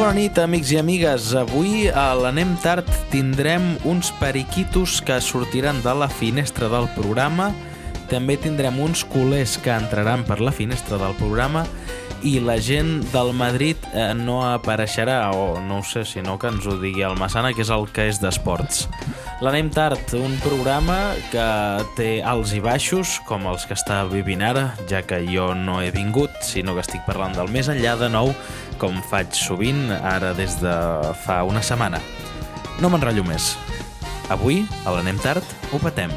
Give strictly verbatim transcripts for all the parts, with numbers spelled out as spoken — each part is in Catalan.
bona nit, amics i amigues. Avui a l'Anem Tard tindrem uns periquitos que sortiran de la finestra del programa. També tindrem uns culers que entraran per la finestra del programa i la gent del Madrid eh, no apareixerà, o no ho sé, sinó que ens ho digui el Massana, que és el que és d'esports. L'Anem Tard, un programa que té alts i baixos, com els que està vivint ara, ja que jo no he vingut, sinó que estic parlant del més enllà de nou, com faig sovint ara des de fa una setmana. No m'enrotllo més. Avui, a l'Anem Tard, ho petem.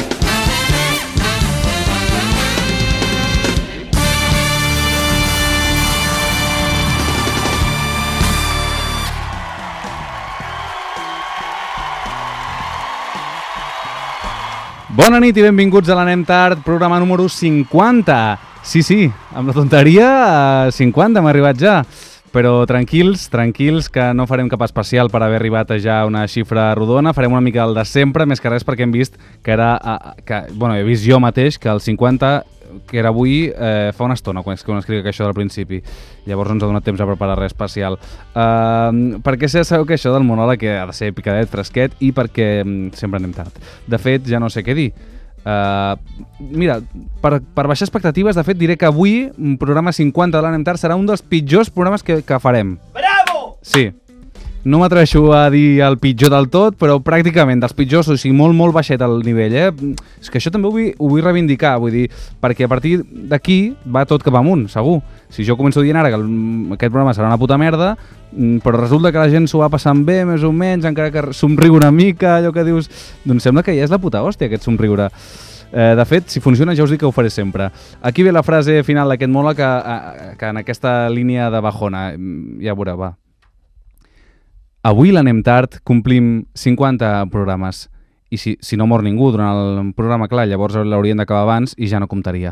Bona nit i benvinguts a l'Anem Tard, programa número cinquanta. Sí, sí, amb la tonteria, cinquanta hem arribat ja. Però tranquils, tranquils, que no farem cap especial per haver arribat a ja una xifra rodona. Farem una mica el de sempre, més que res perquè hem vist que era... Que, bueno, he vist jo mateix que el cinquanta, que era avui, eh, fa una estona, quan escric això del principi. Llavors no ens ha donat temps a preparar res especial. Uh, perquè sabeu que això del monòleg ha de ser picadet, fresquet, i perquè um, sempre anem tard. De fet, ja no sé què dir. Uh, mira, per, per baixar expectatives, de fet, diré que avui, un programa cinquanta de l'Anem Tard, serà un dels pitjors programes que, que farem. Bravo! Sí. No m'atreveixo a dir el pitjor del tot, però pràcticament dels pitjors, o sigui, molt, molt baixet el nivell, eh? És que això també ho vull, ho vull reivindicar, vull dir, perquè a partir d'aquí va tot cap amunt, segur. Si jo començo dient ara que el, aquest programa serà una puta merda, però resulta que la gent s'ho va passant bé, més o menys, encara que somriure una mica, allò que dius... Doncs sembla que ja és la puta hòstia, aquest somriure. Eh, de fet, si funciona, ja us dic que ho faré sempre. Aquí ve la frase final d'aquest mola que, que en aquesta línia de bajona. Ja veurà, va. Avui l'Anem Tard complim cinquanta programes i si, si no mor ningú durant el programa, clar, llavors l'haurien d'acabar abans i ja no comptaria.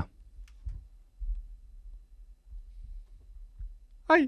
Ai!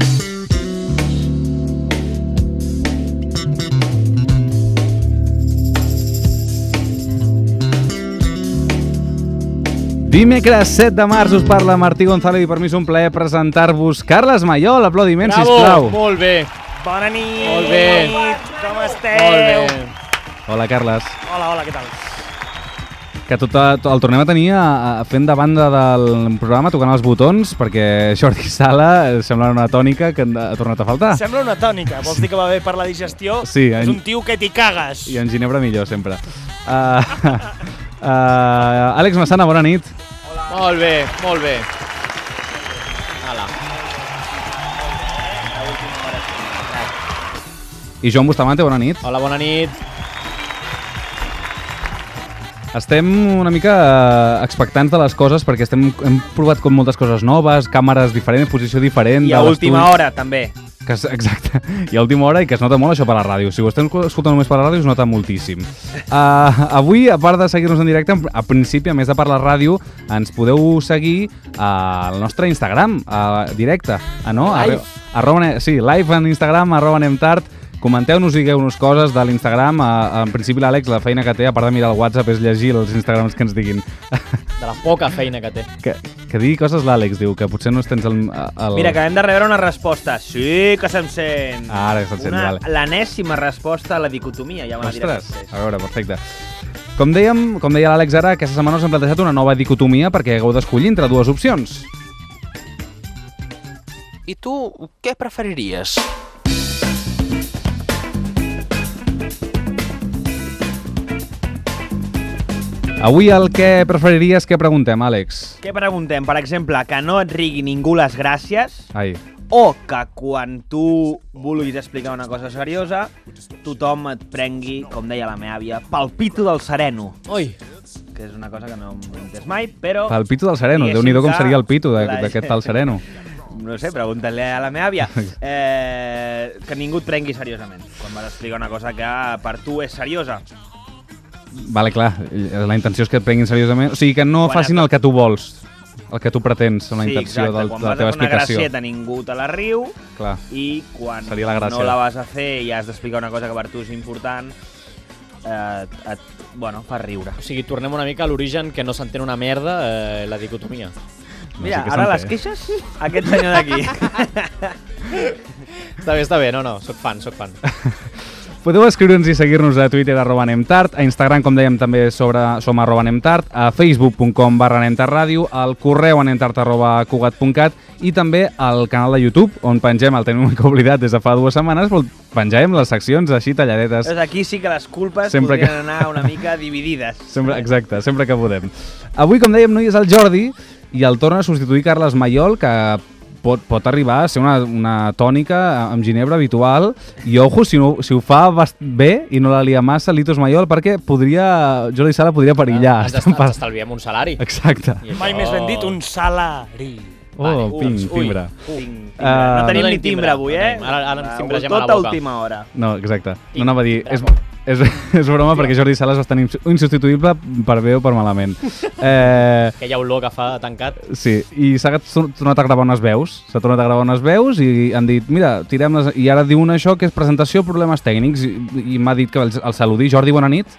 Dimecres set de març us parla Martí González i per mi és un plaer presentar-vos Carles Maiol. Aplaudiments, bravo, sisplau. Molt bé. Bona nit! Molt bé! Com esteu? Molt bé! Hola, Carles. Hola, hola, què tal? Que tot, tot el tornem a tenir a, a, fent de banda del programa, tocant els botons, perquè Jordi Sala sembla una tònica que ha tornat a faltar. Sembla una tònica, vols dir que va bé per la digestió? Sí. És un tio que t'hi cagues. I en Ginebra millor, sempre. Uh, uh, Àlex Massana, bona nit. Hola. Molt bé, molt bé. Hala. I Joan Bustamante, bona nit. Hola, bona nit. Estem una mica expectants de les coses perquè estem, hem provat com moltes coses noves, càmeres diferents, posició diferent. I a última hora, també. Que és, exacte. I a última hora i que es nota molt això per la ràdio. Si ho estem escoltant només per la ràdio, es nota moltíssim. Uh, avui, a part de seguir-nos en directe, a principi, a més de per la ràdio, ens podeu seguir al nostre Instagram, a directe. Ah, no? Live. Arroba, sí, live en Instagram, arroba Anem Tard. Comenteu-nos i digueu-nos coses de l'Instagram. En principi l'Àlex, la feina que té, a part de mirar el WhatsApp, és llegir els Instagrams que ens diguin. De la poca feina que té. Que, que digui coses l'Àlex, diu, que potser no tens el... el... Mira, acabem de rebre una resposta. Sí que se'm sent. Ah, ara que se'm sent, una, vale. L'enèsima resposta a la dicotomia. Ja me la diràs Ostres, després. a veure, perfecte. Com dèiem, com deia l'Àlex ara, aquesta setmana us hem plantejat una nova dicotomia perquè hagueu d'escollir entre dues opcions. I tu, què preferiries? Avui el que preferiries que preguntem, Àlex? Què preguntem? Per exemple, que no et rigui ningú les gràcies Ai. o que quan tu vulguis explicar una cosa seriosa tothom et prengui, com deia la meva àvia, pel pito del sereno. Ui. Que és una cosa que no he entès mai, però... El pito del sereno, diguéssim Déu-n'hi-do com que seria el pito la- d'aquest tal sereno. No sé, pregunta-li a la meva àvia. Eh, que ningú et prengui seriosament quan vas explicar una cosa que per tu és seriosa. Vale, clar, la intenció és que et prenguin seriosament. O sigui, que no Quan facin et- el que tu vols, el que tu pretens, amb la Sí, intenció exacte. del, Quan de la vas a teva fer una explicació. gracieta ningú te la riu Clar. i quan Seria la gràcia. no la vas a fer i has d'explicar una cosa que per tu és important, eh, et, bueno, fa riure. O sigui, tornem una mica a l'origen que no s'entén una merda, eh, la dicotomia. Mira, sí que ara s'entén. les queixes, aquest senyor d'aquí. Està bé, està bé, no, no, soc fan, soc fan. Podeu escriure'ns i seguir-nos a Twitter arroba anemtart, a Instagram, com dèiem, també sobre, som arroba anemtart, a facebook punt com barra anemtartradio, al correu anemtart arroba cugat punt cat i també al canal de YouTube, on pengem, el tenim que oblidat des de fa dues setmanes, però pengem les seccions així talladetes. Doncs aquí sí que les culpes Sempre podrien que... anar una mica dividides. Sempre, exacte, sempre que podem. Avui, com dèiem, no hi és el Jordi i el torna a substituir Carles Maiol, que pot, pot arribar a ser una, una tònica amb ginebra habitual i ojo, si, no, si ho fa bé i no la lia massa Litos Maiol, perquè podria, Jordi Sala podria perillar. Ens, est ens estalviem un salari. Exacte. I Mai això... més ben dit, un salari. Oh, Vale, ping, ups, timbre. ui, Tinc, Uh, timbre. no tenim no ni tenim timbre timbre, avui, no eh? tenim. Ara- ara ens Uh, timbregem a la tot a boca. última hora. No, exacte. Tinc, No anava a dir... És, timbre. és, és broma perquè Jordi Sala és bastant ins- insubstituïble per bé o per malament. Eh, Aquella olor que fa tancat. sí, i s'ha tornat a gravar unes veus. S'ha tornat a gravar unes veus i han dit, mira, tirem-les... I ara diuen això que és presentació, problemes tècnics. I, i m'ha dit que el, el saludi. Jordi, bona nit.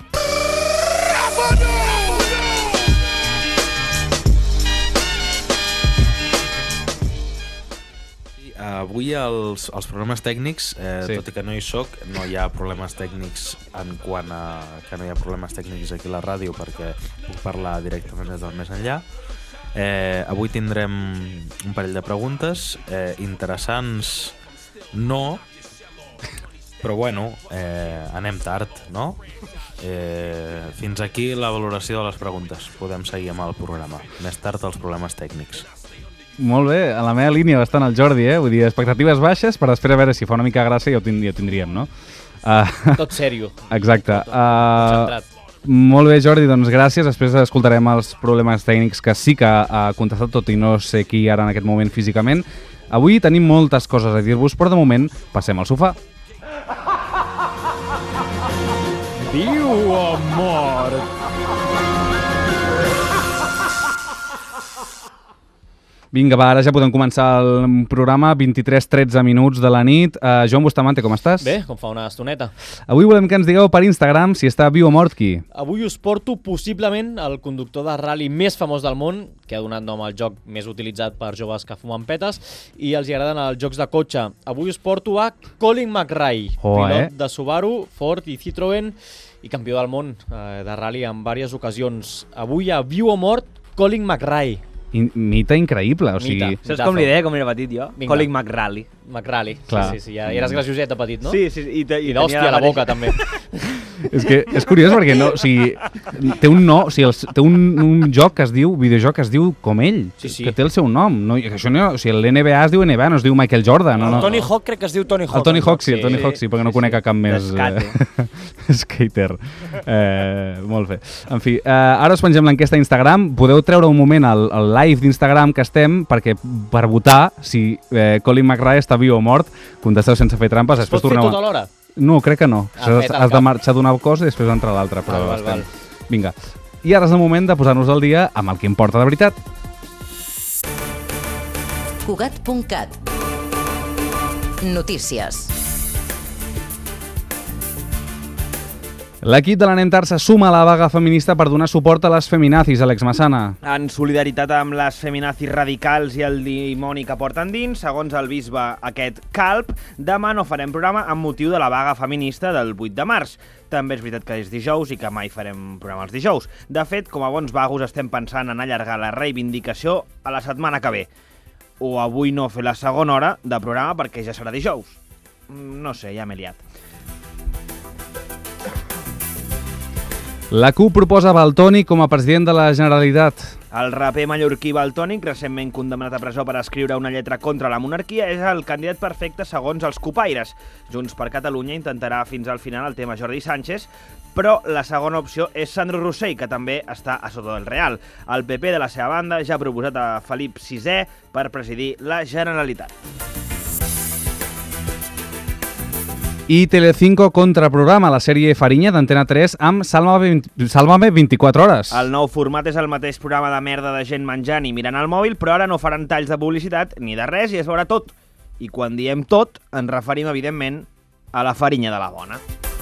Avui els, els problemes tècnics, eh, Sí. sí. tot i que no hi soc, no hi ha problemes tècnics en quant a que no hi ha problemes tècnics aquí a la ràdio perquè puc parlar directament des del més enllà. Eh, avui tindrem un parell de preguntes, eh, interessants no, però bueno, eh, anem tard, no? Eh, fins aquí la valoració de les preguntes. Podem seguir amb el programa. Més tard els problemes tècnics. Molt bé, a la meva línia bastant el Jordi, eh? Vull dir, expectatives baixes, per després a veure si fa una mica de gràcia ja ho, tind ja ho tindríem, no? Uh, Tot sèrio. exacte. Uh, Concentrat. molt bé, Jordi, doncs gràcies. Després escoltarem els problemes tècnics que sí que ha contestat, tot i no sé qui ara en aquest moment físicament. Avui tenim moltes coses a dir-vos, però de moment passem al sofà. Viu o mort. Vinga, va, ara ja podem començar el programa, vint-i-tres tretze minuts de la nit. Uh, Joan Bustamante, com estàs? Bé, com fa una estoneta. Avui volem que ens digueu per Instagram si està viu o mort qui. Avui us porto possiblement el conductor de rally més famós del món, que ha donat nom al joc més utilitzat per joves que fumen petes i els hi agraden els jocs de cotxe. Avui us porto a Colin McRae, Oh, pilot eh? de Subaru, Ford i Citroën i campió del món eh, de rally en diverses ocasions. Avui a Viu o Mort, Colin McRae. In mita increïble, o sigui... Mita. Saps com li deia, com era petit jo? Vinga. Colin McRae. McRae. Clar. Sí, sí, sí, ja eres gracioset de petit, no? Sí, sí, sí, i, te, I d'hòstia a la boca, també. És que és curiós perquè no, o sigui, té un no, o sigui, el, té un, un joc que es diu, videojoc que es diu com ell, Sí, sí. que té el seu nom. No, i això no, o sigui, l'N B A es diu N B A, no es diu Michael Jordan. No, no. El Tony Hawk crec que es diu Tony Hawk. El Tony Hawk, sí, el Sí, Tony Hawk, sí, perquè no conec a cap més... D'escate. Eh, skater. Eh, molt bé. En fi, eh, ara us pengem l'enquesta a Instagram. Podeu treure un moment al, al live d'Instagram que estem perquè per votar si eh, Colin McRae està viu o mort. Contesteu sense fer trampes. Es pot fer tot alhora? No, crec que no. Ah, Has, fet al has de cap. marxar d'una cosa i després entrar a l'altra. Però Val, val, estem. val. Vinga. I ara és el moment de posar-nos al dia amb el que importa de veritat. Cugat punt cat. Notícies. L'equip de l'Anemtar se suma a la vaga feminista per donar suport a les feminazis, Àlex Massana. En solidaritat amb les feminazis radicals i el dimoni que porten dins, segons el bisbe aquest Calp, demà no farem programa amb motiu de la vaga feminista del vuit de març. També és veritat que és dijous i que mai farem programa els dijous. De fet, com a bons vagos estem pensant en allargar la reivindicació a la setmana que ve. O avui no fer la segona hora de programa perquè ja serà dijous. No sé, ja m'he liat. La CUP proposa Valtònic com a president de la Generalitat. El raper mallorquí Valtònic, recentment condemnat a presó per escriure una lletra contra la monarquia, és el candidat perfecte segons els cupaires. Junts per Catalunya intentarà fins al final el tema Jordi Sánchez, però la segona opció és Sandro Rossell, que també està a sota del Real. El P P, de la seva banda, ja ha proposat a Felip sisè per presidir la Generalitat. I Telecinco contraprograma la sèrie Farinya d'Antena tres amb Sálvame vint-i-quatre hores. El nou format és el mateix programa de merda de gent menjant i mirant el mòbil, però ara no faran talls de publicitat ni de res i es veurà tot. I quan diem tot, ens referim, evidentment, a la Farinya de la Bona.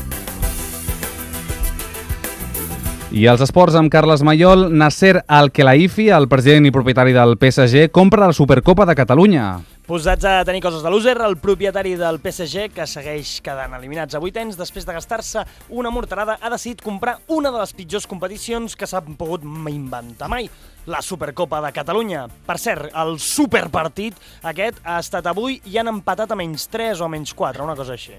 I els esports amb Carles Maiol, Nasser Al-Khelaifi, el president i propietari del P S G, compra la Supercopa de Catalunya. Posats a tenir coses de loser, el propietari del P S G, que segueix quedant eliminats a vuitens, després de gastar-se una morterada, ha decidit comprar una de les pitjors competicions que s'han pogut inventar mai, la Supercopa de Catalunya. Per cert, el superpartit aquest ha estat avui i han empatat a menys tres o a menys quatre, una cosa així.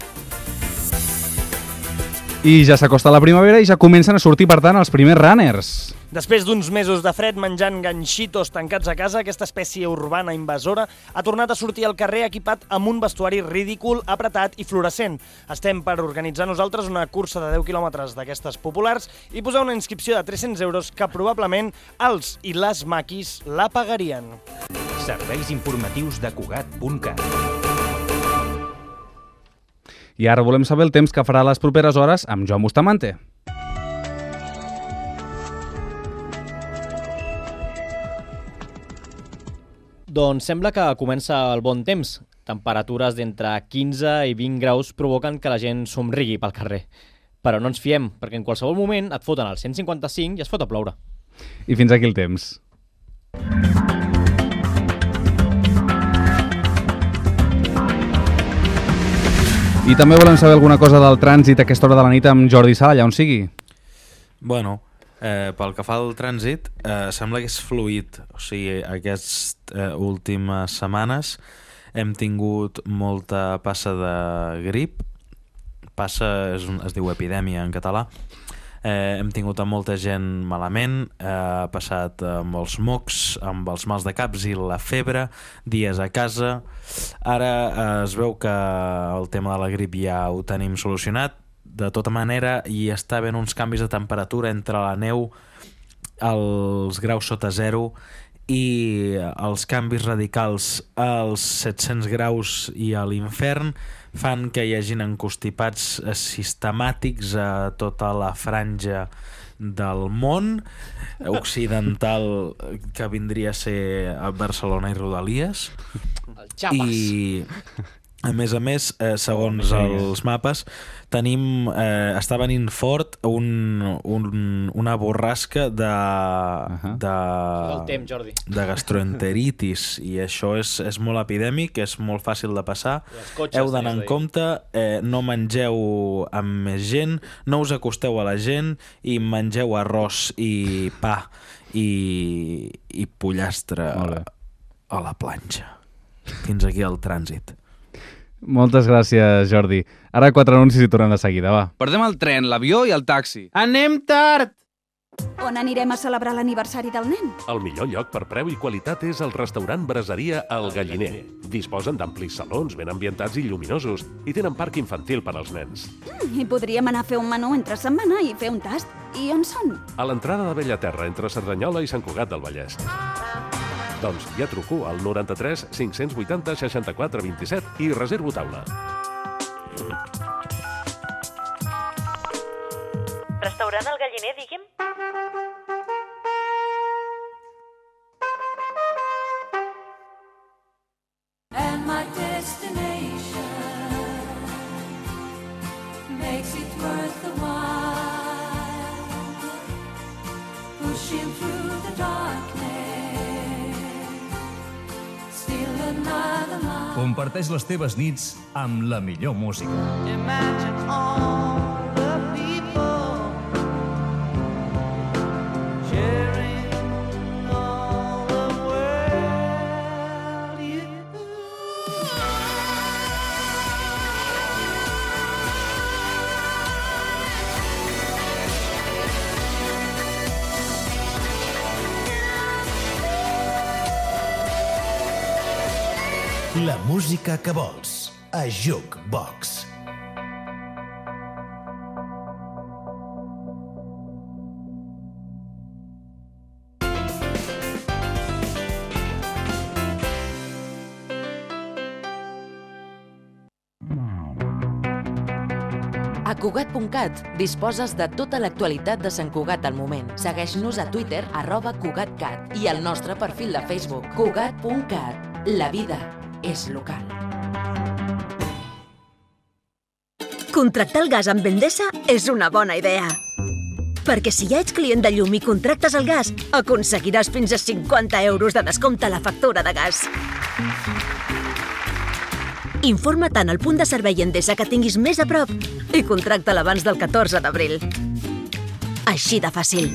I ja s'acosta la primavera i ja comencen a sortir, per tant, els primers runners. Després d'uns mesos de fred menjant ganxitos tancats a casa, aquesta espècie urbana invasora ha tornat a sortir al carrer equipat amb un vestuari ridícul, apretat i fluorescent. Estem per organitzar nosaltres una cursa de deu quilòmetres d'aquestes populars i posar una inscripció de tres-cents euros que probablement els i les maquis la pagarien. Serveis informatius de Cugat punt cat. I ara volem saber el temps que farà les properes hores amb Joan Bustamante. Doncs sembla que comença el bon temps. Temperatures d'entre quinze i vint graus provoquen que la gent somrigui pel carrer. Però no ens fiem, perquè en qualsevol moment et foten al cent cinquanta-cinc i es fot a ploure. I fins aquí el temps. I també volem saber alguna cosa del trànsit a aquesta hora de la nit amb Jordi Sala, allà on sigui. Bueno, eh, pel que fa al trànsit, eh, sembla que és fluid. O sigui, aquestes eh, últimes setmanes hem tingut molta passa de grip. Passa, és un, es diu epidèmia en català. Eh, hem tingut a molta gent malament, eh, ha passat amb els mocs, amb els mals de caps i la febre, dies a casa. Ara eh, es veu que el tema de la grip ja ho tenim solucionat. De tota manera, hi està havent uns canvis de temperatura entre la neu, els graus sota zero i els canvis radicals als set-cents graus i a l'infern fan que hi hagin encostipats sistemàtics a tota la franja del món occidental, que vindria a ser a Barcelona i Rodalies. I a més a més, eh, segons els mapes, tenim, eh, està venint fort un, un, una borrasca de, uh-huh. de, el temps, Jordi. de gastroenteritis, i això és, és molt epidèmic, és molt fàcil de passar. Heu d'anar en compte, eh, no mengeu amb més gent, no us acosteu a la gent i mengeu arròs i pa i, i pollastre a la planxa. Fins aquí el trànsit. Moltes gràcies, Jordi. Ara quatre anuncis i tornem de seguida, va. Perdem el tren, l'avió i el taxi. Anem tard! On anirem a celebrar l'aniversari del nen? El millor lloc per preu i qualitat és el restaurant Braseria El Galliner. Disposen d'amplis salons ben ambientats i lluminosos i tenen parc infantil per als nens. Mm, I podríem anar a fer un menú entre setmana i fer un tast. I on són? A l'entrada de Bellaterra, entre Cerdanyola i Sant Cugat del Vallès. Doncs ja truco al noranta-tres cinc-cents vuitanta seixanta-quatre vint-i-set i reservo taula. Restaurant El Galliner, digui'm? And my destination makes it worth the while, pushing through the darkness. Comparteix les teves nits amb la millor música. La música que vols, a Jukebox. A Cugat punt cat disposes de tota l'actualitat de Sant Cugat al moment. Segueix-nos a Twitter, arroba CugatCat, i al nostre perfil de Facebook, Cugat punt cat. La vida és local. Contractar el gas amb Endesa és una bona idea. Perquè si ja ets client de llum i contractes el gas, aconseguiràs fins a cinquanta euros de descompte a la factura de gas. Informa't en el punt de servei Endesa que tinguis més a prop i contracta'l abans del catorze d'abril. Així de fàcil.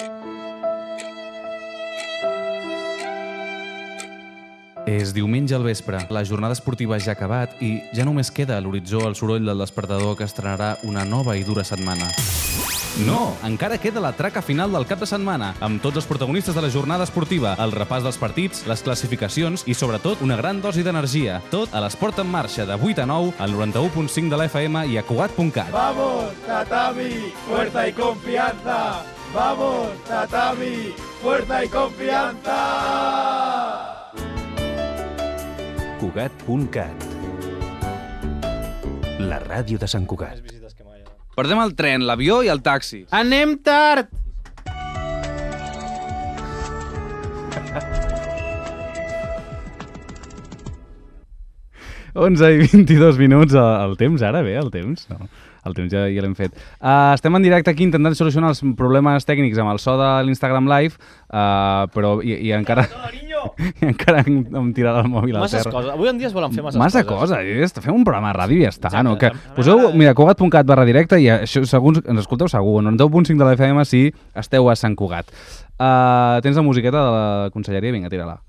És diumenge al vespre, la jornada esportiva ja ha acabat i ja només queda a l'horitzó el soroll del despertador que estrenarà una nova i dura setmana. No! Encara queda la traca final del cap de setmana, amb tots els protagonistes de la jornada esportiva, el repàs dels partits, les classificacions i, sobretot, una gran dosi d'energia. Tot a l'Esport en Marxa, de vuit a nou, al noranta-u punt cinc de la F M i a Cugat punt cat. Vamos, Tatami, fuerza y confianza. Vamos, Tatami, fuerza y confianza. Cugat punt cat. La ràdio de Sant Cugat. Perdem el tren, l'avió i el taxi. Anem tard! onze i vint-i-dos minuts, el temps ara, bé, el temps, no, el temps ja, ja l'hem fet. Uh, estem en directe aquí intentant solucionar els problemes tècnics amb el so de l'Instagram Live, uh, però i, i encara... I encara em, em tirarà el mòbil a masses terra. Coses. Avui en dia es volen fer masses, massa coses. Massa coses. Ja fem un programa de ràdio i ja està. Ja, no? Que poseu, mira, Cugat punt cat barra directe i això, segons, ens escolteu segur. noranta-u punt cinc de la F M si esteu a Sant Cugat. Uh, tens la musiqueta de la conselleria? Vinga, tira-la.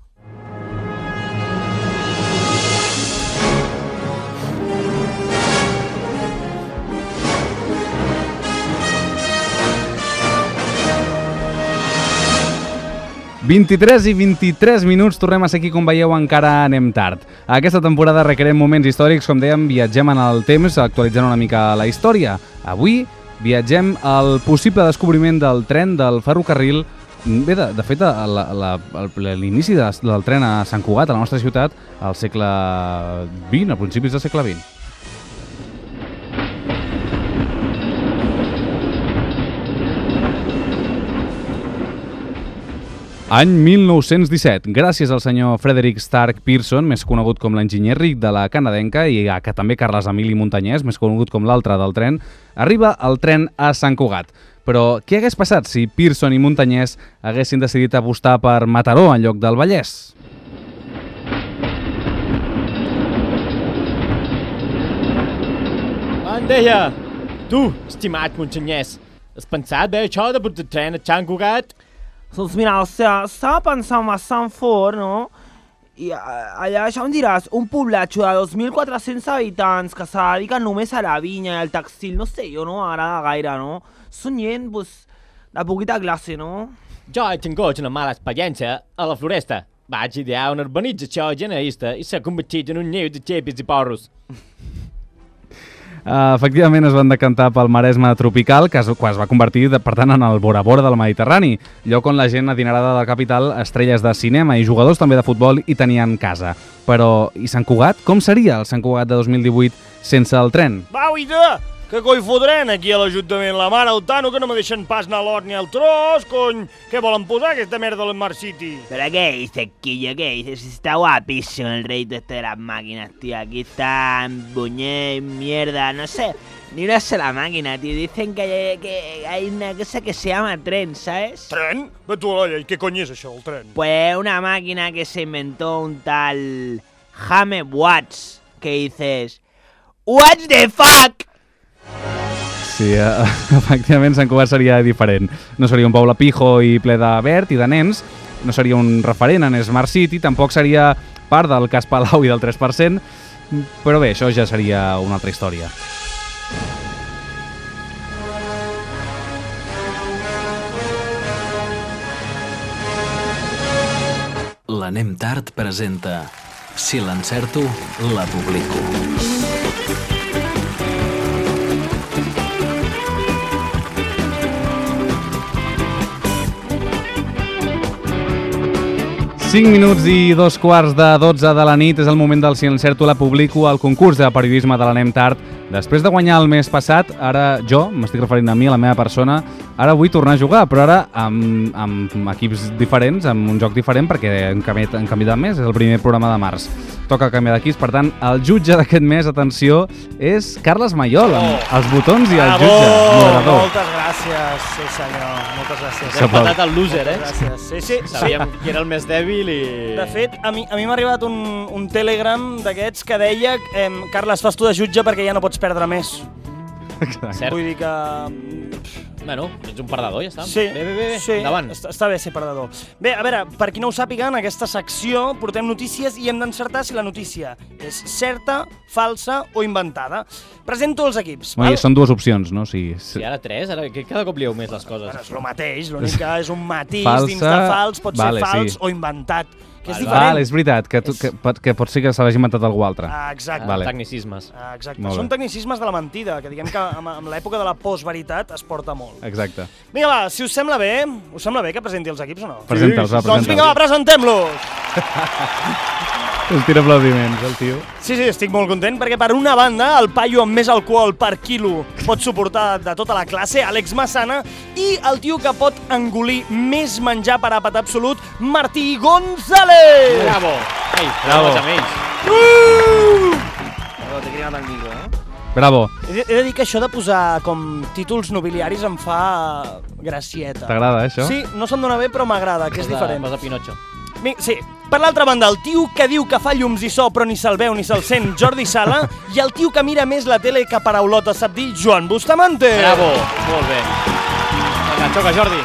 vint-i-tres i vint-i-tres minuts, tornem a ser aquí, com veieu, encara anem tard. Aquesta temporada requerem moments històrics, com dèiem, viatgem en el temps, actualitzant una mica la història. Avui viatgem al possible descobriment del tren del ferrocarril. Bé, de, de fet, l'inici de, del tren a Sant Cugat, a la nostra ciutat, al segle vint, a principis del segle vint. Any mil nou-cents disset, gràcies al senyor Frederick Stark Pearson, més conegut com l'enginyer ric de la canadenca, i a que també Carles Emili Muntanyès, més conegut com l'altre del tren, arriba el tren a Sant Cugat. Però què hagués passat si Pearson i Muntanyès haguessin decidit apostar per Mataró en lloc del Vallès? En deia, tu, estimat Muntanyès, has pensat bé això de portar tren a Sant Cugat? Doncs mira, o sea, estava pensant bastant fort, no? I allà, ja em diràs, un poblatge de dos mil quatre-cents habitants que se dediquen només a la vinya i al textil, no sé, jo no m'agrada gaire, no? Són gent, pues, de poquita classe, no? Jo he tingut una mala experiència a la floresta. Vaig idear una urbanització generalista i s'ha convertit en un niu de xepis i porros. Uh, efectivament es van decantar pel Maresme tropical, que es, que es va convertir, de, per tant, en el vora vora del Mediterrani, lloc on la gent adinerada de la capital, estrelles de cinema i jugadors també de futbol hi tenien casa. Però, i Sant Cugat? Com seria el Sant Cugat de dos mil divuit sense el tren? Va, oïda! Que coi fotren aquí a l'Ajuntament? La mare al Tano, que no me deixen pas anar a l'hort ni al tros, cony! Què volen posar aquesta merda al Mar City? ¿Pero qué dices, Quillo? ¿Qué dices? Está guapísimo el rey este de las máquinas, tío. Aquí están buñé, mierda, no sé. Ni una sola máquina, tío. Dicen que hay, que hay una cosa que se llama tren, ¿sabes? Tren? Ve tu a la llei, què cony és això, el tren? Pues una máquina que se inventó un tal James Watts, que dices, what the fuck? Sí, uh, efectivament Sant Cugat seria diferent. No seria un poble pijo i ple de verd i de nens, no seria un referent en Smart City, tampoc seria part del cas Palau i del tres per cent, però bé, això ja seria una altra història. L'Anem Tard presenta Si l'encerto, la publico. cinc minuts i dos quarts de dotze de la nit és el moment del Si l'encerto la publico, el concurs de periodisme de l'Anem Tard Després de guanyar el mes passat, ara jo, m'estic referint a mi, a la meva persona, ara vull tornar a jugar, però ara amb, amb equips diferents, amb un joc diferent, perquè hem canviat, hem canviat de mes, és el primer programa de març. Toca canviar d'equips, per tant, el jutge d'aquest mes, atenció, és Carles Maiol, amb oh. els botons i el Bravo! jutge, moderador. Moltes gràcies, sí senyor, moltes gràcies. Hem patat el loser, eh? Gràcies, sí, sí. Sabíem qui era el més dèbil i... De fet, a mi, a mi m'ha arribat un, un telegram d'aquests que deia eh, Carles, fas tu de jutge perquè ja no pots perdre més. Cert. Vull dir que... Bueno, ets un perdedor, ja està. Sí, bé, bé, bé, sí, endavant. Està, està bé ser perdedor. Bé, a veure, per qui no ho sàpiga, en aquesta secció portem notícies i hem d'encertar si la notícia és certa, falsa o inventada. Presento els equips. Bueno, són dues opcions, no? Sí, sí, ara tres, ara que cada cop lieu més les coses. Bueno, és el mateix, l'únic que és un matís falsa... dins de fals, pot vale, ser fals sí. o inventat. Que és vale, diferent. vale, és veritat, que, tu, que, que pot ser que se l'hagi inventat algú altre. Ah, exacte. Vale. Tecnicismes. Ah, exacte. Molt Són bé. tecnicismes de la mentida, que diguem que amb, amb l'època de la postveritat es porta molt. Exacte. Vinga, va, si us sembla bé, us sembla bé que presenti els equips o no? Presenta'ls, va, presenta'ls. Doncs vinga, va, presentem-los! Es tira aplaudiments, el tio. Sí, sí, estic molt content, perquè per una banda, el paio amb més alcohol per quilo pot suportar de tota la classe, Àlex Massana, i el tio que pot engolir més menjar per àpat absolut, Martí González! Bravo! Ei, bravo. Amb ells. Uh! T'he cridat el micro, eh? Bravo. He de, he de dir que això de posar com títols nobiliaris em fa gracieta. T'agrada, eh, això? Sí, no se'm dona bé, però m'agrada, que és Posa- diferent. Posa Pinocho. Mi- Sí. Per l'altra banda, el tio que diu que fa llums i so però ni se'l veu ni se'l sent, Jordi Sala, i el tio que mira més la tele que paraulota sap dir, Joan Bustamante. Bravo! Molt bé. Vinga, xoca, Jordi.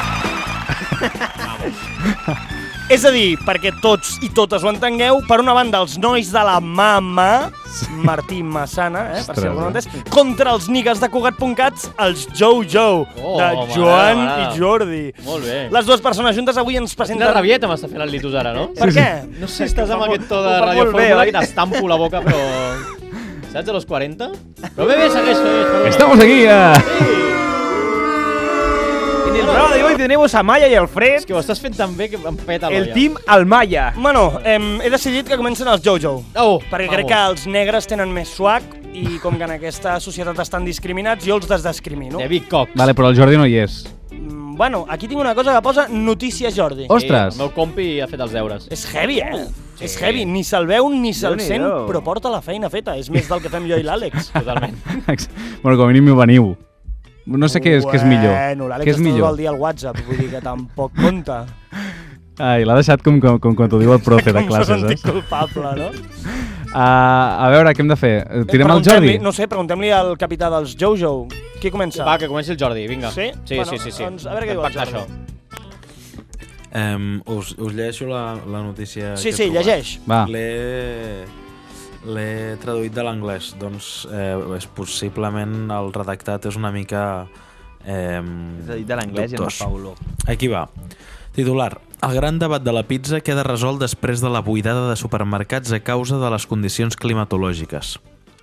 És a dir, perquè tots i totes ho entengueu, per una banda els nois de la mama, Martí Massana, eh, per si Ostres, algú no eh? entès, contra els nigues de Cugat punt cat, els Joe-Joe, Oh, de m'agrada, Joan m'agrada. i Jordi. Molt bé. Les dues persones juntes avui ens Quina presenten... rabieta m'està fent el Litus ara, no? Per què? No sé, estàs amb Ho fa aquest molt- to ho de fa Radio molt bé, Fórmula oi? i t'estampo la boca, però... Saps, a los quaranta? Però bé, bé, segueix, segueix. Perdona. Estamos aquí, eh? En el programa de hoy tenemos a Maya y Alfred, És que ho estàs fent tan bé que em peta l'olla. el team Almaya. Bueno, em, he decidit que comencen els Joe-Joe, Oh, perquè crec que els negres tenen més swag i com que en aquesta societat estan discriminats, jo els desdiscrimino. De Big Cox. Vale, però el Jordi no hi és. Mm, Bueno, aquí tinc una cosa que posa Notícia Jordi. Ostres. Sí, el meu compi ha fet els deures. És heavy, eh? Sí. És heavy, ni se'l veu ni se'l Déu-n'hi-do. sent, però porta la feina feta. És més del que fem jo i l'Àlex. Totalment. Bueno, com a mínim m'ho veniu. No sé què és, què és millor. Bueno, l'Àlex Què és està tot millor? el dia al WhatsApp, vull dir que tampoc compta. Ai, l'ha deixat com, com, com quan t'ho diu el profe de Com classes, se sentit eh? culpable, no? Uh, a veure, què hem de fer? Tirem el Preguntem-li- Jordi? No sé, preguntem-li al capità dels Joe-Joe. Qui comença? Va, que comenci el Jordi, vinga. Sí? Sí, Bueno, sí, sí, sí. doncs a veure què Vam diu el pactar Jordi. això. Um, us, us llegeixo la, la notícia Sí, que he sí, trobat. llegeix. Va. L'he l'he traduït de l'anglès, doncs eh, és possiblement el redactat és una mica eh, És a dir, de l'anglès i em dubtós. fa olor. Aquí va. Titular. El gran debat de la pizza queda resolt després de la buidada de supermercats a causa de les condicions climatològiques.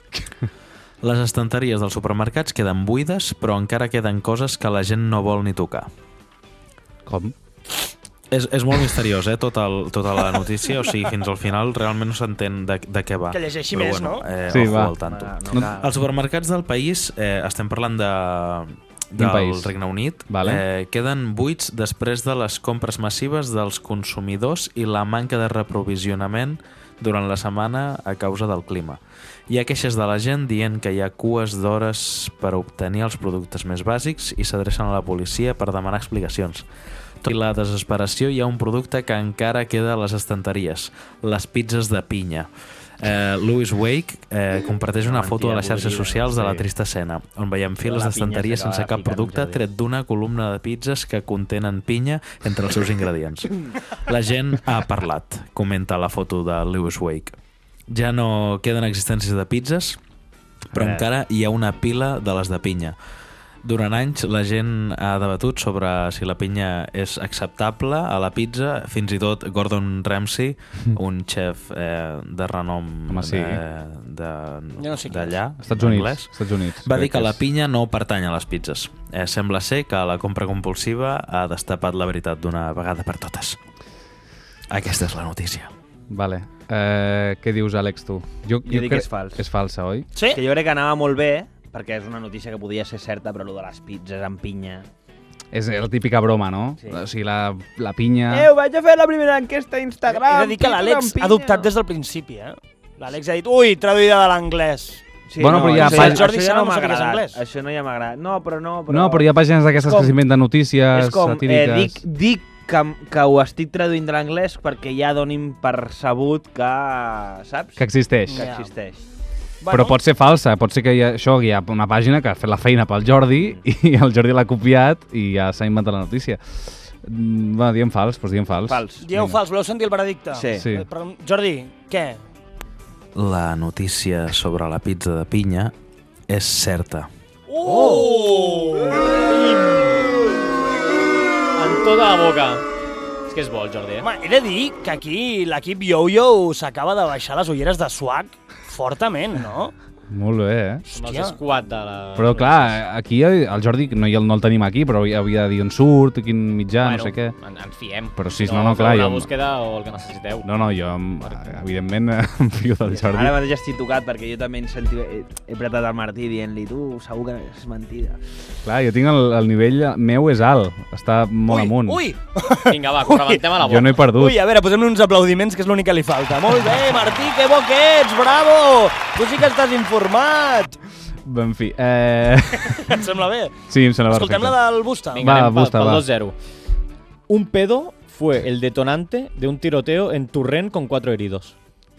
Les estanteries dels supermercats queden buides, però encara queden coses que la gent no vol ni tocar. Com? És, és molt misteriós, eh, tota, el, tota la notícia, o sigui, fins al final realment no s'entén de, de què va. Que llegeixi Però més, bueno, no? Eh, Sí, ojo va. al tanto. Va, no No- cal. Els supermercats del país, eh, estem parlant de, Quin del país? Regne Unit, Vale. eh, queden buits després de les compres massives dels consumidors i la manca de reprovisionament durant la setmana a causa del clima. Hi ha queixes de la gent dient que hi ha cues d'hores per obtenir els productes més bàsics i s'adrecen a la policia per demanar explicacions. Tot i la desesperació, hi ha un producte que encara queda a les estanteries, les pizzas de pinya. Eh, Louis Wake eh, comparteix una No, foto a les mentida, xarxes podrida, socials de la sí. trista escena, on veiem files La pinya d'estanteries s'acaba sense cap ficant producte uns tret d'una columna de pizzas que contenen pinya entre els seus ingredients. La gent ha parlat, comenta la foto de Louis Wake. Ja no queden existències de pizzas, però Eh. encara hi ha una pila de les de pinya. Durant anys la gent ha debatut sobre si la pinya és acceptable a la pizza, fins i tot Gordon Ramsay, un xef eh, de renom Home, sí. de- Jo no sé de- qui és. d'allà, Estats Units. anglès, Estats Units. va dir crec que la és. pinya no pertany a les pizzas. Eh, sembla ser que la compra compulsiva ha destapat la veritat d'una vegada per totes. Aquesta és la notícia. Vale. Eh, què dius, Àlex, tu? Jo dic que és fals. És falsa, oi? Sí? Que jo crec que anava molt bé perquè és una notícia que podia ser certa, però allò de les pizzas amb pinya... És la típica broma, no? Sí. O sigui, la, la pinya... Eh, vaig a fer la primera enquesta a Instagram. He de dir que l'Àlex ha adoptat des del principi, eh? L'Àlex ha dit, ui, traduïda de l'anglès. Sí, bueno, no, però hi ha això, pàgines... això ja no m'ha agradat. Això no ja m'ha agradat. No, però no... Però... No, però hi ha pàgines d'aquestes que s'inventen notícies és com, satíriques. Eh, dic, dic que, que ho estic traduint de l'anglès perquè ja donin per sabut que... Saps? Que existeix. Que existeix. Bueno. Però pot ser falsa, pot ser que hi ha, això, hi ha una pàgina que ha fet la feina pel Jordi i el Jordi l'ha copiat i ja s'ha inventat la notícia. Va, diem fals, doncs diem fals. Fals. Dieu fals, voleu sentir el veredicte? Sí. sí. Però, Jordi, què? La notícia sobre la pizza de pinya és certa. Oh! En tota la boca. És que és bo, el Jordi, eh? Home, he de dir que aquí l'equip Yo-Yo s'acaba de baixar les ulleres de swag fortament, no? Molt bé, eh? Amb els squat de la... Però clar, aquí el Jordi no, el, no el tenim aquí, però havia de dir on surt, quin mitjà, bueno, no sé què. En, ens fiem. Però sí, no, no, no, clar. Una jo... búsqueda o el que necessiteu. No, no, jo, evidentment, em fio del Jordi. Ara mateix estic tocat perquè jo també senti... he, he apretat el Martí dient-li, tu, segur que és mentida. Clar, jo tinc el, el nivell meu és alt, està molt ui, amunt. Ui, Vinga, va, rebentem a la boca. Jo no he perdut. Ui, a veure, posem-li uns aplaudiments, que és l'únic que li falta. Molt bé, Martí, que bo que ets, bravo! Tu sí que estàs informat! En fi, eh... Et sembla bé? Sí, em sembla Escoltem perfecte. la del Busta. Vinga, va, anem Busta, pel, pel va. dos zero. Un pedo fue el detonante de un tiroteo en Torrent con cuatro heridos.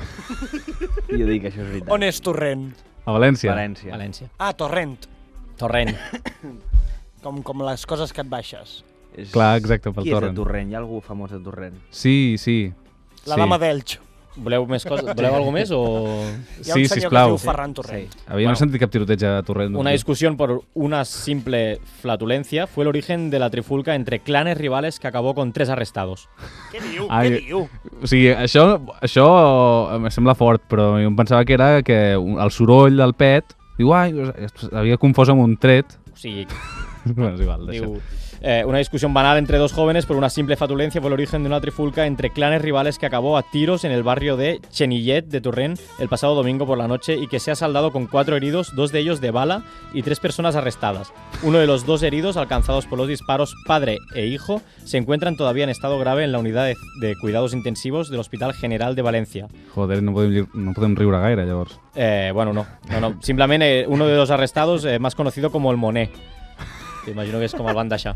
Jo dic que això és veritat. On és Torrent? A València. València. València. Ah, Torrent. Torrent. Com, com les coses que et baixes. És... Clar, exacte, pel Qui és Torrent. de Torrent? Hi ha algú famós de Torrent? Sí, sí. La sí. dama d'Elx. Voleu més coses? Voleu alguna més o...? Hi ha un Sí, senyor sisplau. que es diu Ferran Torrent. Sí. Había bueno, no sentit cap tiroteig a Torrent. Una discusión por una simple flatulencia fue el origen de la trifulca entre clanes rivales que acabó con tres arrestados. Què diu? Ai, Què diu? O sigui, això, això em sembla fort, però jo em pensava que era que el soroll del pet... Diu, ai, havia confós amb un tret. O sigui... Bueno, és igual, deixa. Diu, eh, una discusión banal entre dos jóvenes por una simple flatulencia fue el origen de una trifulca entre clanes rivales que acabó a tiros en el barrio de Chenillet de Torrent el pasado domingo por la noche y que se ha saldado con cuatro heridos, dos de ellos de bala y tres personas arrestadas. Uno de los dos heridos, alcanzados por los disparos, padre e hijo, se encuentran todavía en estado grave en la unidad de, de cuidados intensivos del Hospital General de Valencia. Joder, no podem, no podem riure gaire, llavors. Eh, bueno, no, no, no. Simplemente eh, uno de los arrestados, eh, más conocido como el Monet. Imagino que és com el van deixar.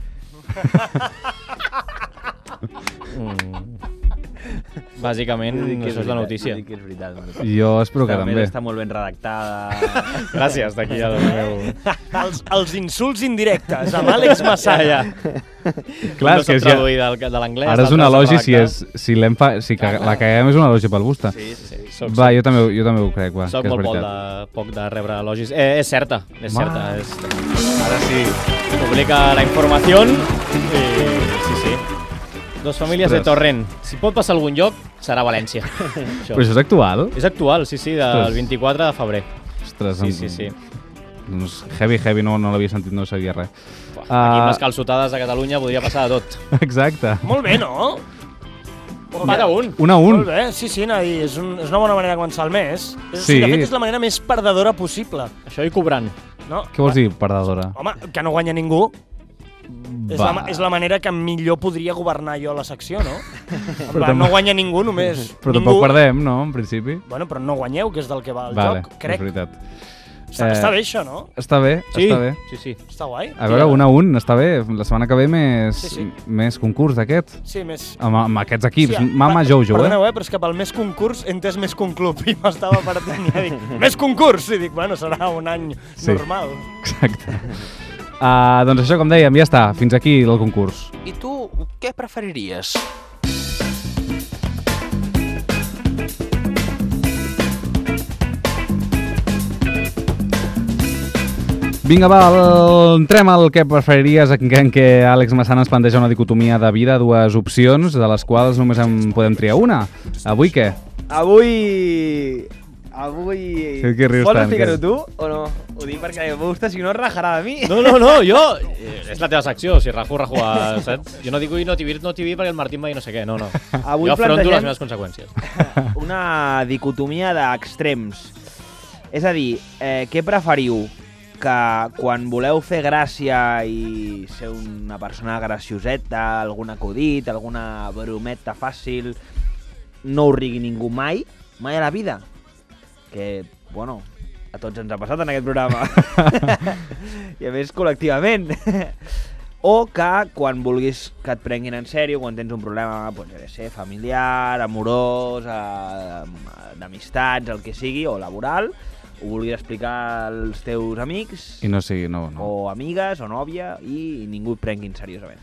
mm. Bàsicament, això és la notícia. Jo dic que és veritat, Martí. Jo espero que també. també. Està molt ben redactada. Gràcies, d'aquí al meu... Els, els insults indirectes, amb Àlex Massana. Ja, ja. Clar, no és que soc ja... traduït del, de l'anglès. Ara és un l'altre elogi és si, és, si, fa... si ca... la caguem és un elogi pel Busta. Sí, sí, sí. Soc, Va, jo també, jo també ho crec, va, soc que és molt poc veritat. de, poc de rebre elogis. Eh, és certa, és Ma. certa. És... Ara sí, publica la informació i... Sí, sí. Dos famílies Ostres. de Torrent. Si pot passar a algun lloc, serà València. Això. Però això és actual? És actual, sí, sí, del Ostres. vint-i-quatre de febrer. Ostres, Sí, em- sí, sí. Doncs heavy, heavy, no, no l'havia sentit, no sabia res. Aquí amb les calçotades de Catalunya podria passar de tot. Exacte. Molt bé, no? Va d'un. Un a un. Molt bé, sí, sí, anava a dir, és, un, és una bona manera de començar el mes. És, Sí. De fet, és la manera més perdedora possible. Això i cobrant. No? Què vols dir, perdedora? Home, que no guanya ningú. És Va. la, és la manera que millor podria governar jo la secció, no? En Però plan, tam- no guanya ningú, només. Però ningú. tampoc perdem, no, en principi? Bueno, però no guanyeu, que és del que va el Vale, joc, crec. és veritat. Està, Eh, està bé això, no? Està bé, Sí, està bé. sí, sí. Està guai. A veure, un a un, està bé. La setmana que ve més, Sí, sí. més concurs d'aquest. Sí, més... Amb, amb aquests equips. Sí, Mama per- Jojo, eh? Perdoneu, eh, però és que pel més concurs he entès més que un club i m'estava partint i ja dic, més concurs! I dic, bueno, serà un any Sí. normal. Exacte. Uh, doncs això, com dèiem, ja està. Fins aquí el concurs. I tu què preferiries? Vinga, va, el... entrem al que preferiries, en què, en què Àlex Massana ens planteja una dicotomia de vida, dues opcions, de les quals només en podem triar una. Avui què? Avui... Avui... Sí, que rius Vols tant, explicar-ho que- tu o no? Ho dic perquè me gusta, si no es rajarà de mi. No, no, no, jo... Eh, és la teva secció, si rajo, rajo, a, saps? Jo no dic ui, no t'hi vi, no t'hi vi perquè el Martín va dir no sé què, no, no. Avui jo afronto plantegem- les meves conseqüències. Una dicotomia d'extrems. És a dir, eh, què preferiu? que quan voleu fer gràcia i ser una persona gracioseta, algun acudit, alguna brometa fàcil, no us rigui ningú mai, mai a la vida. Que, bueno, a tots ens ha passat en aquest programa. I a més, col·lectivament. O que quan vulguis que et prenguin en sèrio, quan tens un problema, doncs, ja sé, familiar, amorós, eh, d'amistats, el que sigui, o laboral, ho vulguis explicar als teus amics, I no sigui, no, no. o amigues, o nòvia, i ningú et prenguin seriosament.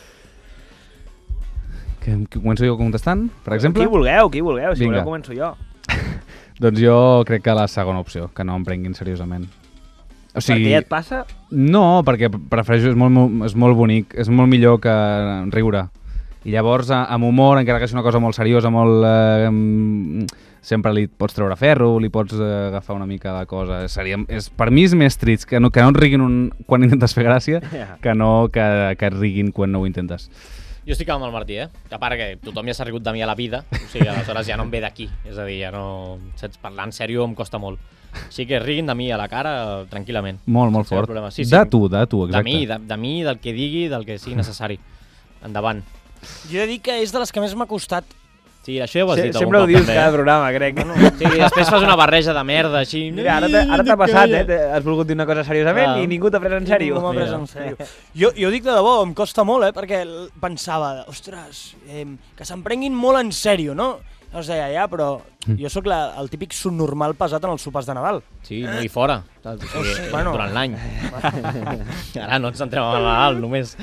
Que, que començo jo contestant, per exemple? Qui vulgueu, qui vulgueu, si Vinga. voleu començo jo. Doncs jo crec que la segona opció, que no em prenguin seriosament. O sigui, Perquè ja et passa? No, perquè prefereixo, és molt, és molt bonic, és molt millor que riure. I llavors, amb humor, encara que sigui una cosa molt seriosa, molt... Eh, sempre li pots treure ferro, li pots eh, agafar una mica de cosa. Seria, és, per mi és més trist que no, que no et riguin un, quan intentes fer gràcia Yeah. que no que, que et riguin quan no ho intentes. Jo estic amb el Martí, eh? Que a part que tothom ja s'ha rigut de mi a la vida, o sigui, aleshores ja no em ve d'aquí. És a dir, ja no... Saps, parlar en sèrio em costa molt. Així que riguin de mi a la cara tranquil·lament. Molt, molt Sense fort. problema. Sí, sí. De tu, de tu, exacte. De mi, de, de mi, del que digui, del que sigui necessari. Endavant. Jo he de dir que és de les que més m'ha costat. Sí, això ja ho has Sí, dit sempre algun ho cop, dius també. cada programa, crec. Bueno, sí, després fas una barreja de merda, així... Mira, ara t'ha- ara t'ha passat, eh? T'he- Has volgut dir una cosa seriosament Ah. i ningú t'ha pres en sèrio. Ningú m'ha pres en sèrio. Jo, jo dic de debò, em costa molt, eh? Perquè l- pensava, ostres, eh, que se'n prenguin molt en sèrio, no? Llavors deia, ja, però jo sóc la, el típic subnormal pesat en els sopars de Nadal. Sí, no hi fora, saps? O sigui, Hosti, bueno. durant l'any. Ara no ens centrem en el Nadal, només.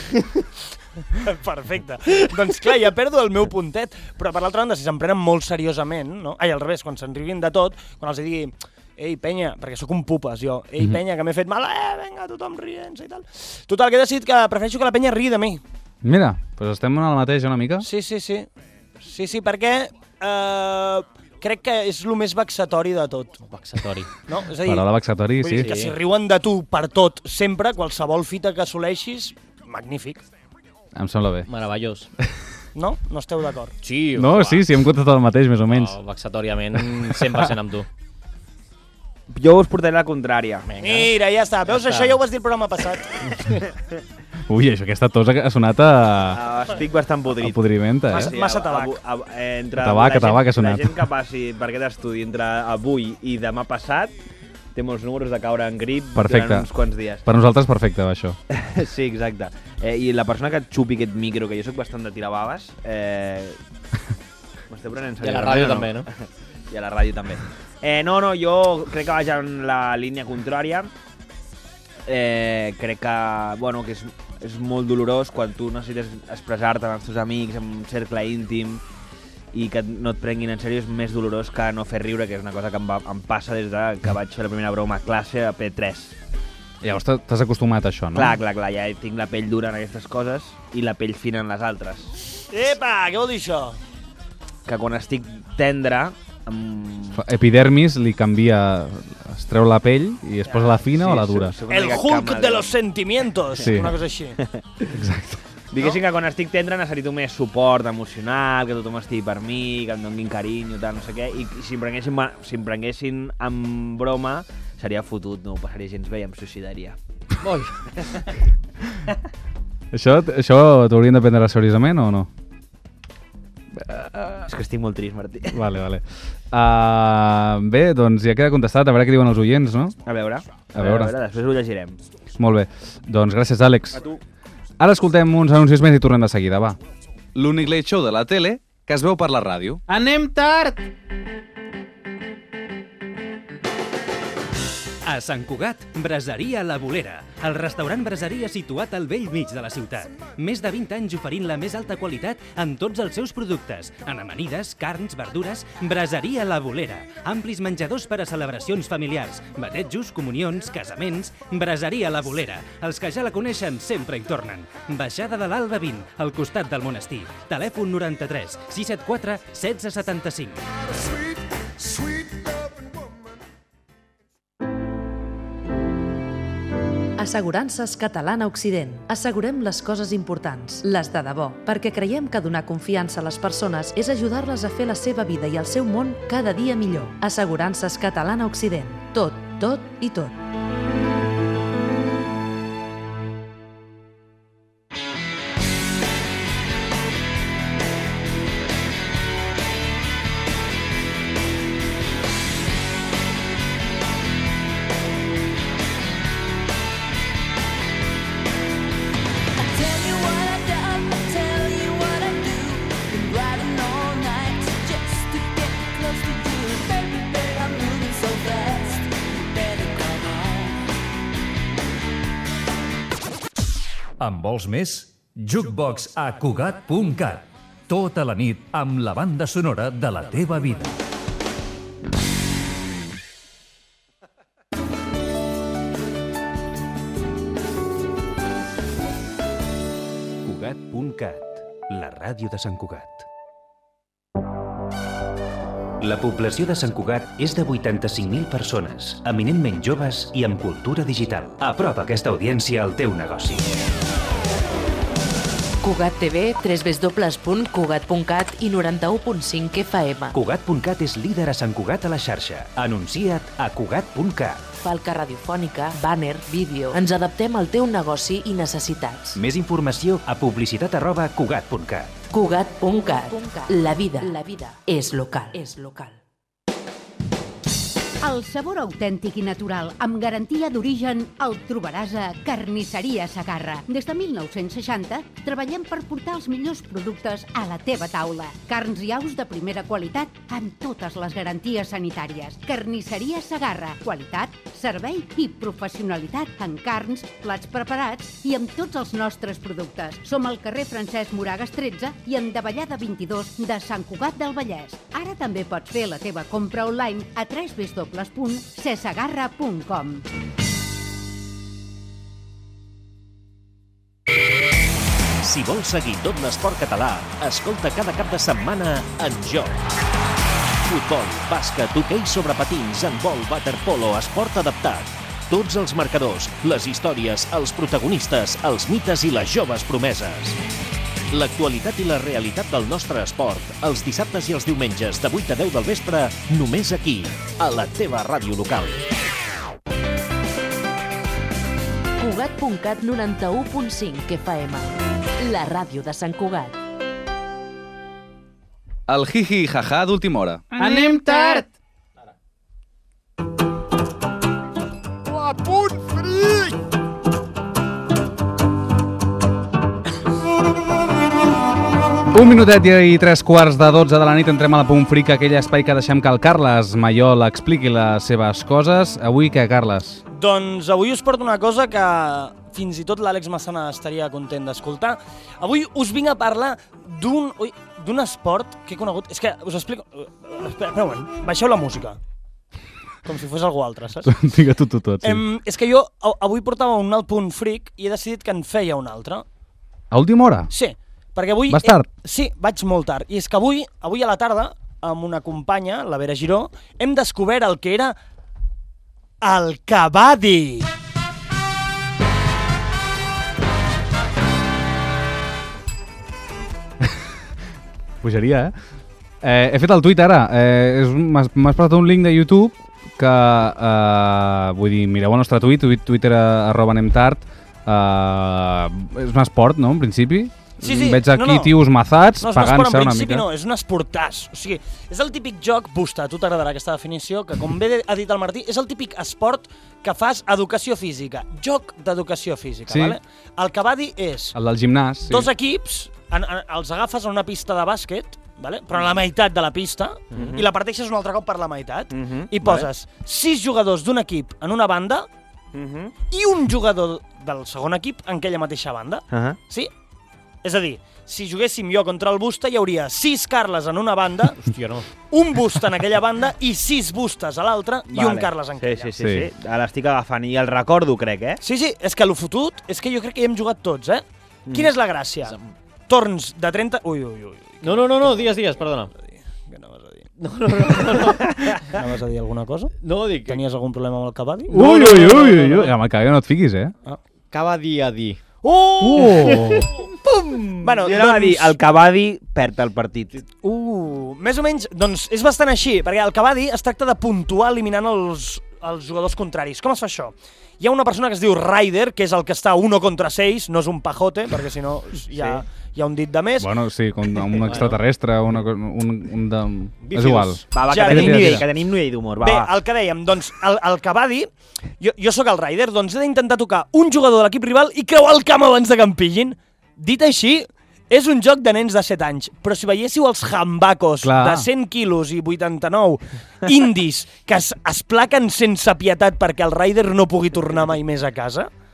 Perfecte. Doncs clar, ja perdo el meu puntet, però per l'altra banda, si se'n prenen molt seriosament, no? Ai, al revés, quan se'n riguin de tot, quan els digui, ei, penya, perquè sóc un pupes, jo, ei, Mhm. penya, que m'he fet mal, eh, vinga, tothom rient-se i tal. Total, que he decidit que prefereixo que la penya rigui de mi. Mira, doncs estem en el mateix una mica. Sí, sí, sí. Sí, sí, perquè eh, crec que és el més vexatori de tot. Vexatori. No? És a dir, Paraula vexatori, vull sí. dir que si riuen de tu per tot, sempre, qualsevol fita que assoleixis, magnífic. Em sembla bé. Meravellós. No? No esteu d'acord? Sí. No, va. sí, sí, hem comptat el mateix, més o menys. No, vexatoriament, cent per cent amb tu. Jo us portaré la contrària. Mira, ja està. Veus, Ja això està. ja ho vas dir el programa passat. Ui, això, aquesta tos ha sonat a... Uh, estic bastant podrit. A podrimenta, eh? Massa- massa tabac. A, a, a, entre Tabac, la gent, tabac ha sonat. La gent que passi per aquest estudi entre avui i demà passat té molts números de caure en grip Perfecte. durant uns quants dies. Per nosaltres, perfecte, va, això. Sí, exacte. Eh, I la persona que et xupi aquest micro, que jo sóc bastant de tirar baves, eh, m'esteu prenent I a la ràdio seriosament o també, no? I a la ràdio també. Eh, no, no, jo crec que vaig en la línia contrària. Eh, crec que, bueno, que és, és molt dolorós quan tu necessites expressar-te amb els teus amics, en un cercle íntim, i que no et prenguin en sèrio és més dolorós que no fer riure, que és una cosa que em, va, em passa des de que vaig fer la primera broma a classe a P tres. Llavors t'ha- t'has acostumat a això, no? Clar, clar, clar, ja tinc la pell dura en aquestes coses i la pell fina en les altres. Epa, què vol dir això? Que quan estic tendre... Em... Fa- Epidermis li canvia, es treu la pell i es posa la fina Sí, o la dura. soc- soc una El mica Hulk cama de de- los sentimientos. Sí. Una cosa així. Exacte. Diguéssim que quan estic tendre necessito més suport emocional, que tothom estigui per mi, que em donguin carinyo, tal, no sé què, i si em prenguessin, si em prenguessin amb broma seria fotut, no ho passaria gens bé i em suïcidaria. Ui. Això, això t'haurien de prendre seriosament o no? És que estic molt trist, Martí. Vale, vale. Uh, bé, doncs ja queda contestat, a veure què diuen els oients, no? A veure, A veure. a veure, després ho llegirem. Molt bé. Doncs gràcies, Àlex. A tu. Ara escoltem uns anuncis més i tornem de seguida, va. L'únic late show de la tele que es veu per la ràdio. Anem tard! A Sant Cugat, Braseria La Bolera, el restaurant braseria situat al vell mig de la ciutat. Més de vint anys oferint la més alta qualitat en tots els seus productes, en amanides, carns, verdures. Braseria La Bolera, amplis menjadors per a celebracions familiars, batejos, comunions, casaments. Braseria La Bolera, els que ja la coneixen sempre hi tornen. Baixada de l'Alba vint, al costat del monestir. Telèfon noranta-tres sis set quatre setze setanta-cinc. Assegurances Catalana Occident. Assegurem les coses importants, les de debò, perquè creiem que donar confiança a les persones és ajudar-les a fer la seva vida i el seu món cada dia millor. Assegurances Catalana Occident. Tot, tot i tot. En vols més? Jukebox a Cugat punt cat. Tota la nit amb la banda sonora de la teva vida. Cugat punt cat, la ràdio de Sant Cugat. La població de Sant Cugat és de vuitanta-cinc mil persones, eminentment joves i amb cultura digital. Apropa aquesta audiència al teu negoci. Cugat T V, w w w punt cugat punt cat i noranta-u punt cinc F M. Cugat punt cat és líder a Sant Cugat a la xarxa. Anuncia't a Cugat punt cat. Falca radiofònica, banner, vídeo... Ens adaptem al teu negoci i necessitats. Més informació a publicitat arroba cugat punt cat. Cugat punt cat. La vida, la vida és local. És local. El sabor autèntic i natural, amb garantia d'origen, el trobaràs a Carnisseria Segarra. Des de mil nou-cents seixanta treballem per portar els millors productes a la teva taula. Carns i aus de primera qualitat amb totes les garanties sanitàries. Carnisseria Segarra. Qualitat, servei i professionalitat en carns, plats preparats i amb tots els nostres productes. Som al carrer Francesc Moragas tretze i en Davallada vint-i-dos de Sant Cugat del Vallès. Ara també pots fer la teva compra online a w w w punt cesegarra punt com. Si vols seguir tot l'esport català, escolta cada cap de setmana En Joc. Futbol, bàsquet, hoquei sobre patins, handbol, waterpolo, esport adaptat. Tots els marcadors, les històries, els protagonistes, els mites i les joves promeses. L'actualitat i la realitat del nostre esport, els dissabtes i els diumenges de vuit a deu del vespre, només aquí, a la teva ràdio local. Cugat punt cat noranta-u punt cinc F M. La ràdio de Sant Cugat. El hi-hi ha-ha d'última hora. Anem tard! La punt fric! Un minutet i tres quarts de dotze de la nit entrem a la Punt Fric, aquell espai que deixem que el Carles Maiol expliqui les seves coses. Avui què, Carles? Doncs avui us porto una cosa que fins i tot l'Àlex Massana estaria content d'escoltar. Avui us vinc a parlar d'un d'un esport que he conegut... És que us explico... Espera, espera un moment, baixeu la música. Com si fos algú altre, saps? Digue tu, tu tot, sí. Em, és que jo avui portava un alt Punt Fric i he decidit que en feia un altre. A última hora? Sí. Perquè avui... Vas tard? Eh, sí, vaig molt tard. I és que avui, avui a la tarda, amb una companya, la Vera Giró, hem descobert el que era el kabaddi. Pujaria, eh? eh? He fet el tuit ara. Eh, M'has passat un link de YouTube que, eh, vull dir, mireu el nostre tuit, Twitter arroba anem tard. Eh, és un esport, no?, en principi. Sí, sí. Veig aquí no, no. tios mazats, no, pagant-se una mica. No, és un esportàs. O sigui, és el típic joc, Busta, a tu t'agradarà aquesta definició, que com bé ha dit el Martí, és el típic esport que fas educació física. Joc d'educació física, sí. Vale? El kabaddi és... El del gimnàs, sí. Dos equips, en, en, els agafes en una pista de bàsquet, vale? Però a la meitat de la pista, mm-hmm. i la parteixes un altre cop per la meitat, mm-hmm. i poses vale. sis jugadors d'un equip en una banda, mm-hmm. i un jugador del segon equip en aquella mateixa banda. Uh-huh. Sí? És a dir, si juguéssim jo contra el Busta, hi hauria sis Carles en una banda, hòstia, no. un Busta en aquella banda i sis Bustes a l'altra i vale. un Carles en aquella. Sí, sí, sí, sí. sí. L'estic agafant i el recordo, crec, eh? Sí, sí, és que lo fotut és que jo crec que hi hem jugat tots, eh? Mm. Quina és la gràcia? Torns de trenta... Ui, ui, ui. No, no, no, no, digues, digues, perdona. Què anaves a dir? No, no, no, no. Anaves a dir alguna cosa? No, dic... Tenies algun problema amb el kabaddi? Ui, ui, ui, ui, ui. Amb el kabaddi no et fiquis, eh? Ah. Kabaddi a dir. Oh! Oh! Pum! Bueno, jo anava doncs... a dir, el kabaddi perd el partit. Uh, més o menys, doncs és bastant així, perquè el kabaddi es tracta de puntuar eliminant els, els jugadors contraris. Com es fa això? Hi ha una persona que es diu Ryder, que és el que està uno contra seis, no és un pajote, perquè si no hi ha, sí. hi ha un dit de més. Bueno, sí, com un extraterrestre, una, un, un de... Bífidos. És igual. Va, va, que, ja, tenim nivell, que tenim nivell d'humor. Bé, el que dèiem, doncs, el, el kabaddi, jo, jo sóc el Ryder, doncs he d'intentar tocar un jugador de l'equip rival i creuar el camp abans de que em pillin. Dit així, és un joc de nens de set anys, però si veiéssiu els jambacos Clar. de cent quilos i vuitanta-nou indis que es, es plaquen sense pietat perquè el Ryder no pugui tornar mai més a casa,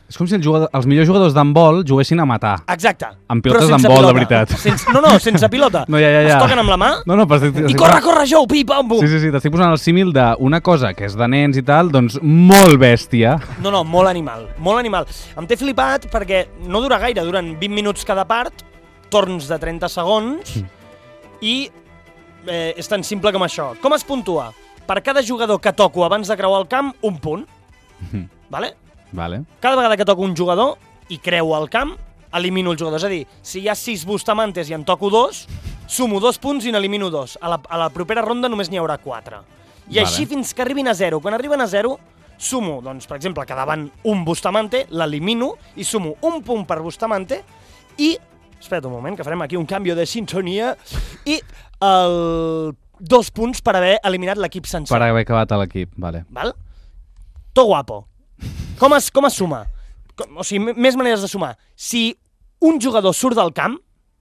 És com si el jugador, els millors jugadors d'handbol juguessin a matar. Exacte. Amb pilotes d'handbol, de veritat. Sense, no, no, sense pilota. No, ja, ja, ja. Es toquen amb la mà no, no, però estic, i corre, corre, Joe, pi, pam, bum. Sí, sí, sí, t'estic posant el símil d'una cosa que és de nens i tal, doncs molt bèstia. No, no, molt animal, molt animal. Em té flipat perquè no dura gaire, duren vint minuts cada part, torns de trenta segons, i eh, és tan simple com això. Com es puntua? Per cada jugador que toco abans de creuar el camp, un punt. Vale? Vale. Cada vegada que toco un jugador i creu el camp, elimino el jugador. És a dir, si hi ha sis Bustamantes i en toco dos, sumo dos punts i n'elimino dos. A la, a la propera ronda només n'hi haurà quatre. I Vale. així fins que arribin a zero. Quan arriben a zero, sumo, doncs, per exemple, que davant un Bustamante, l'elimino i sumo un punt per Bustamante i... Espera't un moment, que farem aquí un canvi de sintonia. I el... dos punts per haver eliminat l'equip sencer. Per haver acabat a l'equip, vale. Val? To guapo. Com es, com es suma? Com, o sigui, més maneres de sumar. Si un jugador surt del camp...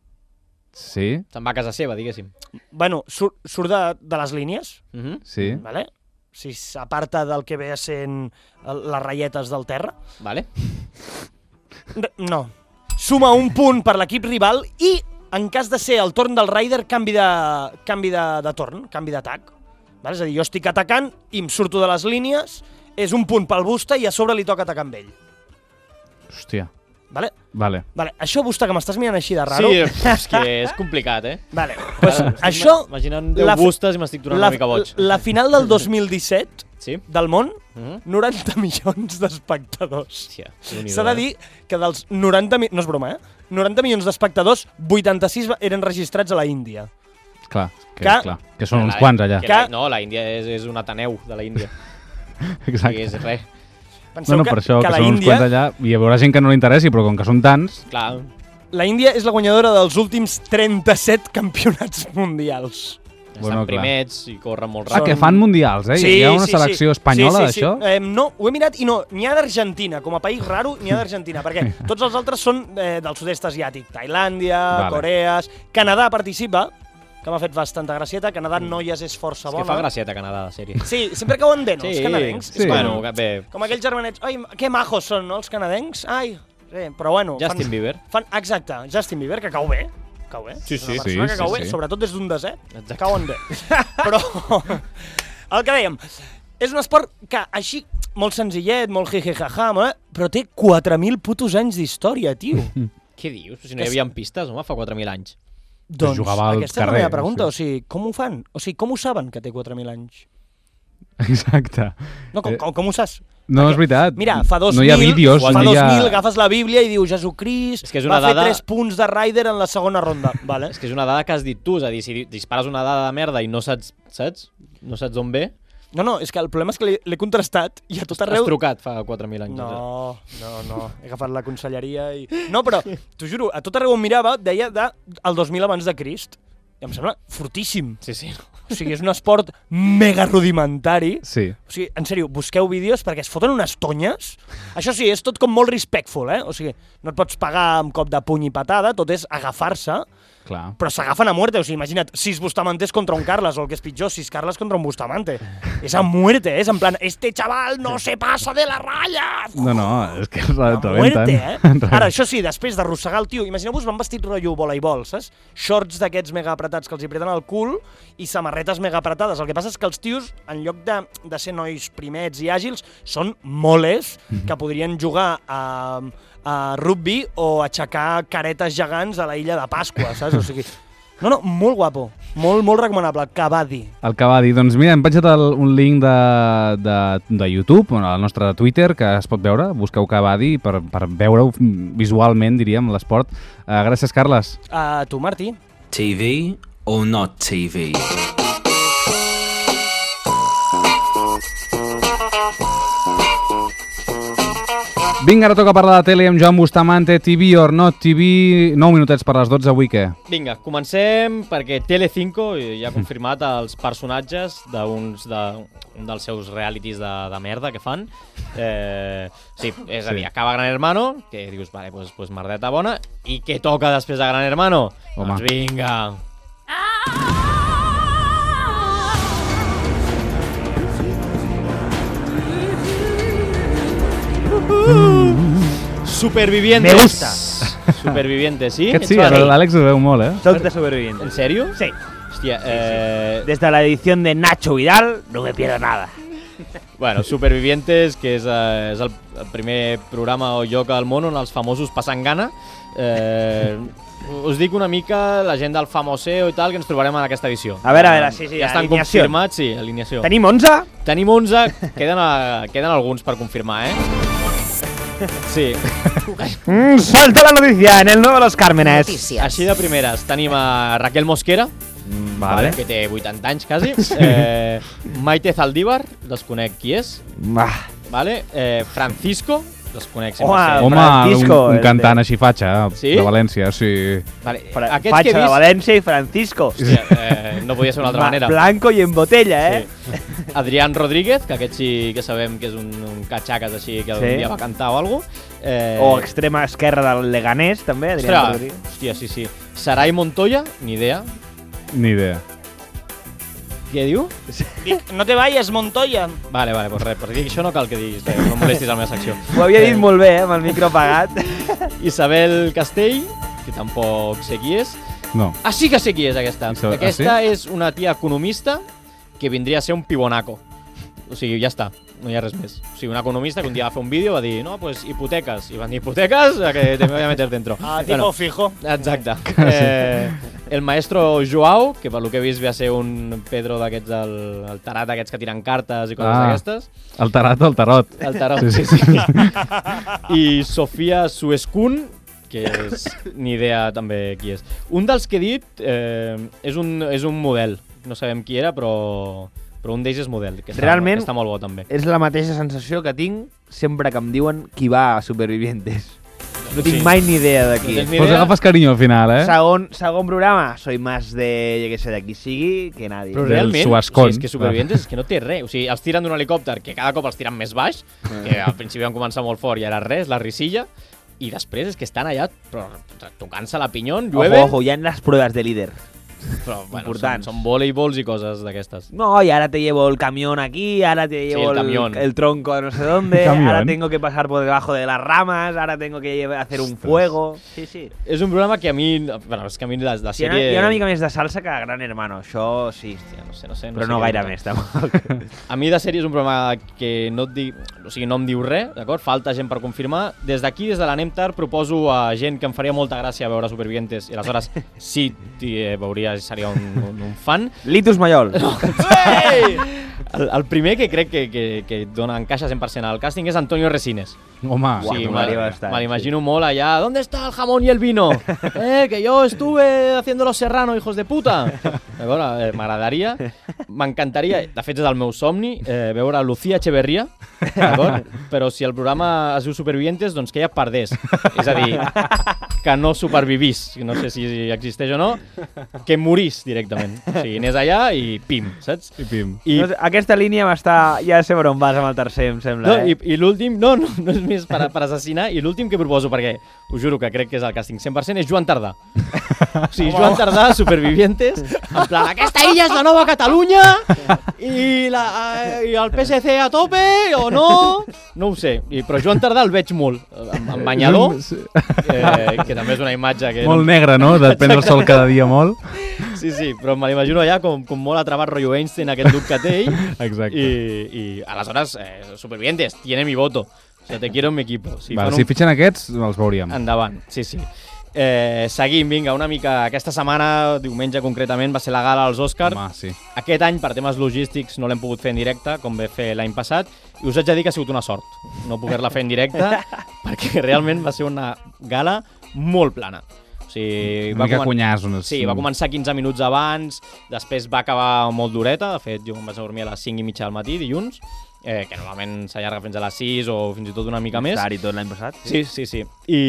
Sí. Se'n va a casa seva, diguéssim. Bueno, sur, surt de, de les línies. Mm-hmm. Sí. Vale? Si s'aparta del que ve a ser les ratlletes del terra. Vale. No. Suma un punt per l'equip rival i, en cas de ser el torn del Raider, canvi de, canvi de, de torn, canvi d'atac. Vale? És a dir, jo estic atacant i em surto de les línies, és un punt pel Busta i a sobre li toca atacar amb ell. Hòstia. Vale? Vale. Vale. Això, Busta, que m'estàs mirant així de raro... Sí, és que és complicat, eh? Vale. Pues, això... Imaginant deu Bustes i m'estic tornant la, una mica boig. La final del dos mil disset sí? del món, Mm-hmm. noranta milions d'espectadors. S'ha S'ha de dir que dels noranta... No és broma, eh? noranta milions d'espectadors, vuitanta-sis eren registrats a la Índia. Clar, que, Que- clar, que són La- uns quants allà. que la- No, la Índia és, és un Ateneu de la Índia. Exacte. I és res. Penseu No, no, que- per això, que que, la són uns Índia- quants allà, i hi haurà gent que no li interessi, però com que són tants... Clar. La Índia és la guanyadora dels últims trenta-set campionats mundials. Bueno, Estan primets i corren molt Ah, ràpid. que fan mundials, eh? Hi ha una selecció espanyola sí, sí, d'això? Sí. Eh, no, ho he mirat i no, n'hi ha d'Argentina, com a país raro n'hi ha d'Argentina, perquè tots els altres són eh, del sud-est asiàtic, Tailàndia, Vale. Corees, Canadà participa, que m'ha fet bastanta gracieta, Canadà noies és força És bona. que fa gracieta Canadà, la sèrie. Sí, sempre cauen bé, no, Sí, els canadencs? sí. És com, Bueno, bé. com aquells germanets, ai, que majos són, no, els canadencs? Ai, sí, però bueno... Justin fan, Bieber. Fan, exacte, Justin Bieber, que cau bé. Cau bé. Sí, sí. Una persona Sí, que cau sí, bé, sí. sobretot des d'un desert, Exacte. cauen bé. Però, el que dèiem, és un esport que així, molt senzillet, molt jijijaja, molt, però té quatre mil putos anys d'història, tio. Què dius? Si no hi havia pistes, home, fa quatre mil anys. Doncs jugava al aquesta és la carrer, meva pregunta, sí. o sigui, com ho fan? O sigui, com ho saben que té quatre mil anys? Exacte. No, com, Eh, com, com ho saps? No, és veritat. Mira, fa dos no mil, hi ha vídeos, fa no hi dos ha... mil agafes la Bíblia i diu Jesucrist És que és una va fer dada- tres punts de Ryder en la segona ronda. Vale. És que és una dada que has dit tu, és a dir, si di- dispares una dada de merda i no saps, saps? No saps d'on ve, No, no, és que el problema és que l'he- l'he contrastat i a tot arreu... has trucat fa quatre mil anys. No, no, no, he agafat la conselleria i... No, però, t'ho juro, a tot arreu on mirava deia de, el dos mil abans de Crist. I em sembla fortíssim. Sí, sí. O sigui, és un esport mega rudimentari. Sí. O sigui, en sèrio, busqueu vídeos perquè es foten unes tonyes. Això sí, és tot com molt respectful, eh? O sigui, no et pots pagar amb cop de puny i patada, tot és agafar-se, Clar. però s'agafen a muerte. O sigui, imagina't, sis Bustamantes contra un Carles, o el que és pitjor, sis Carles contra un Bustamante. És a muerte, eh? És en plan, este chaval no se pasa de la raya. No, no, és que els A muerte, eh? rebenten. Ara, això sí, després d'arrossegar el tio, imagineu-vos, van vestit rotllo voleibol, saps? Shorts d'aquests mega apretats que els hi apreten el cul i samarretes mega apretades. El que passa és que els tios, en lloc de, de ser nois primets i àgils, són moles que podrien jugar a, a rugby o aixecar caretes gegants a la illa de Pasqua, saps? O sigui, no, no, molt guapo, molt, molt recomanable, Cavadi. El que va dir, doncs mira, hem penjat el, un link de, de, de YouTube, bueno, al nostre Twitter, que es pot veure, busqueu Cavadi per, per veure-ho visualment, diríem, l'esport. Uh, gràcies, Carles. A tu, Martí. T V or not T V? Vinga, ara toca parlar de tele amb Joan Bustamante, T V or not T V, nou minutets per les dotze, avui què? Vinga, comencem perquè Telecinco ja ha confirmat els personatges d'uns de, un dels seus realities de, de merda que fan. Eh, sí, és a dir, Sí. acaba Gran Hermano, que dius, vale, pues, pues merdeta bona, i què toca després de Gran Hermano? Home. Doncs vinga. Supervivientes. Me gusta. Supervivientes, sí? Aquest sí, però l'Àlex ho veu molt, eh? Soc de Supervivientes. ¿En serio? Sí. Hòstia, Sí, eh... sí. Desde la edición de Nacho Vidal no me pierdo nada. Bueno, Supervivientes, que és, eh, és el, el primer programa o lloc al món on els famosos passen gana. Eh, us dic una mica la gent del Famoseo i tal que ens trobarem en aquesta edició. A veure, a veure, sí, sí, ja estan alineació. confirmats, sí, alineació. Tenim onze? Tenim onze, queden, a, queden alguns per confirmar, eh? Sí. Mm, salta la noticia en el nuevo Los Cármenes. Així de primeres, tenim a Raquel Mosquera, mm, vale. que té vuitanta anys quasi, eh, Maite Zaldívar, desconec qui és, ah. vale. eh, Francisco, desconec cent per Home, cent. Home, Francisco, un, un el cantant de- així fatxa, Sí? de València, sí. Vale. Fra- Aquests que he Fatxa de vist, València i Francisco. hòstia, eh, no podia ser d'una altra Ma- manera. Blanco i en botella, eh? Sí. Adrián Rodríguez, que aquest sí que sabem que és un, un catxaques així, que algun Sí. dia va cantar o alguna cosa. Eh, O extrema esquerra del Leganés, també, Adrián Ostres, Rodríguez. hòstia, sí, sí. Sarai Montoya, ni idea. Ni idea. Què diu? Dic, no te vayas, Montoya. Vale, vale, pues res, per dir això no cal que diguis, eh, no molestis a la meva secció. Ho havia dit molt bé, eh, amb el micro apagat. Isabel Castell, que tampoc sé qui és. No. Ah, sí que sé qui és aquesta. Isabel- Aquesta ah, sí? és una tia economista que vindria a ser un pibonaco. O sigui, ja està, no hi ha res més. O sigui, una economista que un dia va fer un vídeo va dir, no, pues hipoteques. I van dir, hipoteques, a que te me voy a meter dentro. Ah, tipo fijo. Exacte. Eh, el maestro Joao, que per lo que he vist ve a ser un Pedro d'aquests, el, el tarat d'aquests que tiren cartes i coses Ah, d'aquestes. el tarot, el tarot. El tarot, Sí, sí, sí. sí. I Sofia Suescun, que és ni idea també qui és. Un dels que he dit eh, és, un, és un model. No sabem qui era, però, però un d'ells és model, que està, Realment, que està molt bo també. És la mateixa sensació que tinc sempre que em diuen qui va a Supervivientes. No tinc Sí. mai ni idea de qui No és. tens ni Pues idea? agafes carinyo al final, eh? Segon, segon programa, soy más de, jo què sé, de qui sigui que nadie. Però Del realment, o Suascon. sigui, és que Supervivientes és que no té res. O sigui, els tiren d'un helicòpter, que cada cop els tiren més baix, que al principi van començar molt fort i ara res, la risilla, i després és que estan allà però, tocant-se la pinyon, llueve, Ojo, ojo, hi ha les proves de líder. però bueno, són, importants. són voleibols i coses d'aquestes. No, y ahora te llevo el camión aquí, ahora te llevo el el, camión. el tronco de no sé dónde, Camión. ahora tengo que pasar por debajo de las ramas, ahora tengo que llevar- hacer un fuego. Sí, sí. És un programa que a mi... Bueno, és que a mi la, la Hi ha, sèrie... hi ha una mica més de salsa que Gran Hermano, això sí. Hòstia, no sé, no sé. Però sé no què gaire dir. més, tampoc. A mi de sèrie és un programa que no et dic, o sigui, no em diu res, d'acord? Falta gent per confirmar. Des d'aquí, des de la Nemtar, proposo a gent que em faria molta gràcia veure Supervivientes i aleshores sí, eh, veuria, seria un, un, un fan. Litus Mayol. No. El, el primer que crec que, que, que dona encaixa cent per cent al càsting és Antonio Resines. Home, Sí, molaria me, bastant, me l'imagino molt allà. ¿Dónde está el jamón y el vino? Eh, que yo estuve haciendo los serrano, hijos de puta. D'acord, eh, m'agradaria, m'encantaria, de fet és el meu somni, eh, veure Lucía Echeverría, d'acord? Però si el programa es diu Supervivientes, doncs que ella perdés. És a dir, que no supervivís, no sé si existeix o no, que morís directament. O sigui, anés allà i pim, saps? I pim. I, No sé, aquesta línia m'està... Ja sé per on vas amb el tercer, em sembla. no, eh? i, i l'últim, no, no, no és més per, per assassinar, i l'últim que proposo, perquè us juro que crec que és el càsting cent per cent, és Joan Tardà. O sigui, Joan Tardà, Supervivientes, en plan, aquesta illa és la nova Catalunya i, la, eh, i el P S C a tope o no, no ho sé. I, però Joan Tardà el veig molt, amb, amb banyador, eh, que també és una imatge que... Molt negre, no? De prendre el sol cada dia molt. Sí, sí, però me l'imagino allà com, com molt atrapat rotllo Einstein, aquest look que té ell. Exacte. I, i aleshores, eh, Supervivientes, tiene mi voto. O sea, te quiero en mi equipo. Si, Vale, fan si un- fitxen aquests, els veuríem. Endavant, sí, sí. Eh, seguim, vinga, una mica... Aquesta setmana, diumenge concretament, va ser la gala als Òscars. Home, sí. Aquest any, per temes logístics, no l'hem pogut fer en directe, com vam fer l'any passat, i us haig de dir que ha sigut una sort no poder-la fer en directe, perquè realment va ser una gala molt plana. O sigui, Una mica comen- cunyàs. Unes... Sí, va començar quinze minuts abans, després va acabar molt dureta, de fet jo em vaig dormir a les cinc i mitja del matí, dilluns, eh, que normalment s'allarga fins a les sis o fins i tot una mica més. Estar i tot l'any passat. Sí, sí, sí.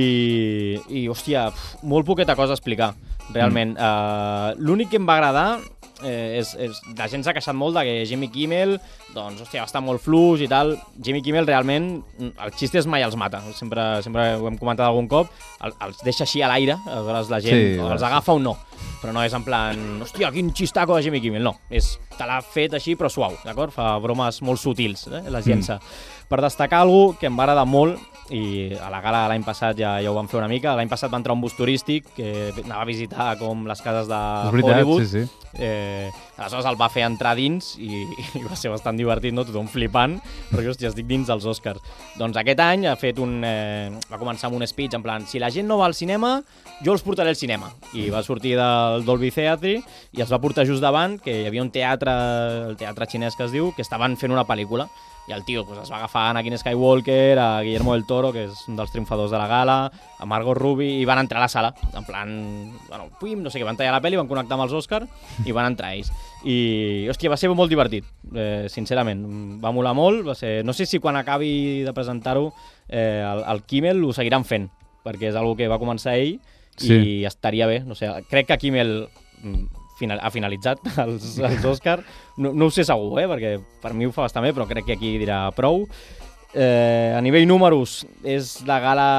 I, i hòstia, pf, molt poqueta cosa a explicar, realment. Mm. Uh, L'únic que em va agradar eh, és, és... La gent s'ha queixat molt de que Jimmy Kimmel, doncs, hòstia, va estar molt fluix i tal. Jimmy Kimmel realment, els xistes mai els mata. Sempre, sempre ho hem comentat algun cop. El, els deixa així a l'aire, aleshores la gent Sí, o els sí. agafa o no. Però no és en plan, hòstia, quin xistaco de Jimmy Kimmel. No, és, te l'ha fet així però suau, d'acord? Fa bromes molt sutils, eh? Les llença. Mm. Per destacar alguna que em va agradar molt, i a la gala l'any passat ja, ja ho vam fer una mica. L'any passat va entrar un bus turístic que anava a visitar com les cases de veritat, Hollywood. sí, sí. Eh, aleshores el va fer entrar dins i, i va ser bastant divertit, no? Tothom flipant, perquè hòstia, estic dins dels Oscars. Doncs aquest any ha fet un... Eh, va començar amb un speech en plan, si la gent no va al cinema, jo els portaré al cinema. I va sortir del Dolby Theatre i els va portar just davant, que hi havia un teatre, el teatre xinès que es diu, que estaven fent una pel·lícula. I el tio pues, es va agafar a Anakin Skywalker, a Guillermo del Toro, que és un dels triomfadors de la gala, a Margot Robbie, i van entrar a la sala, en plan, bueno, puim, no sé què, van tallar la pel·li, van connectar amb els Oscars i van entrar ells. I, hòstia, va ser molt divertit, eh, sincerament, va molar molt, va ser... No sé si quan acabi de presentar-ho eh, el, el Kimmel ho seguiran fent, perquè és una que va començar ell Sí. i estaria bé, no sé, crec que Kimmel final, ha finalitzat els, els Oscars, no, no ho sé segur, eh, perquè per mi ho fa bastant bé, però crec que aquí dirà prou. Eh, a nivell números, és la gala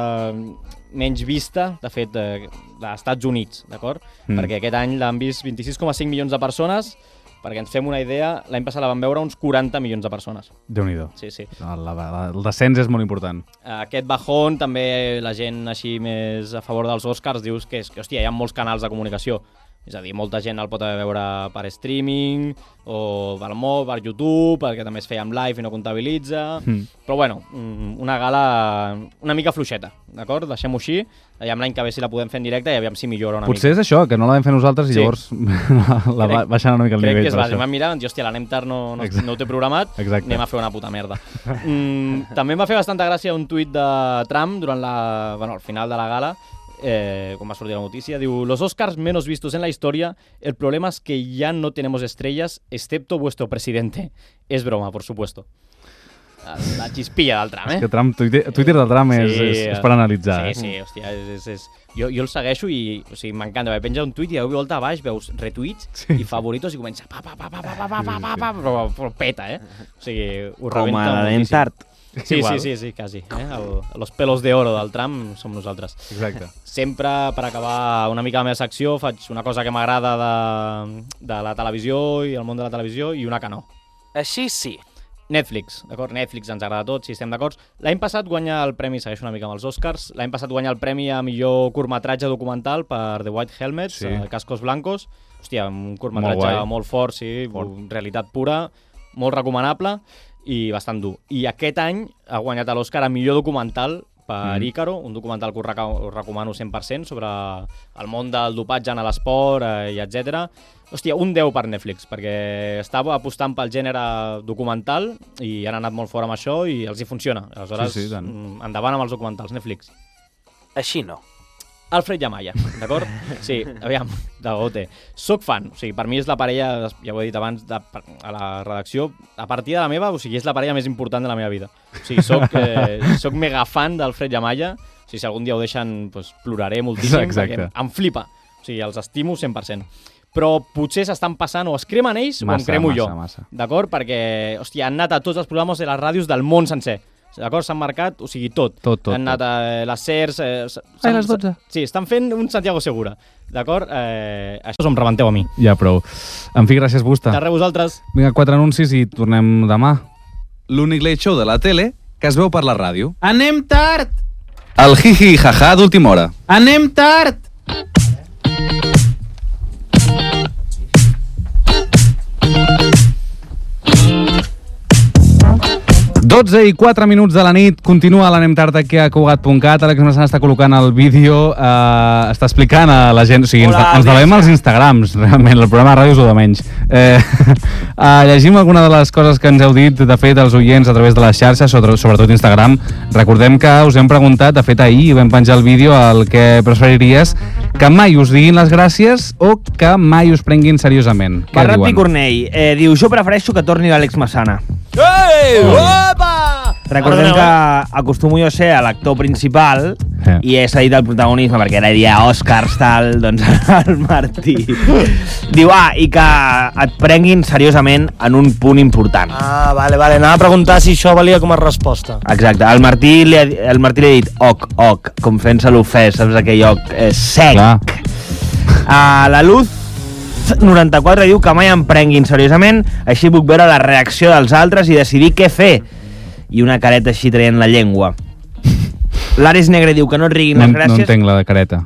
menys vista, de fet, eh, dels Estats Units, d'acord? Mm. Perquè aquest any l'han vist vint-i-sis coma cinc milions de persones, perquè ens fem una idea, l'any passat la van veure uns quaranta milions de persones. Déu-n'hi-do. Sí, sí. El, el descens és molt important. Aquest bajón, també la gent així més a favor dels Oscars dius que, és, que hòstia, hi ha molts canals de comunicació. És a dir, molta gent el pot veure per streaming, o per mòbil, per YouTube, perquè també es feia amb live i no comptabilitza. Mm. Però bueno, una gala una mica fluixeta, d'acord? Deixem-ho així. Aviam l'any que ve si la podem fer en directe i aviam si millora una Potser mica. és això, que no la vam fer nosaltres i Sí. llavors la Crec- baixant una mica el crec nivell. que és per va, això. vam mirar, vam dir, hòstia, l'anem tard, no, no, Exacte. no ho té programat, Exacte. anem a fer una puta merda. mm, també em va fer bastanta gràcia un tuit de Trump durant la, bueno, al final de la gala, eh, quan va sortir la notícia, diu, los Oscars menos vistos en la historia, el problema es que ya no tenemos estrellas, excepto vuestro presidente. És broma, por supuesto. La, la xispilla del Trump, eh? És que Trump, Twitter, Twitter del Trump és, Sí, és, és per analitzar. Sí, eh? sí, hòstia, és, és, és... Jo, jo el segueixo i o sigui, m'encanta, perquè penja un tuit i de volta a baix veus retuits sí. i favoritos i comença pa, pa, pa, pa, pa, pa, pa, pa, pa, pa, però, però peta, eh? O sigui, ho Com rebenta a l'anem moltíssim. tard. Sí, sí, Igual. sí, sí, quasi. Eh? El, los pelos de oro del Trump som nosaltres. Exacte. Sempre, per acabar una mica la meva secció, faig una cosa que m'agrada de, de la televisió i el món de la televisió i una que no. Així sí. Netflix, d'acord? Netflix ens agrada a tots, si estem d'acord. L'any passat guanya el premi, segueixo una mica amb els Oscars, l'any passat guanya el premi a millor curtmetratge documental per The White Helmets, Sí. sí. Cascos Blancos. Hòstia, un curtmetratge Molt molt, guai. molt fort, sí, fort. Realitat pura, molt recomanable i bastant dur. I aquest any ha guanyat l'Oscar a millor documental per Mm. Ícaro, un documental que us, reca- us recomano cent per cent sobre el món del dopatge en l'esport eh, i etcètera. Hòstia, un deu per Netflix, perquè estava apostant pel gènere documental i han anat molt fort amb això i els hi funciona. Aleshores, Sí, sí, tant. mm, endavant amb els documentals, Netflix. Així no. Alfred Yamaya, d'acord? Sí, aviam, de Gote. Soc fan, o sigui, per mi és la parella, ja ho he dit abans de, a la redacció, a partir de la meva, o sigui, és la parella més important de la meva vida. O sigui, soc, eh, soc mega fan d'Alfred Yamaya, o sigui, si algun dia ho deixen, doncs, ploraré moltíssim, Exacte. perquè em flipa. O sigui, els estimo cent per cent. Però potser s'estan passant, o es cremen ells, Massa, o em cremo massa, jo. massa. D'acord? Perquè, hòstia, han anat a tots els programes de les ràdios del món sencer. D'acord? S'han marcat, o sigui, tot. Tot, tot, Han anat a les SERs... Eh, s- Ai, s'han- les dotze. Sí, estan fent un Santiago Segura. D'acord? Eh, això em rebenteu a mi. Ja, prou. En fi, gràcies, Busta. De res, vosaltres. Vinga, quatre anuncis i tornem demà. L'únic late show de la tele que es veu per la ràdio. Anem tard! El hi-hi ha-ha d'última hora. Anem tard! dotze i quatre minuts de la nit, continua l'Anem Tard aquí a Cugat punt cat. Àlex Massana està col·locant el vídeo, eh, està explicant a la gent, o sigui, ens, Hola, ens devem als Instagrams, realment, el programa de ràdio és el de menys. Eh, eh, llegim alguna de les coses que ens heu dit, de fet, els oients a través de les xarxes, sobre, sobretot Instagram. Recordem que us hem preguntat, de fet, ahir vam penjar el vídeo, el que preferiries, que mai us diguin les gràcies o que mai us prenguin seriosament. Què Barrat diuen? Picornell eh, diu, jo prefereixo que torni l'Àlex Massana. Ei! Opa! Recordem Perdoneu, que eh? acostumo jo a ser l'actor principal Eh. i he cedit el protagonisme perquè ara diria Oscars, tal, doncs el Martí. Diu, ah, i que et prenguin seriosament en un punt important. Ah, vale, vale. Anava a preguntar si això valia com a resposta. Exacte, el Martí li ha, el Martí li ha dit oc, oc, com fent-se l'ofès, saps aquell oc eh, sec. Uh, la Luz noranta-quatre diu que mai em prenguin seriosament, així puc veure la reacció dels altres i decidir què fer. I una careta així traient la llengua. L'Ares Negre diu que no et riguin No, les no gràcies. entenc la de careta.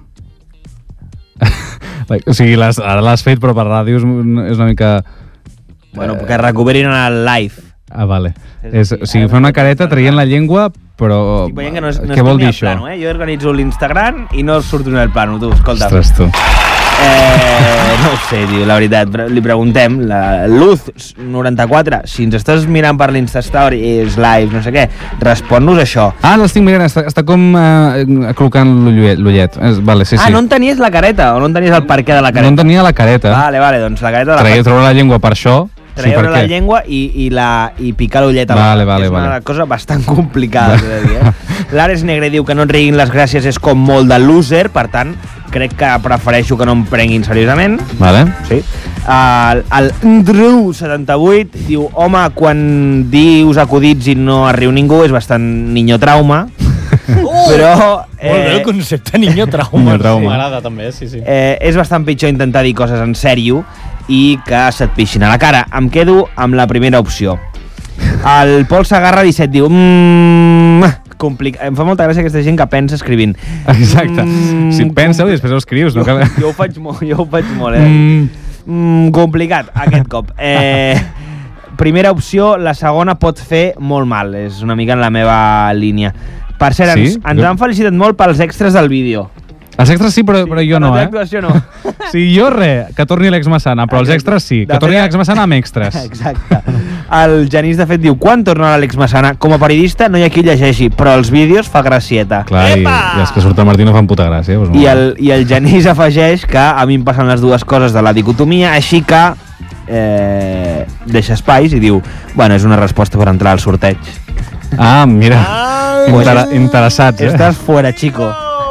O sigui, les, ara l'has fet, però per ràdio és, és una mica... Bueno, que recuperin el live. Ah, vale. És, o sigui, fer una careta traient la llengua, però... Estic veient que no és, no Què vol ni dir al això? plano, eh? Jo organitzo l'Instagram i no surto en el plano, tu, escolta. Ostres, tu. Eh, no ho sé, tio, la veritat. Li preguntem, la Luz noranta-quatre, si ens estàs mirant per l'Instastory, és live, no sé què, respon-nos això. Ah, l'estic mirant, està, està com eh, col·locant l'ullet. l'ullet. És- Vale, sí, sí. Ah, no entenies la careta, o no entenies el perquè de la careta? No entenia la careta. Vale, vale, doncs la careta de la Traia, treure la llengua per això. Sí, Treure per la què? llengua i, i, la, i picar l'ullet a Vale, la vale, és una vale. cosa bastant complicada, t'he de dir, eh? L'Ares Negre diu que no et riguin les gràcies és com molt de loser, per tant, crec que prefereixo que no em prenguin seriosament. Vale. Sí. El, el Ndru setanta-vuit diu, home, quan dius acudits i no es riu ningú és bastant niño trauma. Però... Molt bé el concepte niño trauma. Niño trauma. M'agrada també, sí, sí. Eh, és bastant pitjor intentar dir coses en sèrio i que se't pixin a la cara. Em quedo amb la primera opció. El Pol Sagarra disset diu... Mmm, complica... Em fa molta gràcia aquesta gent que pensa escrivint. Exacte. Mm, Si pensa-ho i després ho escrius. No Jo, cal... jo, ho faig molt, jo ho faig molt, eh? Mm. Mm, complicat, aquest cop. Eh, primera opció, la segona pot fer molt mal. És una mica en la meva línia. Per cert, Sí? ens, ens han felicitat molt pels extras del vídeo. Els extras sí, però, però jo per no, la eh? teva actuació no. Sí, jo res, que torni l'Ex Massana, però els extras sí, que De torni fet- l'Ex Massana amb extras. Exacte. El Genís, de fet, diu, quan torna l'Àlex Massana? Com a periodista no hi ha qui llegeixi, però els vídeos fa gracieta. Clar, i, i els que surt el Martí no fan puta gràcia. Doncs I el, I el Genís afegeix que a mi em passen les dues coses de la dicotomia, així que eh, deixa espais i diu, bueno, és una resposta per entrar al sorteig. Ah, mira, Pues Inter interessats, eh? Estàs fuera, chico.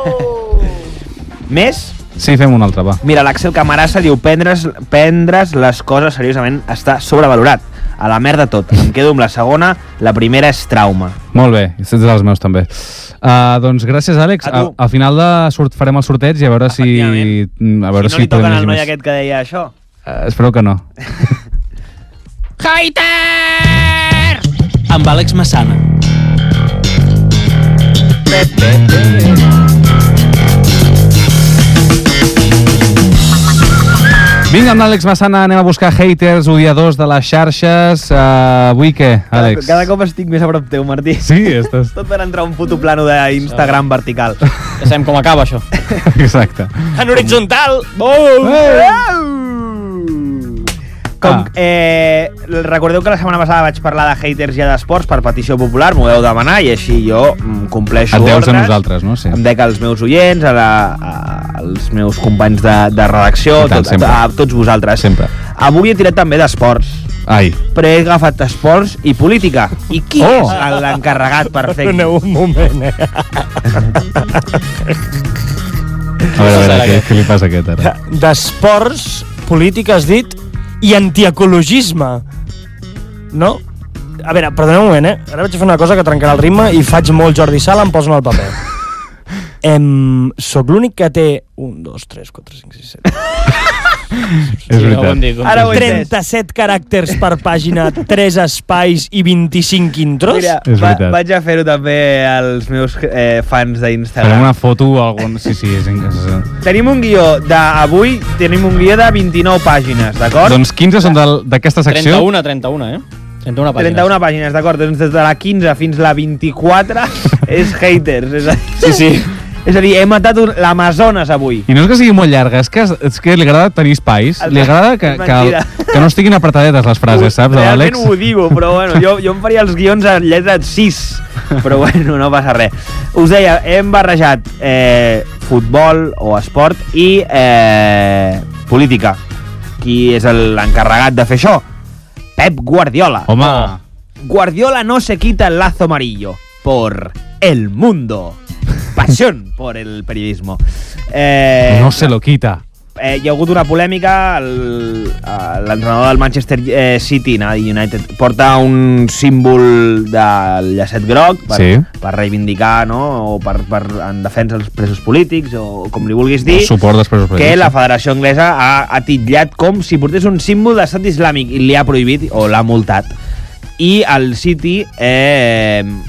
Més? Sí, fem un altre, va. Mira, l'Àxel Camarasa diu, prendre's, prendre's les coses seriosament està sobrevalorat. A la merda tot. Em quedo amb la segona, la primera és trauma. Molt bé, aquests dels meus també. Uh, doncs gràcies, Àlex. A Al, tu. al final de sort farem el sorteig i a veure si... A veure Si no si, li toquen podem al llegir noi més. aquest que deia això. Uh, espero que no. Hater! Amb Àlex Massana. Vinga, amb l'Àlex Massana anem a buscar haters, odiadors de les xarxes. Uh, avui què, Àlex? Cada, cada cop estic més a prop teu, Martí. Sí, estàs... Tot per entrar a un puto plano d'Instagram vertical. Ja sabem com acaba, això. Exacte. En horitzontal! Com, Ah. eh, recordeu que la setmana passada vaig parlar de haters ja d'esports per petició popular, m'ho heu demanat i així jo mm, compleixo Et deus a ordres. nosaltres, no? Sí. Em dec als meus oients, a la, a, als meus companys de, de redacció, I tant, tot, sempre. a, a tots vosaltres. Sempre. Avui he tirat també d'esports. Ai. Però he agafat esports i política. I qui Oh! és l'encarregat per fer... Perdoneu un moment, eh? A veure, a veure, què, què li passa a aquest ara? D'esports, política, has dit, i antiecologisme. No? A veure, perdoneu un moment, eh? Ara vaig a fer una cosa que trencarà el ritme i faig molt Jordi Sala, em poso en el paper. Em... Soc l'únic que té... un, dos, tres, quatre, cinc, sis, set... És veritat. Ara ho he entès. trenta-set caràcters per pàgina, tres espais i vint-i-cinc intros? Mira, És va, veritat. vaig a fer-ho també als meus eh, fans Farem d'Instagram. una foto o algun... Sí, sí, és... és... Tenim un guió d'avui, tenim un guió de vint-i-nou pàgines, d'acord? Doncs quinze són del- d'aquesta secció. trenta-una, trenta-una, eh? trenta-una pàgines. trenta-una pàgines, d'acord? Doncs des de la quinze fins la vint-i-quatre és haters. És a dir, Sí, sí. És a dir, he matat un- l'Amazones avui. I no és que sigui molt llarga, és que, és que li agrada tenir espais. Li agrada que, És que, mentida. que no estiguin apretadetes les frases, saps, de Realment l'Àlex? ho diu, però bueno, jo, jo em faria els guions en lletra sis, però bueno, no passa res. Us deia, hem barrejat eh, futbol o esport i eh, política. Qui és l'encarregat de fer això? Pep Guardiola. Home, Guardiola no se quita el lazo amarillo por El Mundo. Pasión por el periodismo. Eh, no se lo quita. eh, hi ha hagut una polèmica, el- eh, l'entrenador del Manchester eh, City, no, United, porta un símbol del llacet groc per, Sí. per reivindicar, no?, o per, per, en defensa dels presos polítics, o com li vulguis dir, El suport dels presos polítics, que la sí. Federació Anglesa ha, ha titllat com si portés un símbol d'estat islàmic i li ha prohibit o l'ha multat. I el City eh,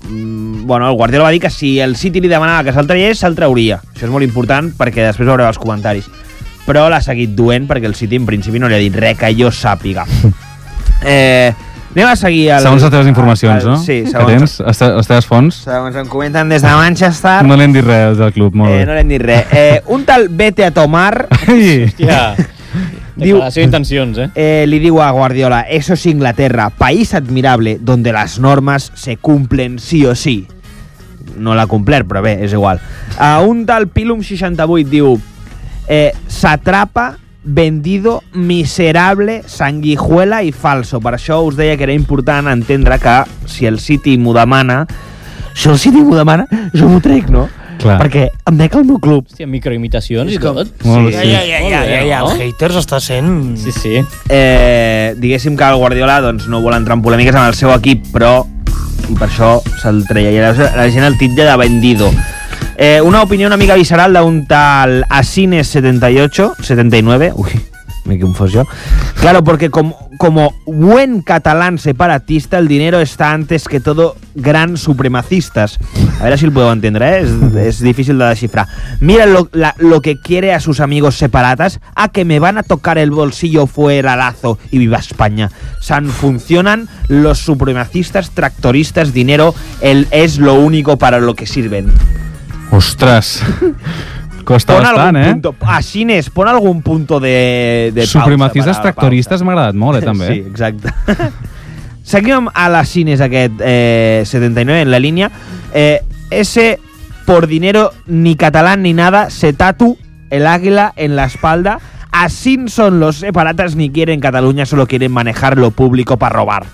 mm, bueno, el Guardiola va dir que si el City li demanava que se'l traiés, se'l trauria. Això és molt important perquè després veureu els comentaris. Però l'ha seguit duent perquè el City en principi no li ha dit res que jo sàpiga. Eh, anem a seguir... El, segons les teves informacions, el, el, no? Sí, segons... segons... Que tens, les, les teves fonts? Segons em comenten des de Manchester... No li hem dit res del club, molt eh, bé. No li hem dit res. Eh, un tal Vete a Tomar... Hòstia... Diu, declaració d'intencions, eh? eh? Le digo a Guardiola, eso es Inglaterra, país admirable donde las normas se cumplen sí o sí. No l'ha complert, però bé, és igual. Uh, un tal Pilum seixanta-vuit diu eh, s'atrapa, vendido, miserable, sanguijuela i falso. Per això us deia que era important entendre que si el City m'ho demana, si el City m'ho demana, jo m'ho trec, no? Clar. Perquè em dec el meu club. Hòstia, microimitacions i tot. Molt Ja, sí. ja, ja, ja, ja, ja, el haters està sent... Sí, sí. Eh, diguéssim que el Guardiola doncs, no vol entrar en polèmiques amb el seu equip, però i per això se'l treia. I la, la gent el titlla de vendido. Eh, una opinió una mica visceral d'un tal Asines setenta y ocho, setenta y nueve, uy, me he confós yo. Claro, porque como, como buen catalán separatista, el dinero está antes que todo gran supremacistas. A ver si lo puedo entender, ¿eh? es, es difícil de descifrar. Mira lo, la, lo que quiere a sus amigos separatas, a que me van a tocar el bolsillo fuera lazo y viva España. San funcionan los supremacistas, tractoristas, dinero, el, es lo único para lo que sirven. Ostres, costa Pon bastant, algun eh? punto, Asines, pon algun punto de, de pausa. Supremacistes para la tractoristes m'ha agradat molt, eh, també. Sí, exacte. Seguim a l'Asines aquest eh, setenta y nueve en la línia. Eh, ese por dinero ni catalán ni nada se tatu el águila en la espalda. Así son los separatas, ni quieren Cataluña, solo quieren manejar lo público para robar.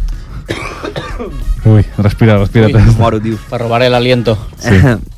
Ui, respira, respira. Ui, moro, tio. Per robar el aliento. Sí.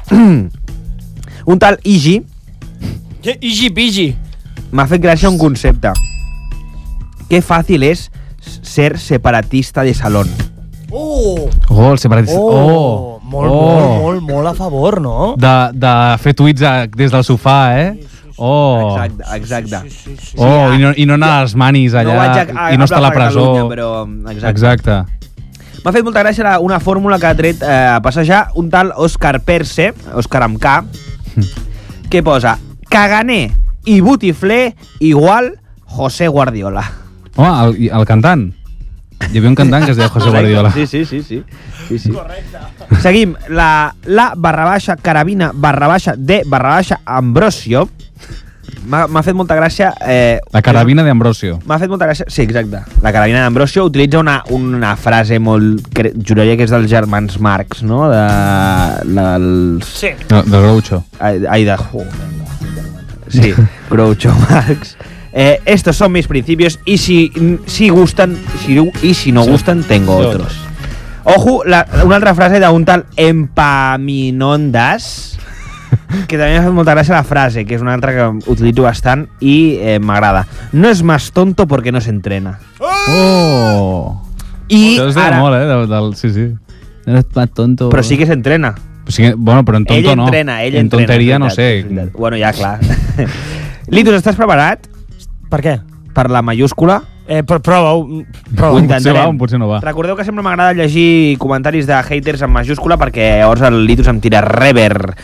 Un tal Igi Igi Pigi m'ha fet gràcia un concepte. Qué fácil es ser separatista de salón. Oh! Oh, el separatista. Oh! Oh! Molt, oh. molt, molt, molt a favor, no? De, de fer tuits a, des del sofà, eh? Oh! Exacte, exacte. Sí, sí, sí. Oh, i no, i no anar a les manis allà, no vaig a, a, i no estar a la presó. Catalunya, però, exacte. Exacte. M'ha fet molta gràcia una fórmula que ha tret eh, a passejar un tal Òscar Perse, Òscar amb K, que posa caganer i botifler igual José Guardiola. Home, el, el cantant. Hi havia un cantant que es deia José Guardiola. Sí, sí, sí, sí. sí, sí. Seguim. La, la barra baixa carabina barra baixa de barra baixa Ambrosio m'ha fet molta gràcia... Eh, la carabina d'Ambrosio. M'ha fet molta gràcia... Sí, exacte. La carabina d'Ambrosio utilitza una, una frase molt... Juraria que és dels germans Marx, no? De... Dels... Sí. No, del Groucho. Ai, ai de... Oh, sí, Groucho Marx. Eh, estos son mis principios y si, si gustan si, y si no gustan tengo otros. Ojo, la, una altra frase d'un tal Empaminondas, que també m'ha fet molta gràcia la frase, que és una altra que utilitzo bastant i eh, m'agrada. No és más tonto porque no se entrena. Oh! I Això es deia ara... molt, eh? Del, del, sí, sí. No és más tonto. Però sí que s'entrena. Sí que, bueno, però en tonto ell no. entrena, ell en entrena. tonteria no veritat, sé. Bueno, ja, clar. Litus, estàs preparat? Per què? Per la mayúscula? Eh, però prova-ho. Ho Prova intentarem. Potser va, potser no va. Recordeu que sempre m'agrada llegir comentaris de haters en majúscula perquè llavors el Litus em tira rever.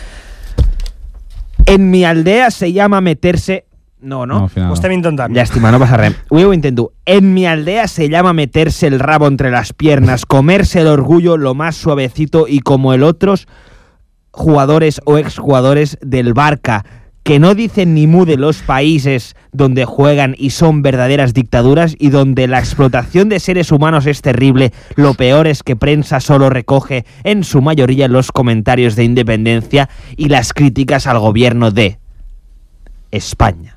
En mi aldea se llama meterse... No, no? No, al final Ho no. estem intentant. Llàstima, no passa res. Avui ho intento. En mi aldea se llama meterse el rabo entre las piernas, comerse el orgullo lo más suavecito y como el otros jugadores o exjugadores del Barca, que no dicen ni mu de los países donde juegan y son verdaderas dictaduras y donde la explotación de seres humanos es terrible. Lo peor es que prensa solo recoge en su mayoría los comentarios de independencia y las críticas al gobierno de España.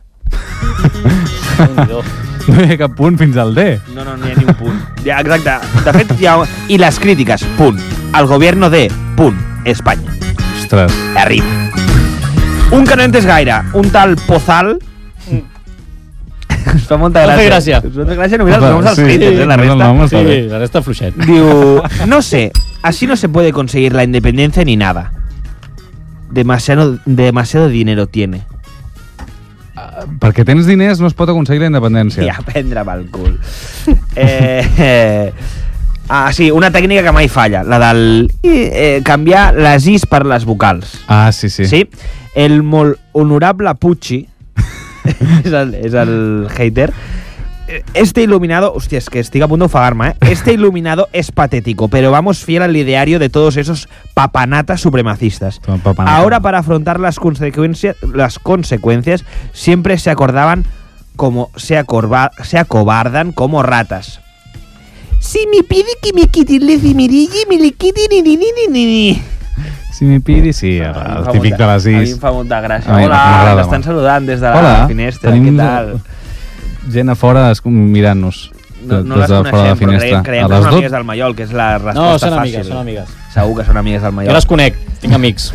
No hi ha cap punt fins al D. No, no, no hi ha ni un punt. Ja, exacte. De fet, hi ha... I les crítiques, punt. Al gobierno de, punt, Espanya. Ostres. Arriba. Un que no entes gaire, un tal Pozal... Ens fa molta No gràcia. fa gràcia. Ens fa molta gràcia només els noms als Sí, haters, eh, la només el resta. nom està Sí, bé. la resta fluixet. Diu, no sé, así no se puede conseguir la independencia ni nada. Demasiado, demasiado dinero tiene. Perquè tens diners no es pot aconseguir la independència. I a prendre pel cul. eh, eh, Ah, sí, una tècnica que mai falla, la del eh, canviar les is per les vocals. Ah, sí, sí. Sí? El molt honorable Pucci, és, el, és el hater, este iluminado, hostia, es que estic a punt d'ofegar-me, ¿eh? Este iluminado es patético, pero vamos fiel al ideario de todos esos papanatas supremacistas. Papanata. Ahora, para afrontar las consecuencias, las consecuencias siempre se acordaban como se, acorba, se acobardan como ratas. Si mi pidi que mi kitty le zimirigi, mi liquidi ni ni ni ni ni. Si mi pidi, sí, el típic de les A mi is. em fa molta gràcia. A mi Hola, m'agrada m'estan molt. saludant des de Hola, la finestra. tenim Què tal? gent a fora es- mirant-nos. No, no des les de fora de la coneixem, però finestra. creiem, creiem A que les són dot- amigues del Mallol, que és la resposta No, són fàcil. amigues, són amigues. Segur que són amigues del Mallol. Jo les conec, tinc amics.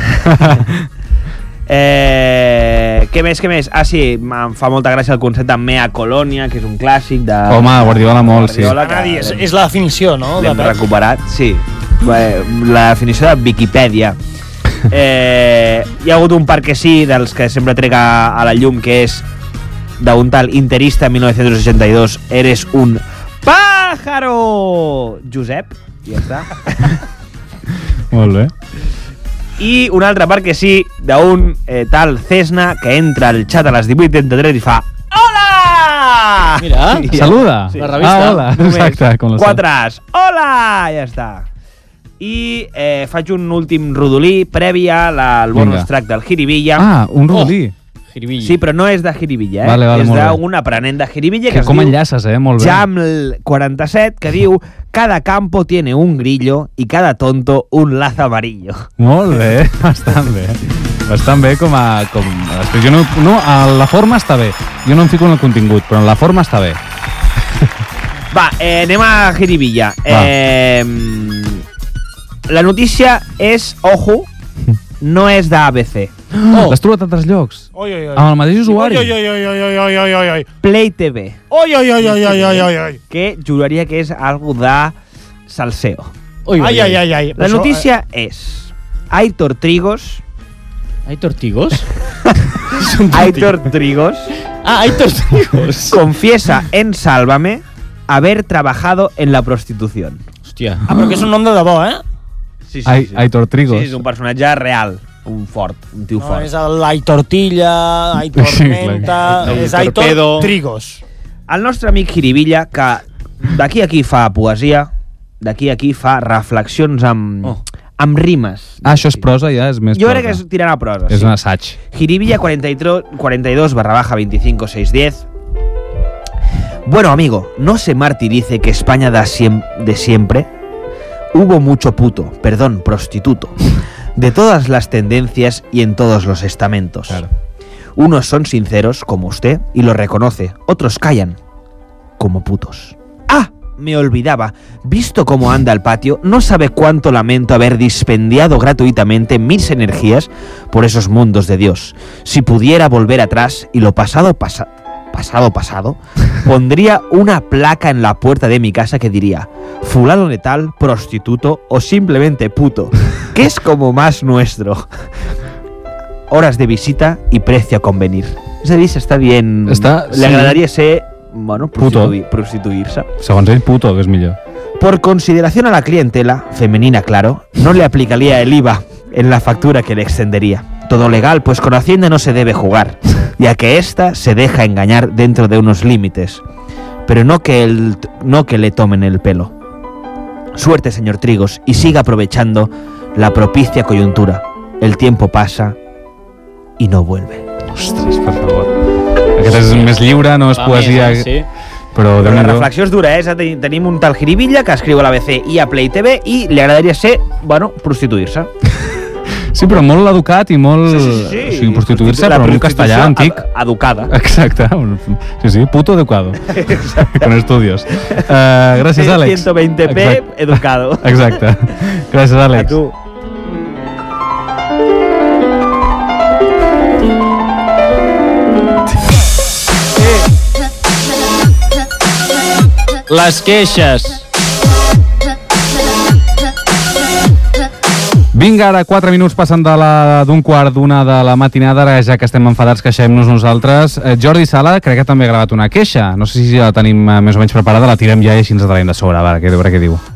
eh, què més, què més? Ah, sí, em fa molta gràcia el concepte Mea Colònia, que és un clàssic de... Home, Guardiola molt, sí. Guardiola, Anava a dir, és, l'hem- és la definició, no? L'hem de Pep? recuperat, sí. Bé, la definició de Viquipèdia. Eh, hi ha hagut un par que sí, dels que sempre trec a, a la llum, que és d'un tal interista en mil nou-cents seixanta-dos, eres un pájaro! Josep, ja està. Molt bé. I un altre par que sí, d'un eh, tal Cesna, que entra al xat a les divuit trenta-tres i fa hola! Mira, I saluda. La revista. Ah, hola. Només Exacte, com lo quatre as. Hola! Ja està. I eh, faig un últim rodolí previ a la, al bonus Vinga. track del Jiribilla. Ah, un rodolí. Jiribilla. Sí, però no és de Jiribilla, eh? Vale, vale, és molt bé. d'un aprenent de Jiribilla que, Que es com diu enllaces, eh? Molt bé. Jaml quaranta-set, que diu cada campo tiene un grillo y cada tonto un lazo amarillo. Molt bé, bastant bé. Bastant bé com a... Com... Després jo no, no, a la forma està bé. Jo no em fico en el contingut, però en la forma està bé. Va, eh, anem a Jiribilla. Va. Eh, la notícia és, ojo, no és d'A B C. Oh. L'has trobat a altres llocs? Oi, oi, oi. Amb el mateix usuari? Oi, oi, oi, oi, oi, oi, oi, oi, oi. Play T V. Oi, oi, oi, oi, oi, oi, oi, oi. Que juraria que és algo de salseo. Ui, Ai, ai, ai, ai. La Això, notícia és Aitor Trigos. Aitor Tigos? Aitor Trigos Ah, Aitor Trigos. confiesa en Sálvame haber trabajado en la prostitución. Hòstia. Ah, però que és un nom de debò, eh? Sí, Ai, Aitor Trigos. Sí, és un personatge real, un fort, un tio No, fort. és el Aitortilla, Aitor Sí, Menta, clar. és El Aitor Torpedo. Trigos. El nostre amic Jiribilla, que d'aquí a aquí fa poesia, d'aquí a aquí fa reflexions amb, Oh. amb rimes. Ah, això és prosa ja? És més Jo prosa. crec que és tirant a prosa. És sí. un assaig. Jiribilla cuarenta y dos barra baja veinticinco seiscientos diez. Bueno, amigo, no se martirice que España da siem- de siempre. Hubo mucho puto, perdón, prostituto, de todas las tendencias y en todos los estamentos. Claro. Unos son sinceros, como usted, y lo reconoce. Otros callan, como putos. ¡Ah! Me olvidaba. Visto cómo anda el patio, no sabe cuánto lamento haber dispendiado gratuitamente mis energías por esos mundos de Dios. Si pudiera volver atrás y lo pasado pasa pasado pasado, pondría una placa en la puerta de mi casa que diría fulano de tal, prostituto o simplemente puto, que es como más nuestro. Horas de visita y precio a convenir. És a dir, s'està dient... Està- Le sí. agradaria ser, bueno, Puto. prostituir- prostituir-se. Segons ell, puto, que és millor. Por consideración a la clientela, femenina claro, no le aplicaría el I V A en la factura que le extendería. Todo legal, pues con Hacienda no se debe jugar, ya que ésta se deja engañar dentro de unos límites, pero no que, el, no que le tomen el pelo. Suerte, señor Trigos, y siga aprovechando la propicia coyuntura. El tiempo pasa y no vuelve. Ostres, per favor. Aquest és més lliure, no és Va poesia... més, sí. Però, Però la Déu-n'hi-do. reflexió és dura, eh? Ten- Tenim un tal Jiribilla que escriu a l'A B C i a Play T V i li agradaria ser, bueno, prostituir-se. Sí, però molt educat i molt... Sí, sí, sí. O sigui, prostituir-se, La però en un castellà prostitució antic. ed- Educada. Exacte. Sí, sí, puto educado. Con estudios. Uh, gràcies, Àlex. ciento veinte p Exacte. educado. Exacte. Gràcies, Àlex. A tu. Les queixes. Vinga, ara quatre minuts passen de la- d'un quart d'una de la matinada, ara ja que estem enfadats, queixem-nos nosaltres. Eh, Jordi Sala crec que també ha gravat una queixa. No sé si ja la tenim eh, més o menys preparada, la tirem ja i així ens la traiem de sobre. Va, a veure què diu.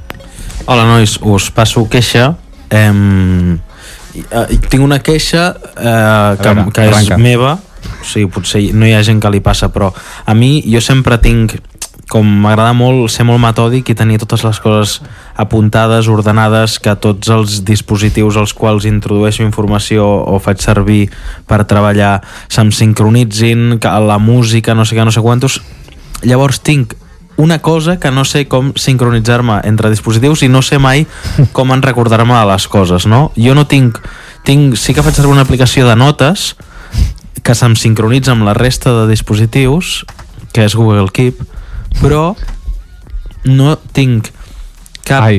Hola, nois, us passo queixa. Em... Tinc una queixa eh, que, veure, que és arranca. meva. O sigui, potser no hi ha gent que li passa, però a mi jo sempre tinc, com m'agrada molt ser molt metòdic i tenir totes les coses apuntades, ordenades, que tots els dispositius als quals introdueixo informació o faig servir per treballar se'm sincronitzin, que la música, no sé què, no sé quantos. Llavors tinc una cosa que no sé com sincronitzar-me entre dispositius i no sé mai com en recordar-me de les coses, no? Jo no tinc, tinc... Sí que faig servir una aplicació de notes que se'm sincronitza amb la resta de dispositius, que és Google Keep, però no tinc cap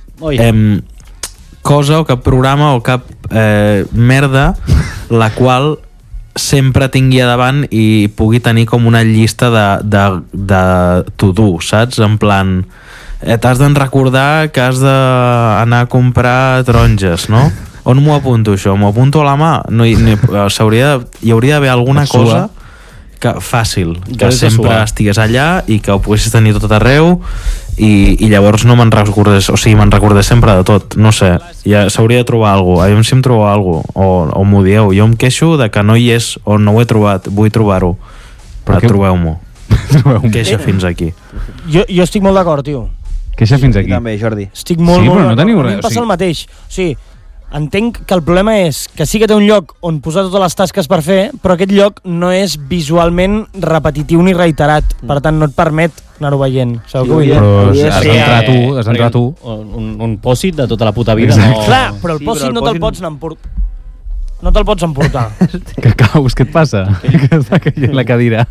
em, cosa o cap programa o cap eh, merda la qual sempre tingui a davant i pugui tenir com una llista de, de, de to-do, saps? En plan, eh, t'has de recordar que has d'anar a comprar taronges, no? On m'ho apunto, això? M'ho apunto a la mà? No, hi, ni, hauria, hi hauria d'haver alguna cosa que, fàcil, que sempre estigués allà i que ho poguessis tenir tot arreu i, i llavors no me'n recordés, o sigui, me'n recordés sempre de tot, no sé, ja s'hauria de trobar alguna cosa, a mi si em trobo alguna cosa, o, o m'ho dieu, jo em queixo de que no hi és o no ho he trobat, vull trobar-ho, però trobeu-m'ho. Queixa fins aquí. Jo, jo estic molt d'acord, tio. Queixa fins aquí. També, Jordi. Estic molt, sí, molt però no teniu d'acord. A mi res, em passa o sigui- el mateix. O sigui, entenc que el problema és que sí que té un lloc on posar totes les tasques per fer, però aquest lloc no és visualment repetitiu ni reiterat, per tant no et permet anar-ho veient. Sabeu què vull dir? Però has d'entrar tu, has d'entrar tu. Un, un pòsit de tota la puta vida. Exacte. No... Clar, però el Sí, pòsit però el no te'l pòsit- pots emportar. No te'l pots emportar. Que caus, què et passa? Que està caient la cadira.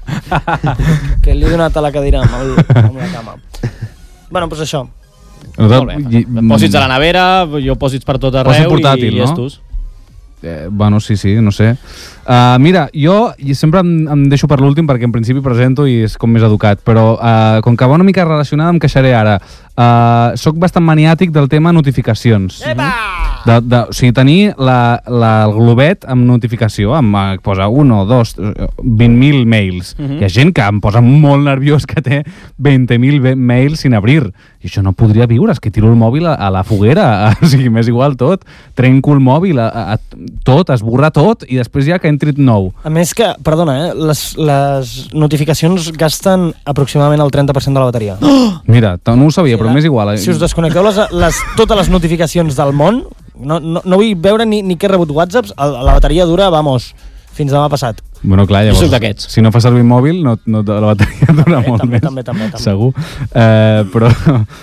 Que li he donat a la cadira amb, el, amb la cama. Bueno, doncs això. Molt bé. Pòsits a la nevera, jo pòsits per tot arreu. Pòsit portàtil, i, i no? estos. Eh, bueno, sí, sí, no sé. Uh, mira, jo i sempre em, em deixo per l'últim perquè en principi presento i és com més educat, però uh, com que va una mica relacionada em queixaré ara. Uh, soc bastant maniàtic del tema notificacions. De, de, o sigui, tenir la, la, el globet amb notificació, amb eh, posa un, dos, vint mil mails. Mhm. Hi ha gent que em posa molt nerviós que té vint mil mails sin abrir. I això no podria viure, és que tiro el mòbil a, a la foguera, o sigui, m'és igual tot. Trenco el mòbil, a, a, a, tot, esborra tot, i després ja que entri nou. A més que, perdona, eh, les, les notificacions gasten aproximadament el trenta per cent de la bateria. Oh! Mira, no ho sabia, però m'és igual. Si us desconnecteu les, les, totes les notificacions del món, no, no, no vull veure ni, ni que he rebut whatsapps, el, la bateria dura, vamos, fins demà passat. Bueno, clar, Jo llavors, soc d'aquests. si no fa servir mòbil, no, no, la bateria dura També, molt també, més. també, també, també. Segur. Eh, però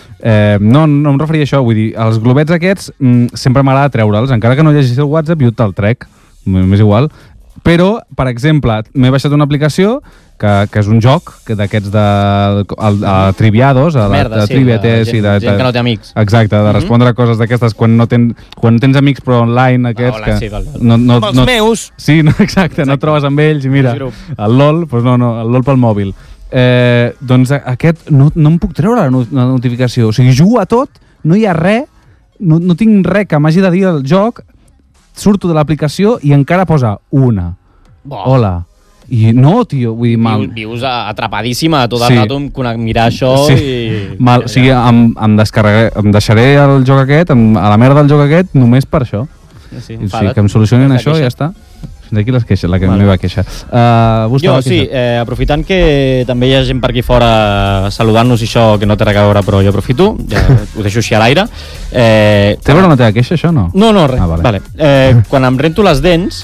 eh, no, no em referia a això, vull dir, els globets aquests mm, sempre m'agrada treure'ls, encara que no llegeixi el WhatsApp, jo te'l trec, m'és igual. Però, per exemple, m'he baixat una aplicació que, que és un joc que d'aquests de el, a Triviados, a la, Merda, de sí, Trivia, de sí, gent- de, gent que no té amics. Exacte, de Mhm. respondre a coses d'aquestes quan no, ten, quan no tens amics però online aquests online, que sí, val, val. no, no, Com els no, meus. Sí, no, exacte, no et trobes amb ells i mira, És grup. el LOL, doncs no, no, el LOL pel mòbil. Eh, doncs a- aquest no, no em puc treure la, no, la notificació, o sigui, jugo a tot, no hi ha res, no, no tinc res que m'hagi de dir el joc, surto de l'aplicació i encara posa una. Bo. Hola. I no, tio, vull dir, mal... Vius, vius atrapadíssima tot el Sí. rato amb connect- mirar això Sí. i... Mal, o sigui, em, em, descarregaré, em deixaré el joc aquest, em, a la merda del joc aquest, només per això. Sí, sí, I, o sigui, enfada't. que em solucionin Has de això i ja queixar. està. Fins aquí les queixes, la que Vale. meva queixa. Uh, Jo, sí, eh, aprofitant que també hi ha gent per aquí fora saludant-nos i això que no té res a veure, però jo aprofito, ja ho deixo així a l'aire. Eh, Té a veure amb la teva queixa, això, no? No, no, res. Ah, vale. Vale. Eh, quan em rento les dents,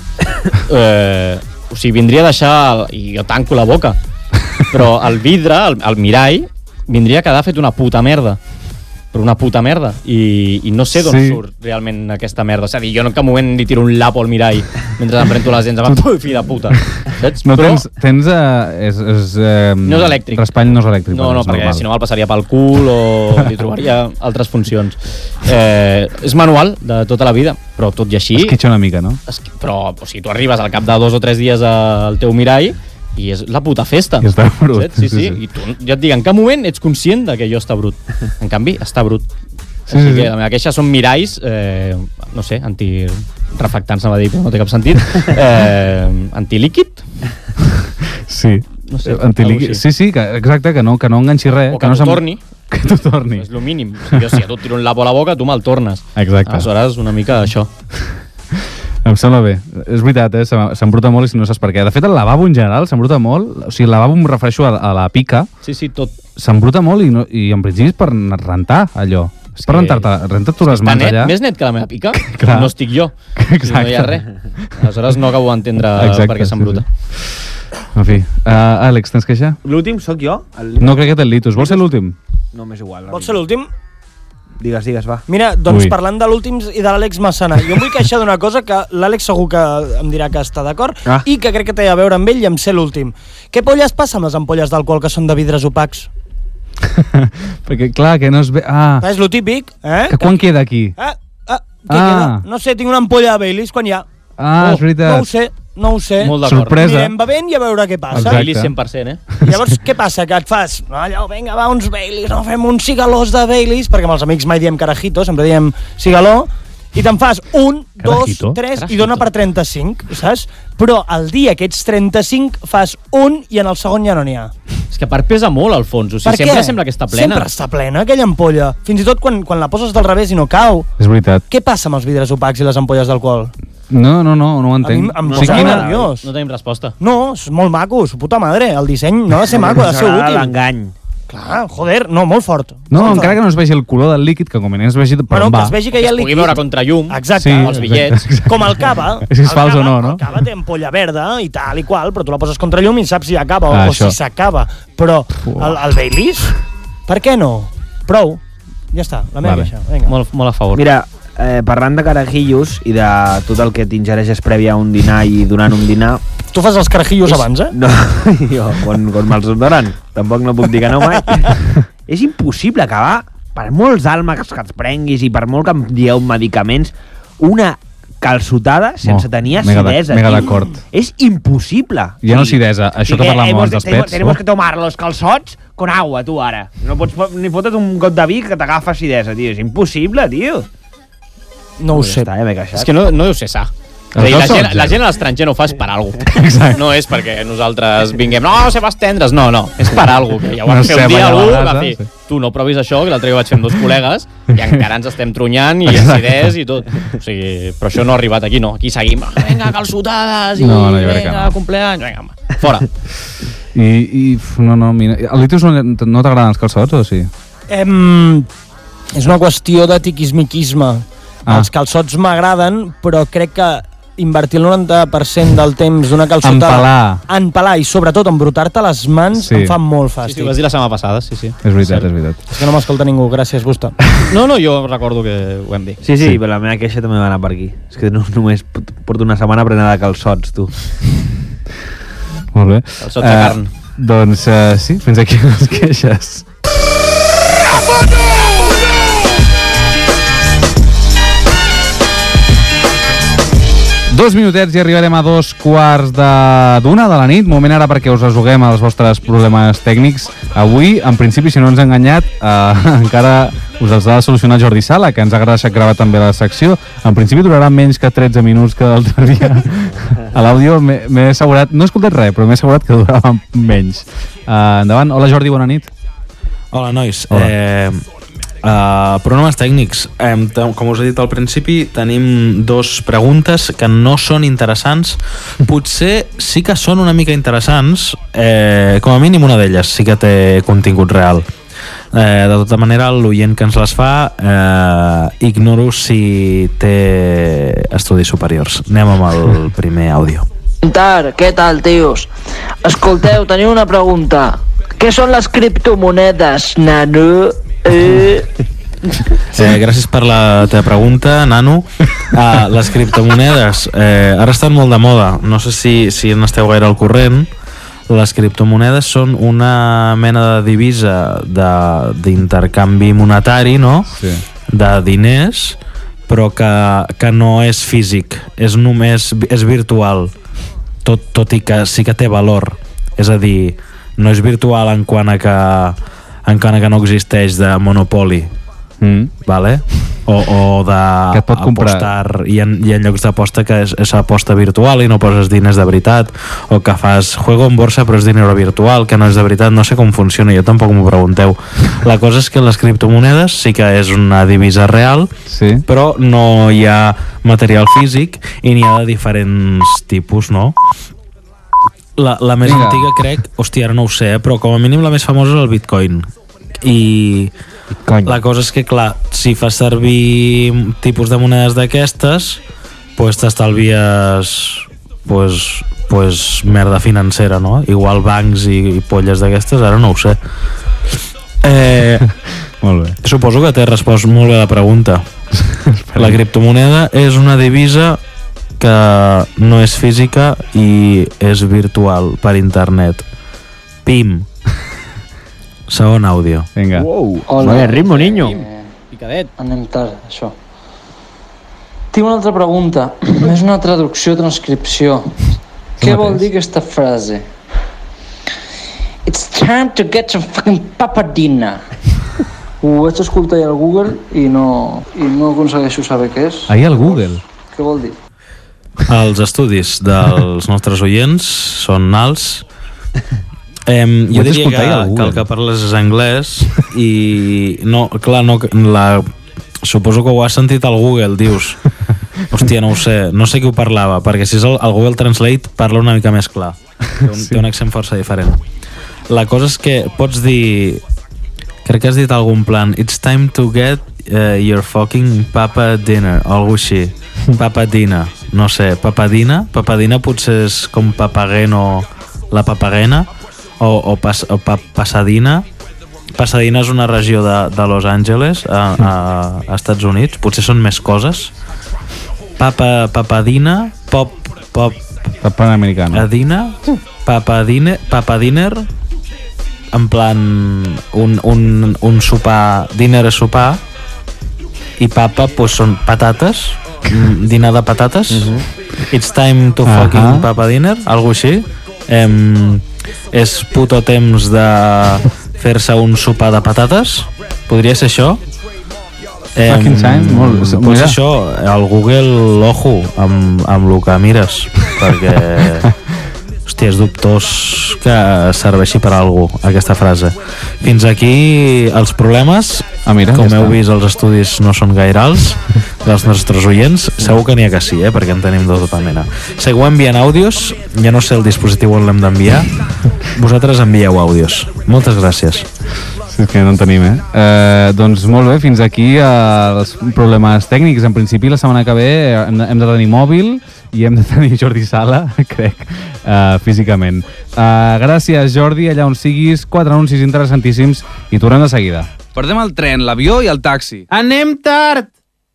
eh, o sigui, vindria a deixar... El, I jo tanco la boca. Però el vidre, el, el mirall, vindria a quedar fet una puta merda. Però una puta merda. I, i no sé d'on Sí. surt realment aquesta merda. És a dir, jo no en cap moment li tiro un lapo al mirall mentre em rento les dents. Em va, fill de puta. Saps? No Però tens... tens uh, és, és, uh, no és elèctric. Raspall no és elèctric. No, no, és perquè normal. si no me'l passaria pel cul o li trobaria altres funcions. Eh, és manual de tota la vida, però tot i així... Es queixa una mica, no? Es, però o sigui, tu arribes al cap de dos o tres dies al teu mirall i és la puta festa. I està brut. Saps? Sí, sí, Sí, sí. I tu, ja et dic, en cap moment ets conscient de que allò està brut. En canvi, està brut. Sí, Així sí, sí. que la meva queixa són miralls, eh, no sé, antirefractants, anava a dir, però no té cap sentit, eh, antilíquid. Sí. No sé, Antilíquid. algo així. Sí, sí, que, exacte, que no, que no enganxi res. O que no no se'm- torni. que t'ho torni. És el mínim. Jo, si a tu et tiro un lapo a la boca, tu me'l tornes. Exacte. Aleshores, una mica això. Em sembla bé. És veritat, eh? S'embruta molt i si no saps per què. De fet, el lavabo en general s'embruta molt. O sigui, el lavabo em refereixo a, a la pica. Sí, sí, tot. S'embruta molt i, no, i en principi és per rentar allò. És per rentar-te rentar les mans net, allà. Més net que la meva pica. Clar. No estic jo. Exacte. No hi ha res. Aleshores no acabo d'entendre per què s'embruta. Sí, sí. En fi. Uh, Àlex, tens queixa? L'últim sóc jo? El... No, crec que té el Litus. Vols ser l'últim? No, m'és igual. Vols ser l'últim? Digues, digues, va. Mira, doncs Ui. parlant de l'últim i de l'Àlex Massana, jo em vull queixar d'una cosa que l'Àlex segur que em dirà que està d'acord ah. i que crec que té a veure amb ell i amb ser l'últim. Què polles passa amb les ampolles d'alcohol que són de vidres opacs? Perquè, clar, que no es ve... Ah, És lo típic, eh? que quan queda aquí? Ah, ah, què Ah. queda? No sé, tinc una ampolla de Baileys quan hi ha. Ah, és veritat. No ho sé, no ho sé. Molt d'acord. Sorpresa. Anirem bevent i a veure què passa. Exacte. Baileys cent per cent, eh? Llavors, què passa? Que et fas, no, allò, vinga, va, uns Baileys, no, fem uns cigalós de Baileys, perquè amb els amics mai diem carajito, sempre diem cigaló, i te'n fas un, Carajito? dos, tres, Carajito. i dona per trenta-cinc, saps? Però el dia que ets trenta-cinc fas un i en el segon ja no n'hi ha. És que a part pesa molt al fons, o sigui, Per sempre què? sembla que està plena. Sempre està plena, aquella ampolla. Fins i tot quan, quan la poses del revés i no cau. És veritat. Què passa amb els vidres opacs i les ampolles d'alcohol? No, no, no, no ho A mi entenc. em O sigui, posa quina- nerviós. No tenim resposta. No, és molt maco, su puta madre. El disseny no ha de ser maco, ha de ser M'agrada útil. l'engany. Clar, joder, no, molt fort. No, Molt encara fort. que no es vegi el color del líquid, que com a mínim es vegi per Bueno, on que va. es vegi que Que hi ha es pugui líquid. veure contra llum, Exacte, Sí, els bitllets. exacte. com el cava. Si es El fals o cava- no, no? El cava té ampolla verda i tal i qual, però tu la poses contra llum i saps si acaba Ah, o, o això. si s'acaba. Però el, el Baileys, per què no? Prou. Ja està, la meva Vale. queixa. Vinga. Molt, molt a favor. Mira, eh, parlant de carajillos i de tot el que t'ingereixes previ a un dinar i durant un dinar... Tu fas els carajillos és... abans, eh? No, jo, quan, quan me'ls donen, tampoc no puc dir que no mai. És impossible acabar, per molts àlmacs que et prenguis i per molt que em dieu medicaments, una calçotada sense Oh, tenir mega de- acidesa. mega tio. d'acord. És impossible. Ja no acidesa, això que parlàvem abans dels pets, Tenemos no? que tomar los calçots con agua, tu, ara. No pots fo- ni fotre't un got de vi que t'agafa acidesa, tio. És impossible, tio. No ho Pues ja sé. està, ja m'he queixat. És que no, no deu ser sa. És a dir, la, gent, la gent a l'estranger no ho fa és per alguna cosa. No és perquè nosaltres vinguem, no, cebes tendres, no, no, és per alguna cosa. Ja ho vam Una fer un ceba dia allà a algú, la va brasa, fer, sí. tu no provis això, que l'altre dia ho vaig fer amb dos col·legues, i encara ens estem trunyant, i acidès i tot. O sigui, però això no ha arribat aquí, no. Aquí seguim, vinga, calçotades, i No, no, jo crec que vinga, no. cumpleaños, vinga, home, fora. I, i f- no, no, mira, el Litus no, no t'agraden els calçots o sí? Em... És una qüestió de tiquismiquisme. Ah. Els calçots m'agraden, però crec que invertir el noranta per cent del temps d'una calçotada... Empalar. En pelar i sobretot embrutar-te les mans Sí. em fa molt Sí, fàstic. sí, ho vas dir la setmana passada, sí, sí. És veritat, és veritat. És que no m'escolta ningú, gràcies, Gusta. No, no, jo recordo que ho hem dit. Sí, sí, sí, però la meva queixa també va anar per aquí. És que no, només porto una setmana prenent de calçots, tu. Molt bé. Calçots de carn. Doncs uh, sí, fins aquí les queixes. Dos minutets i arribarem a dos quarts de d'una de la nit. Moment ara perquè us resolguem els vostres problemes tècnics. Avui, en principi, si no ens ha enganyat, eh, encara us els ha de solucionar Jordi Sala, que ens ha deixat gravar també la secció. En principi durarà menys que tretze minuts que l'altre dia. A l'àudio m'he m'he assegurat, no he escoltat res, però m'he assegurat que durava menys. Uh, endavant. Hola Jordi, bona nit. Hola, nois. Hola. Eh, uh, problemes tècnics. Eh, com us he dit al principi, tenim dos preguntes que no són interessants. Potser sí que són una mica interessants. Eh, com a mínim una d'elles sí que té contingut real. Eh, de tota manera, l'oient que ens les fa eh, ignoro si té estudis superiors. Anem amb el primer àudio. Què tal, tios? Escolteu, teniu una pregunta. Què són les criptomonedes, nano? Eh... Eh, gràcies per la teva pregunta, nano. Uh, les criptomonedes eh, ara estan molt de moda. No sé si, si n'esteu gaire al corrent. Les criptomonedes són una mena de divisa de- d'intercanvi monetari, no? Sí. De diners, però que, que no és físic, és només és virtual, tot, tot i que sí que té valor. És a dir, no és virtual en quant a que, en quant a que no existeix de monopoli, Mm. vale? o, o d'apostar, hi, ha, hi ha llocs d'aposta que és, és aposta virtual i no poses diners de veritat, o que fas juego en borsa però és dinero virtual, que no és de veritat, no sé com funciona, jo tampoc m'ho pregunteu. La cosa és que les criptomonedes sí que és una divisa real, sí. però no hi ha material físic i n'hi ha de diferents tipus, no? La, la més Vinga. antiga crec, hòstia, ara no ho sé, eh, però com a mínim la més famosa és el Bitcoin. I Bitcoin. La cosa és que, clar, si fas servir tipus de monedes d'aquestes, pues t'estalvies pues, pues merda financera, no? Igual bancs i, i polles d'aquestes, ara no ho sé. Eh, molt bé. Suposo que t'he respost molt bé la pregunta. La criptomoneda és una divisa que no és física i és virtual per internet. Pim. Segon àudio. Vinga. Wow. Hola. Vaya ritmo, niño. Picadet. Anem tard, això. Tinc una altra pregunta. És una traducció, transcripció. Què vol dir aquesta frase? It's time to get some fucking papadina. Ho vaig escoltar ahir al Google i no, i no aconsegueixo saber què és. Ahir al Google? Què vol dir? Els estudis dels nostres oients són alts. Eh, jo Ho vaig diria que, escoltar ahir al que Google. el que parles és anglès i no, clar, no, la, suposo que ho has sentit al Google, dius. Hòstia, no ho sé, no sé qui ho parlava, perquè si és el, el Google Translate parla una mica més clar. Té un, sí. té un accent força diferent. La cosa és que pots dir... Crec que has dit algun plan It's time to get uh, your fucking papa dinner, o alguna així. Papadina, no sé, papadina? Papadina potser és com papageno, la papagena, o, o, pas, o pa, Pasadena. Pasadena és una regió de, de Los Angeles, a, a, a Estats Units. Potser són més coses. Papa, papadina, pop, pop... Panamericano. Adina, papadine, papadiner, en plan un, un, un sopar, dinner és sopar, i papa pues, són patates, dinar de patates. Uh-huh. It's time to fucking uh-huh. papa dinner, algo així. Em, és puto temps de fer-se un sopar de patates, podria ser això. Em, Fucking time, molt... Pues Mira. això, el Google, ojo, amb, amb el que mires, perquè... Hòstia, és dubtós que serveixi per a algú, aquesta frase. Fins aquí els problemes. Ah, mira, com ja heu està. vist, els estudis no són gaire alts dels nostres oients. Segur que n'hi ha que sí, eh? Perquè en tenim de tota mena. Segueu enviant àudios, ja no sé el dispositiu on l'hem d'enviar. Vosaltres envieu àudios. Moltes gràcies. Sí, és que no en tenim, eh? eh? Doncs molt bé, fins aquí eh, els problemes tècnics. En principi, la setmana que ve hem de, hem de tenir mòbil i hem de tenir Jordi Sala, crec, eh, físicament. Eh, gràcies, Jordi, allà on siguis. Quatre anuncis interessantíssims i tornem de seguida. Perdem el tren, l'avió i el taxi. Anem tard!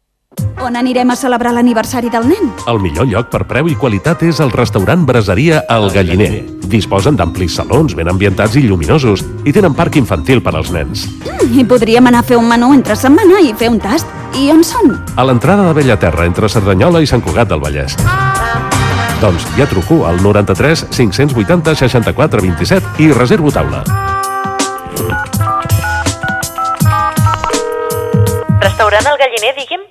On anirem a celebrar l'aniversari del nen? El millor lloc per preu i qualitat és el restaurant Braseria El Galliner. Disposen d'amplis salons ben ambientats i lluminosos i tenen parc infantil per als nens. Mm, I podríem anar a fer un menú entre setmana i fer un tast. I on són? A l'entrada de Bellaterra, entre Cerdanyola i Sant Cugat del Vallès. Doncs ja truco al noranta-tres cinc-cents vuitanta seixanta-quatre vint-i-set i reservo taula. Restaurant El Galliner, digui'm?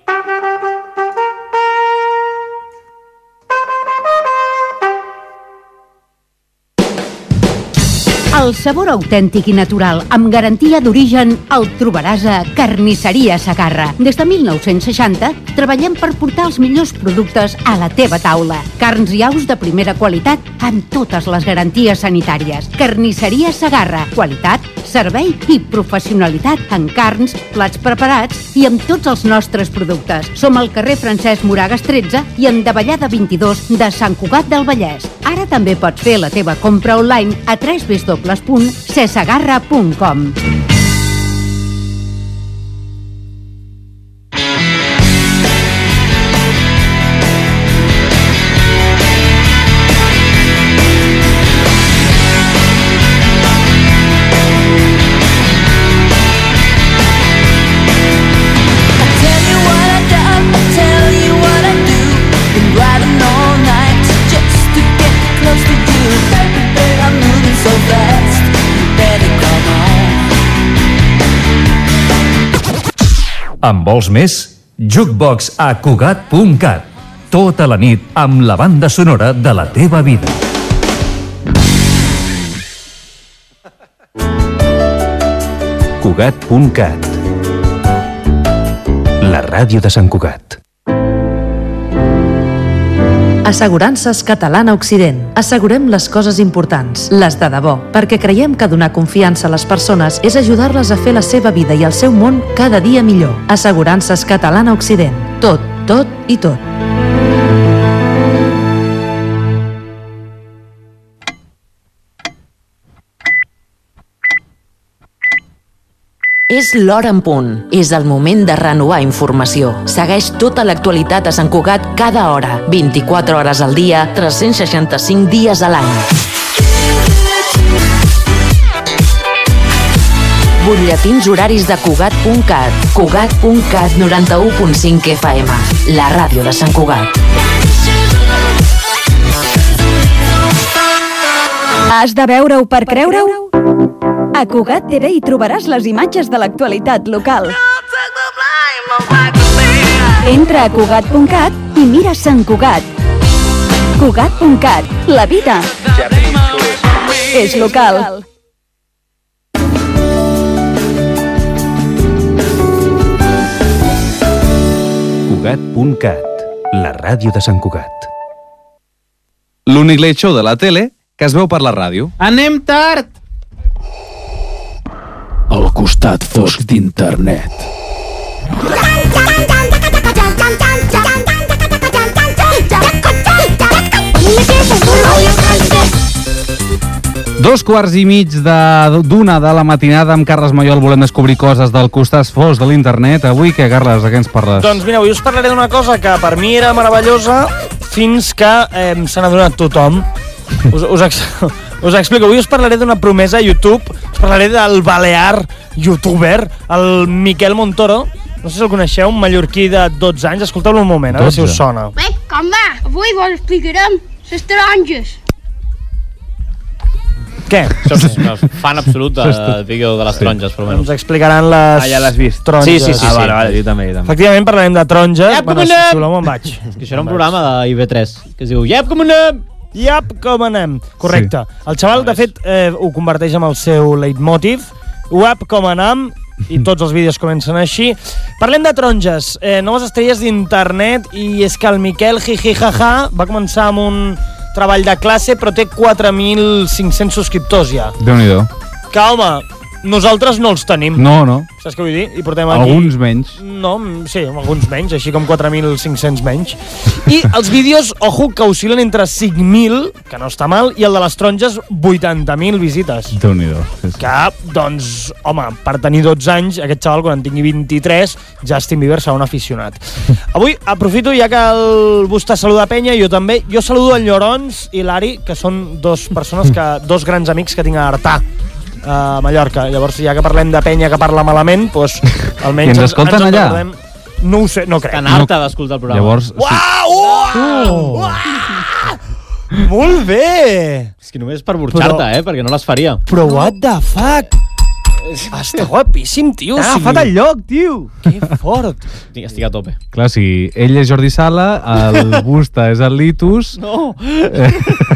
El sabor autèntic i natural, amb garantia d'origen, el trobaràs a Carnisseria Segarra. Des de mil nou-cents seixanta, treballem per portar els millors productes a la teva taula. Carns i aus de primera qualitat, amb totes les garanties sanitàries. Carnisseria Segarra. Qualitat, servei i professionalitat en carns, plats preparats i amb tots els nostres productes. Som al carrer Francesc Moragas tretze i en Davallada vint-i-dos de Sant Cugat del Vallès. Ara també pots fer la teva compra online a w w w punt cesegarra punt com. En vols més? Jukebox a Cugat punt cat. Tota la nit amb la banda sonora de la teva vida. Cugat punt cat. La ràdio de Sant Cugat. Assegurances Catalana Occident. Assegurem les coses importants, les de debò, perquè creiem que donar confiança a les persones és ajudar-les a fer la seva vida i el seu món cada dia millor. Assegurances Catalana Occident. Tot, tot i tot. És l'hora en punt. És el moment de renovar informació. Segueix tota l'actualitat a Sant Cugat cada hora, vint-i-quatre hores al dia, tres-cents seixanta-cinc dies a l'any. Butlletins horaris de Cugat punt cat. Cugat punt cat noranta-u punt cinc F M. La ràdio de Sant Cugat. Has de veure-ho per creure-ho? A Cugat T V hi trobaràs les imatges de l'actualitat local. Entra a Cugat punt cat i mira Sant Cugat. Cugat punt cat. La vida és local. Cugat punt cat. La ràdio de Sant Cugat. L'únic late show de la tele que es veu per la ràdio. Anem tard! El costat fosc d'internet. Dos quarts i mig d'una de la matinada amb Carles Mayol volem descobrir coses del costat fosc de l'internet. Avui què, Carles, de què ens parles? Doncs mira, avui us parlaré d'una cosa que per mi era meravellosa fins que eh, se n'ha donat tothom. Us, us, ex, us explico, avui us parlaré d'una promesa a YouTube, us parlaré del balear youtuber, el Miquel Montoro. No sé si el coneixeu, un mallorquí de dotze anys. Escolteu-lo un moment, a veure si us sona. Bé, com va? Avui vos explicarem les taronges. Què? Això és un fan absolut del vídeo de les taronges, per almenys. Ens explicaran les... Ah, ja l'has vist? Taronges. Sí, sí, sí. Ah, vale, vale, jo també, jo també. Efectivament, parlarem de taronges. Iep, bueno, com si anem? voleu me'n vaig. És que això era un programa d'I V tres, que es diu Iep, com anem? Iep, com anem? Correcte. Sí. El xaval, de fet, eh, ho converteix en el seu leitmotiv. Iep, com anem? I tots els vídeos comencen així. Parlem de taronges, eh, noves estrelles d'internet, i és que el Miquel Jiji Jaja va començar amb un treball de classe, però té quatre mil cinc-cents subscriptors ja. Déu-n'hi-do. Que, home, nosaltres no els tenim. No, no. Saps què vull dir? I portem aquí... Alguns menys. No, sí, alguns menys, així com quatre mil cinc-cents menys. I els vídeos, ojo, que oscil·len entre cinc mil, que no està mal, i el de les taronges, vuitanta mil visites. Déu-n'hi-do. Sí, sí. Que, doncs, home, per tenir dotze anys, aquest xaval, quan en tingui vint-i-tres, Justin Bieber serà un aficionat. Avui aprofito, ja que el Busta saluda Penya, jo també. Jo saludo el Llorons i l'Ari, que són dos persones, que dos grans amics que tinc a Artà, a Mallorca. Llavors, ja que parlem de Penya que parla malament, doncs almenys... I ens escolten ens allà? Recordem... No ho sé, no crec. Estan harta d'escoltar el programa. Llavors... Uau! Uau! Uau! Molt bé! És que només per burxar-te, eh? Perquè no les faria. Però what the fuck? Està guapíssim, tio. T'ha agafat el lloc, tio. Que fort. Estic a tope. Clar, si ell és Jordi Sala, el Busta és el Litus... No. Eh,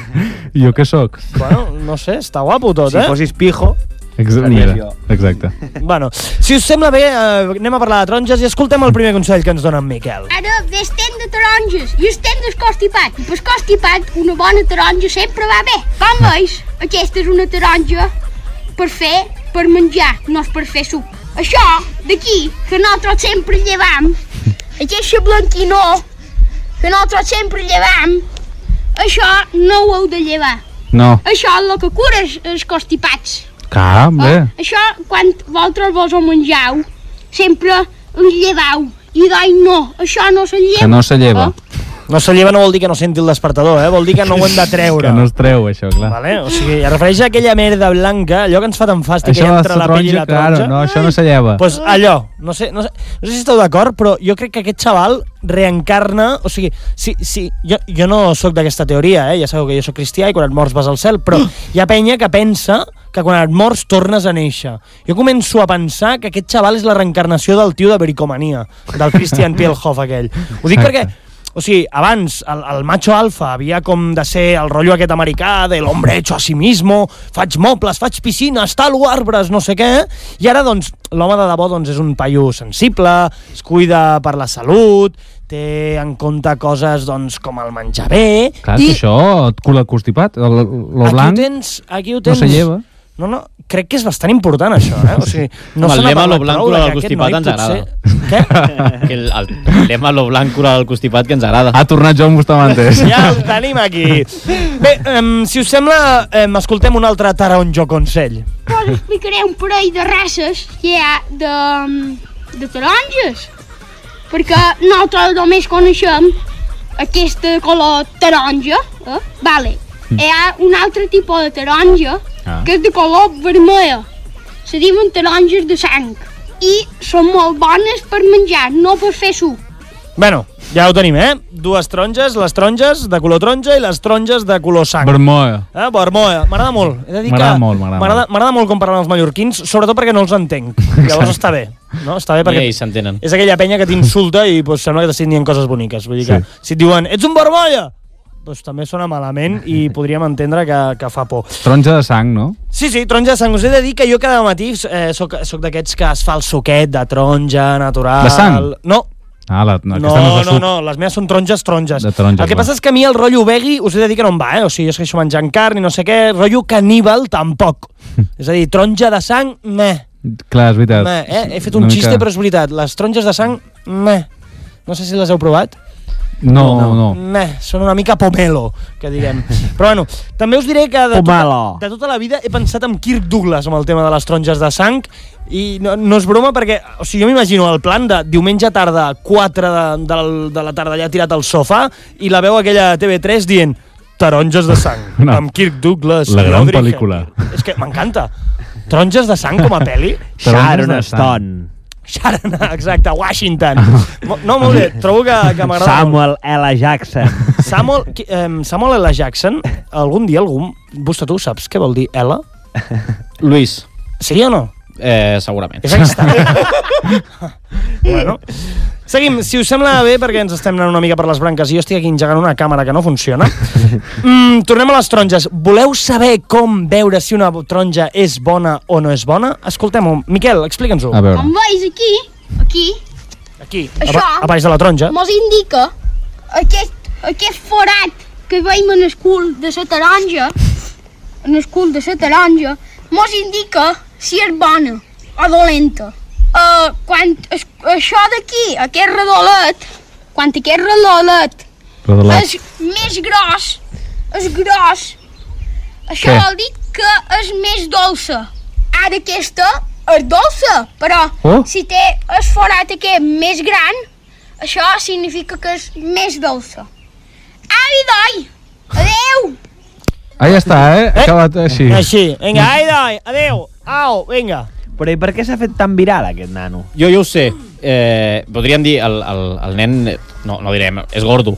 jo què sóc? Bueno, no sé, està guapo tot, si eh? Si fossis pijo... Exacte, mira, exacte. Bueno, si us sembla bé, eh, anem a parlar de taronges i escoltem el primer consell que ens dona en Miquel. Ara estem de taronges i estem del constipat. I pel constipat una bona taronja sempre va bé. Com veus? Aquesta és una taronja per fer, per menjar, no és per fer suc. Això d'aquí, que nosaltres sempre llevam, aquesta blanquinó, que nosaltres sempre llevam, això no ho heu de llevar. No. Això és el que cura els constipats. Clar, bé. Oh, això, quan vosaltres vos ho mengeu, sempre el lleveu. I d'ai no, això no se lleva. Que no se lleva. Oh? No se lleva no vol dir que no senti el despertador, eh? Vol dir que no ho hem de treure. Que no es treu, això, clar. Vale? O sigui, es refereix a aquella merda blanca, allò que ens fa tan fàstic això entre la pell i la taronja. Claro, no, això no se lleva. Pues allò, no sé, no sé, no sé si esteu d'acord, però jo crec que aquest xaval reencarna, o sigui, si, si, jo, jo no sóc d'aquesta teoria, eh? Ja sabeu que jo sóc cristià i quan et mors vas al cel, però hi ha penya que pensa que quan et mors tornes a néixer. Jo començo a pensar que aquest xaval és la reencarnació del tio de Bricomania, del Christian Pielhoff aquell. Ho dic perquè, o sigui, abans el, el macho alfa havia com de ser el rotllo aquest americà de l'hombre hecho a sí mismo, faig mobles, faig piscines, talo arbres, no sé què, i ara doncs l'home de debò doncs, és un paio sensible, es cuida per la salut, té en compte coses doncs, com el menjar bé... Clar, i... això, et cul constipat, el, el aquí blanc ho tens, aquí ho tens. no se lleva. No, no, crec que és bastant important això, eh? O sigui, no el se n'ha lema lo parlat blanc prou cura de del que aquest constipat noi ens agrada. potser... Què? El, el, el lema lo blanc cura del constipat que ens agrada. Ha tornat Joan Bustamantes. Ja el tenim aquí. Bé, um, si us sembla, um, escoltem un altre taronjo consell. Us explicaré un parell de races que hi ha de, de taronges. Perquè nosaltres només coneixem aquesta color taronja, eh? Vale. Hi ha un altre tipus de taronja ah. que és de color vermella. Se diuen taronges de sang. I són molt bones per menjar, no per fer suc. Bueno, ja ho tenim, eh? Dues taronges, les taronges de color taronja i les taronges de color sang. Vermolla. Eh? Vermolla. M'agrada molt. M'agrada molt, m'agrada molt. molt com parlen els mallorquins, sobretot perquè no els entenc. Llavors està bé. No? Està bé perquè I ells s'entenen. és aquella penya que t'insulta i pues, sembla que t'estiguin dient coses boniques. Vull dir que sí. Si et diuen, ets un vermolla, doncs també sona malament i podríem entendre que, que fa por. Taronja de sang, no? Sí, sí, taronja de sang. Us he de dir que jo cada matí eh, soc, soc d'aquests que es fa el suquet de taronja natural. De sang? No. Ah, la, no, no, no, és no, no, les meves són taronges, taronges. De taronges, el que passa és que a mi el rotllo veggie, us he de dir que no em va, eh? O sigui, jo segueixo menjant carn i no sé què, rotllo caníbal tampoc. És a dir, taronja de sang, meh. Clar, és veritat. Meh, eh? He fet un Una xiste, mica... però és veritat. Les taronges de sang, meh. No sé si les heu provat. No, no, no. Meh, són una mica pomelo, que diguem. Però bueno, també us diré que de tota, de tota la vida he pensat en Kirk Douglas amb el tema de les taronges de sang i no, no és broma perquè, o sigui, jo m'imagino el plan de diumenge tarda, quatre de, de, de la tarda allà tirat al sofà i la veu aquella a T V tres dient taronges de sang, no. Amb Kirk Douglas. La gran pel·lícula. És que m'encanta. Taronges de sang com a pel·li. Sharon Stone. Sharon, exacte, Washington. No, molt bé, trobo que, que m'agrada Samuel L. Jackson. Samuel, eh, Samuel L. Jackson, algun dia algú... Busta, tu saps què vol dir L? Luis. Sí o no? Eh, segurament. És estrany. Bueno, seguim, si us sembla bé, perquè ens estem anant una mica per les branques i jo estic aquí engegant una càmera que no funciona. Mm, tornem a les taronges. Voleu saber com veure si una taronja és bona o no és bona? Escoltem-ho. Miquel, explica'ns-ho. Com veus aquí, aquí, aquí, això, a, a baix de la taronja, mos indica aquest, aquest forat que veiem en el cul de la taronja, en el cul de la taronja, mos indica si és bona o dolenta. Uh, quan es, això d'aquí, aquest redolet, quan aquest redolet Redolet. és més gros, és gros, això Què? vol dir que és més dolça. Ara aquesta és dolça, però oh? si té el forat aquest més gran, això significa que és més dolça. Ai, doi! Adeu! Ah, ja està, eh? Eh? Acabat així. Així. Vinga, ai, doi, adeu, au, vinga. Però i per què s'ha fet tan viral aquest nano? Jo jo ho sé. Eh, podríem dir, el, el, el nen... No, no direm, és gordo.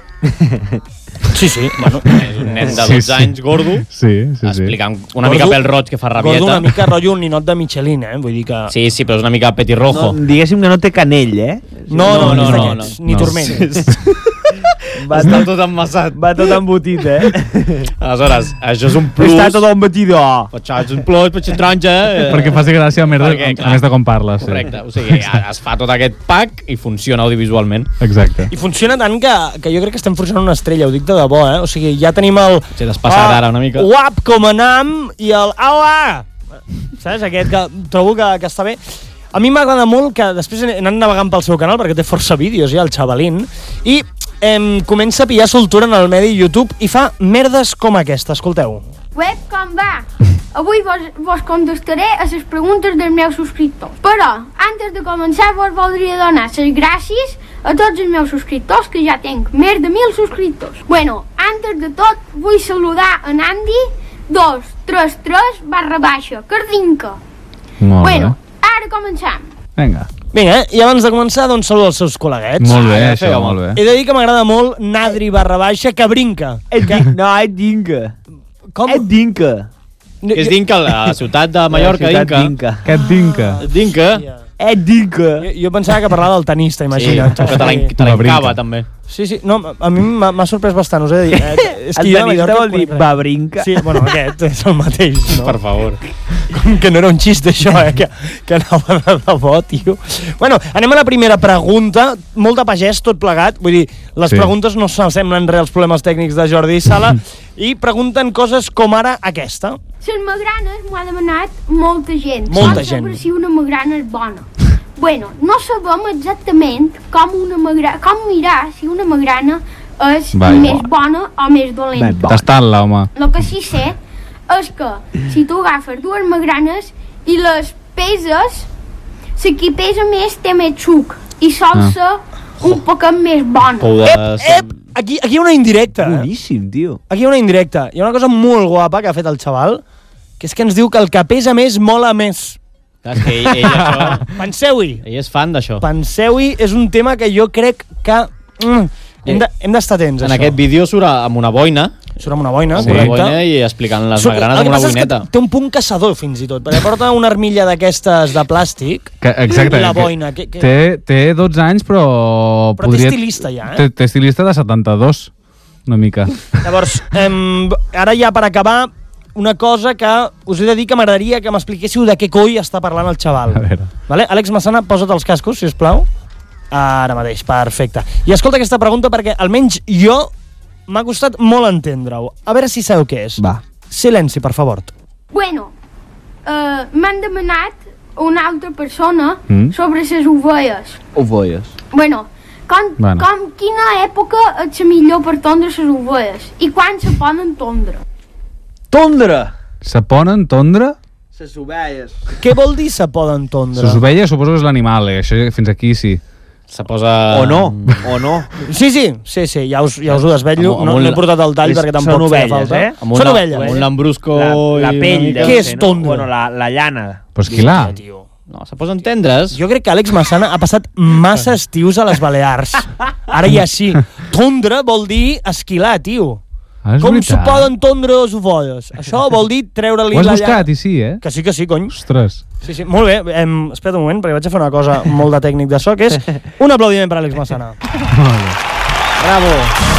Sí, sí, bueno. És un nen de dotze Sí, sí. anys gordo, Sí, sí, sí. explicant una Gordo- mica pel roig que fa rabieta. Gordo una mica rotllo un ninot de Michelin, eh? Vull dir que... Sí, sí, però és una mica petirrojo. No, diguéssim que no té canell, eh? No, no, No, no, no, no, no, ni no. turmell. Va Està tot, tot emmassat. va tot embotit, eh? Aleshores, això és un plus. Està tot embotidor. Per això és un plus, per ser taronja. Eh? Perquè faci gràcia a més, de, Perquè, clar. a més de com parles. Sí. Correcte, o sigui, es fa tot aquest pack i funciona audiovisualment. Exacte. I funciona tant que, que jo crec que estem forjant una estrella, ho dic de debò, eh? O sigui, ja tenim el... Sí, t'has passat ara una mica. Guap com anam i el... Au, ah! Saps? Aquest que trobo que, que està bé. A mi m'agrada molt que després he anat navegant pel seu canal perquè té força vídeos ja, el xavalín, i em, comença a pillar soltura en el medi YouTube i fa merdes com aquesta, escolteu. Web, com va? Avui vos, vos contestaré a les preguntes dels meus subscriptors. Però, antes de començar, vos voldria donar les gràcies a tots els meus subscriptors, que ja tinc més de mil subscriptors. Bueno, antes de tot, vull saludar a Andy dos tres tres barra baixa, Cardinca. Molt Bueno, ara començam. bé. Vinga. Vinga, eh? I abans de començar, doncs saludo els seus col·leguets. Molt bé, Ah, ja això, feia, molt bé. He de dir que m'agrada molt Nadri barra baixa, que brinca. Et dic, no, et dinca. Com? Et dinca. És Dinka, la ciutat de Mallorca, Dinka. Aquest Dinka. Dinka. Eh, Dinka. Jo, jo pensava que parlava del tenista, imagina't. Sí, que te l'encava, també. Sí, sí, no, a mi m'ha sorprès bastant, us he de dir. Eh, és que el jo a tenista Mallorca vol dir babrinca. Sí, bueno, aquest és el mateix, no? Per favor. Com que no era un xiste, això, eh? Que, que anava de debò, tio. Bueno, anem a la primera pregunta. Molt de pagès, tot plegat. Vull dir, les Sí. preguntes no s'assemblen res als problemes tècnics de Jordi Sala i pregunten coses com ara aquesta. Les magranes m'ho ha demanat molta gent. Molta Com gent. saber si una magrana és bona. Bueno, no sabem exactament com, una magra... com mirar si una magrana és Vai. més bona o més dolenta. Tastant-la, home. El que sí sé és que si tu agafes dues magranes i les peses, la que pesa més té més suc i sol ser un poquet més bona. Ep, ep, aquí, aquí hi ha una indirecta. Boníssim, tio. Aquí hi ha una indirecta. Hi ha una cosa molt guapa que ha fet el xaval, que és que ens diu que el que pesa més mola més. Clar, és que ell, ell això... Penseu-hi. Ell és fan d'això. Penseu-hi, és un tema que jo crec que... Mm, hem de- hem d'estar atents, En això. aquest vídeo surt amb una boina. Surt amb una boina, amb una correcte. boina i explicant les Surt- magranes el amb que una passa és que boineta. té un punt caçador, fins i tot, perquè porta una armilla d'aquestes de plàstic. Que, exacte. La que boina. Que, que... Té, té dotze anys, però... Però té estilista ja, eh? Té, té estilista de setanta-dos, una mica. Llavors, em, ara ja per acabar, una cosa que us he de dir que m'agradaria que m'expliquéssiu de què coi està parlant el xaval. A veure. Vale? Àlex Massana, posa't els cascos, si us plau. Ara mateix, perfecte. I escolta aquesta pregunta perquè almenys jo m'ha costat molt entendre-ho. A veure si sabeu què és. Va. Silenci, per favor. Bueno, uh, m'han demanat una altra persona Mm. sobre les ovelles. Ovelles. Bueno, com, Bueno. com quina època és la millor per tondre les ovelles i quan se poden tondre? Tondre! Se ponen tondre? Les ovelles. Què vol dir se poden tondre? Les ovelles suposo que és l'animal, eh? Això fins aquí sí. Se posa... O no, o no. Sí, sí, sí, sí, ja us, ja us ho desvetllo. Amb- amb No, un- no he portat el tall és- perquè tampoc són feia ovelles, falta. eh? Amb Són una- ovelles. amb un lambrusco La, la i pell. una mica- deu Què és ser, no? tondre? Bueno, la, la llana. Però esquilar. No, se posen tendres. Jo crec que Àlex Massana ha passat massa estius a les Balears. Ara ja sí. Tondre vol dir esquilar, tio. Ah, és Com veritat. se poden tondre les ovelles? Això vol dir treure-li Ho has la buscat, i sí, eh? Que sí, que sí, cony. Ostres. Sí, sí, molt bé. Em, espera un moment, perquè vaig a fer una cosa molt de tècnic de so, que és un aplaudiment per Àlex Massana. Bravo.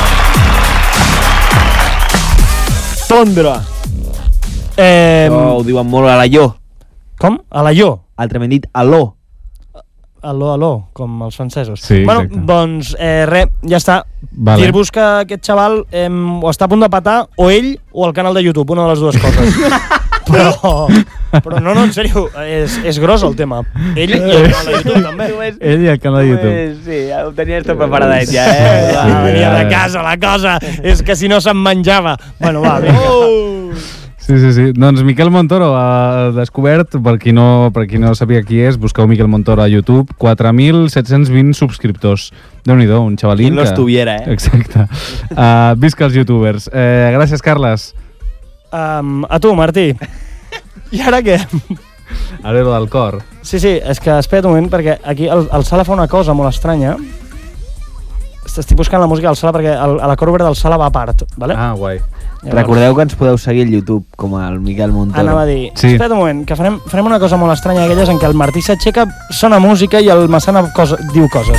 Tondre. Eh, Això ho diuen molt a la llo. Com? A la llo. Altrament dit, aló. Aló, aló, com els francesos. Sí, bueno, exacte. doncs, eh, res, ja està. Vale. Dir-vos que aquest xaval eh, ho està a punt de patar, o ell o el canal de YouTube, una de les dues coses. però, però no, no, en sèrio, és, és gros el tema. Ell i el canal de YouTube, també. Ell i el canal de YouTube. Eh, sí, ho tenia esto preparadet ja, eh? Ah, venia de casa, la cosa. És que si no se'n menjava. Bueno, va, vinga. Sí, sí, sí. Doncs Miquel Montoro ha descobert, per qui no, per qui no sabia qui és, busqueu Miquel Montoro a YouTube, quatre mil set-cents vint subscriptors. Déu-n'hi-do, un xavalín Quien los tuviera, eh? Exacte. Uh, visca els youtubers. Eh, gràcies, Carles. Um, a tu, Martí. I ara què? Ara era del cor. Sí, sí, és que espera't un moment, perquè aquí el, el Sala fa una cosa molt estranya. Estic buscant la música del Sala perquè el, a la cover del Sala va a part, vale? Ah, guai. Llavors, Recordeu que ens podeu seguir al YouTube, com el Miquel Montoro. anava a dir, Sí. sí. espera't un moment, que farem, farem una cosa molt estranya d'aquelles en què el Martí s'aixeca, sona música i el Massana cosa, diu coses.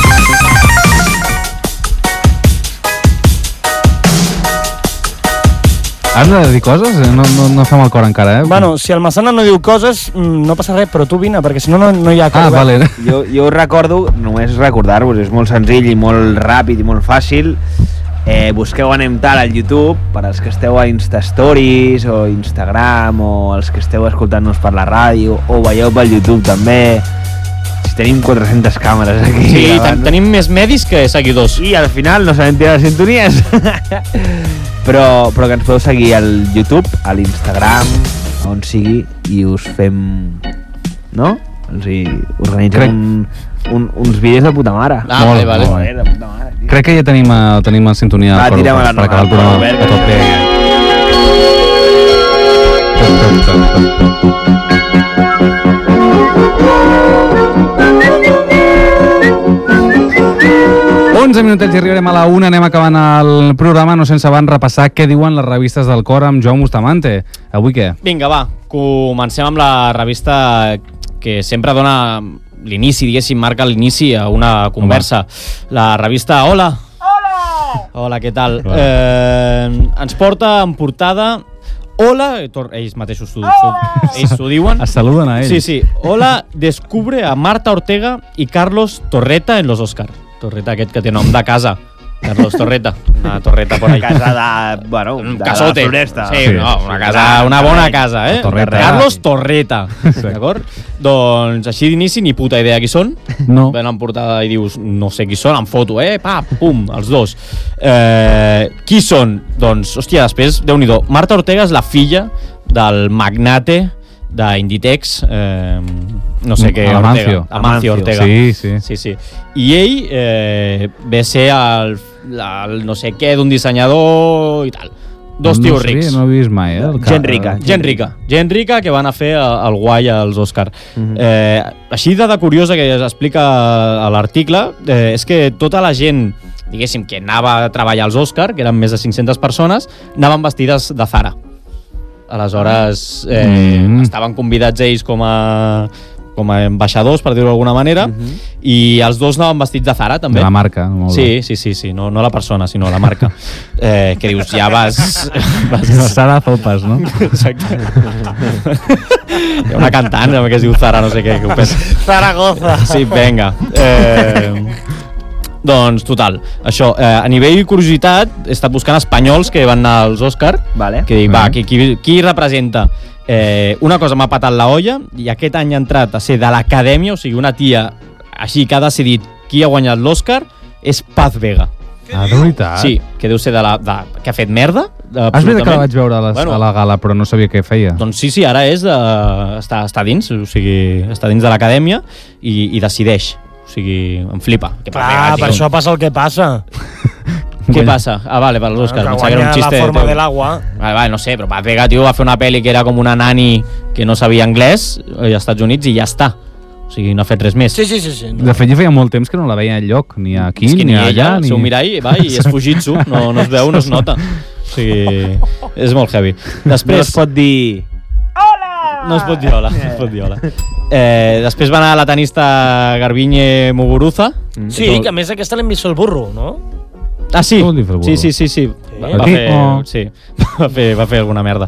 Has de dir coses? No, no, no fem el cor encara, eh? Bueno, si el Massana no diu coses, mm, no passa res, però tu vine, perquè si no, no, no hi ha Ah, cor. vale. Jo, jo us recordo, només recordar-vos, és molt senzill i molt ràpid i molt fàcil. Eh, busqueu Anem Tard al YouTube, per als que esteu a Insta Stories o Instagram, o els que esteu escoltant-nos per la ràdio, o veieu pel YouTube també. Si tenim quatre-centes càmeres aquí. Sí, davant. ten tenim més medis que seguidors. I al final no sabem tirar les sintonies. però, però que ens podeu seguir al YouTube, a l'Instagram, on sigui, i us fem... No? O sigui, organitzem Crec- un, un, uns vídeos de puta mare. Ah, vale, vale. molt bé. Joder, de puta mare, tio. Crec que ja tenim, uh, tenim en sintonia Va, el cor tira'm per, la per acabar el normal, programa Albert, a tope. onze minutets i arribarem a la una, anem acabant el programa, no sense abans repassar què diuen les revistes del cor amb Joan Bustamante. Avui què? Vinga, va, comencem amb la revista que sempre dona l'inici, diguéssim, marca l'inici a una conversa. Home. La revista Hola. Hola! Hola, què tal? Eh, ens porta en portada Hola, ells mateixos s'ho diuen. Es saluden a ells. Sí, sí. Hola, descubre a Marta Ortega i Carlos Torreta en los Oscar. Torreta aquest que té nom de casa. Carlos Torreta, una torreta por ahí. Casa de, bueno, un de casote. Floresta. Sí, sí, no, una casa, una bona casa, eh? Torreta. Carlos Torreta, d'acord? Doncs així d'inici ni puta idea qui són. No. Ven en portada i dius, no sé qui són, en foto, eh? Pa, pum, els dos. Eh, qui són? Doncs, hòstia, després, Déu-n'hi-do, Marta Ortega és la filla del magnate d'Inditex, eh, no sé què, Amancio. Ortega. Amancio Ortega. Sí, sí. sí, sí. I ell eh, ve a ser el, el no sé què d'un dissenyador i tal. Dos no tios sabia, rics. No he vist mai, eh? Gent rica. Gent rica. Gent rica que van a fer el guai als Òscar. Mhm. eh, així de curiosa que es explica a l'article, eh, és que tota la gent, diguéssim, que anava a treballar als Òscar, que eren més de cinc-centes persones, anaven vestides de Zara. Aleshores, eh, Mm. estaven convidats ells com a, com a ambaixadors, per dir-ho d'alguna manera, Mhm. i els dos anaven vestits de Zara, també. De la marca. Molt bé. Sí, sí, sí, sí, no, no la persona, sinó la marca. Eh, que dius, ja vas... vas... Zara Zopas, no? Exacte. Hi ha una cantant que es diu Zara, no sé què, que ho pensa. Zaragoza. Sí, venga. Eh, doncs, total, això, eh, a nivell curiositat, he estat buscant espanyols que van anar als Òscar, vale. que dic, va, qui, qui, qui representa? Eh, una cosa m'ha patat la olla, i aquest any ha entrat a ser de l'acadèmia, o sigui, una tia així que ha decidit qui ha guanyat l'Òscar, és Paz Vega. Ah, de veritat? Sí, que deu ser de la... De, que ha fet merda. Has vist que la vaig veure a, les, Bueno. a la gala, però no sabia què feia. Doncs sí, sí, ara és de, està, està dins, o sigui, està dins de l'acadèmia i, i decideix. O sigui, em flipa. Que Ah, per això passa el que passa. Què passa? Ah, vale, per l'Òscar. Que guanya la forma de l'agua. Vale, vale, no sé, però Paz Vega, tio, va fer una pel·li que era com una nani que no sabia anglès als Estats Units i ja està. O sigui, no ha fet res més. Sí, sí, sí. sí. De fet, ja feia molt temps que no la veia enlloc, ni aquí, És que ni, ni allà. ella, el ni... seu mirall, va, i és Fujitsu, no, no es veu, no es nota. O sigui, és molt heavy. Després... No es pot dir... No es pot dir hola, no es pot dir hola. Eh, després va anar la tenista Garbiñe Muguruza. Sí, que a més aquesta l'hem vist el burro, no? Ah, sí? Com vol dir fer el burro? Sí, sí, sí, sí. Va, va, Aquí? fer, Oh. sí. va, fer, va fer alguna merda.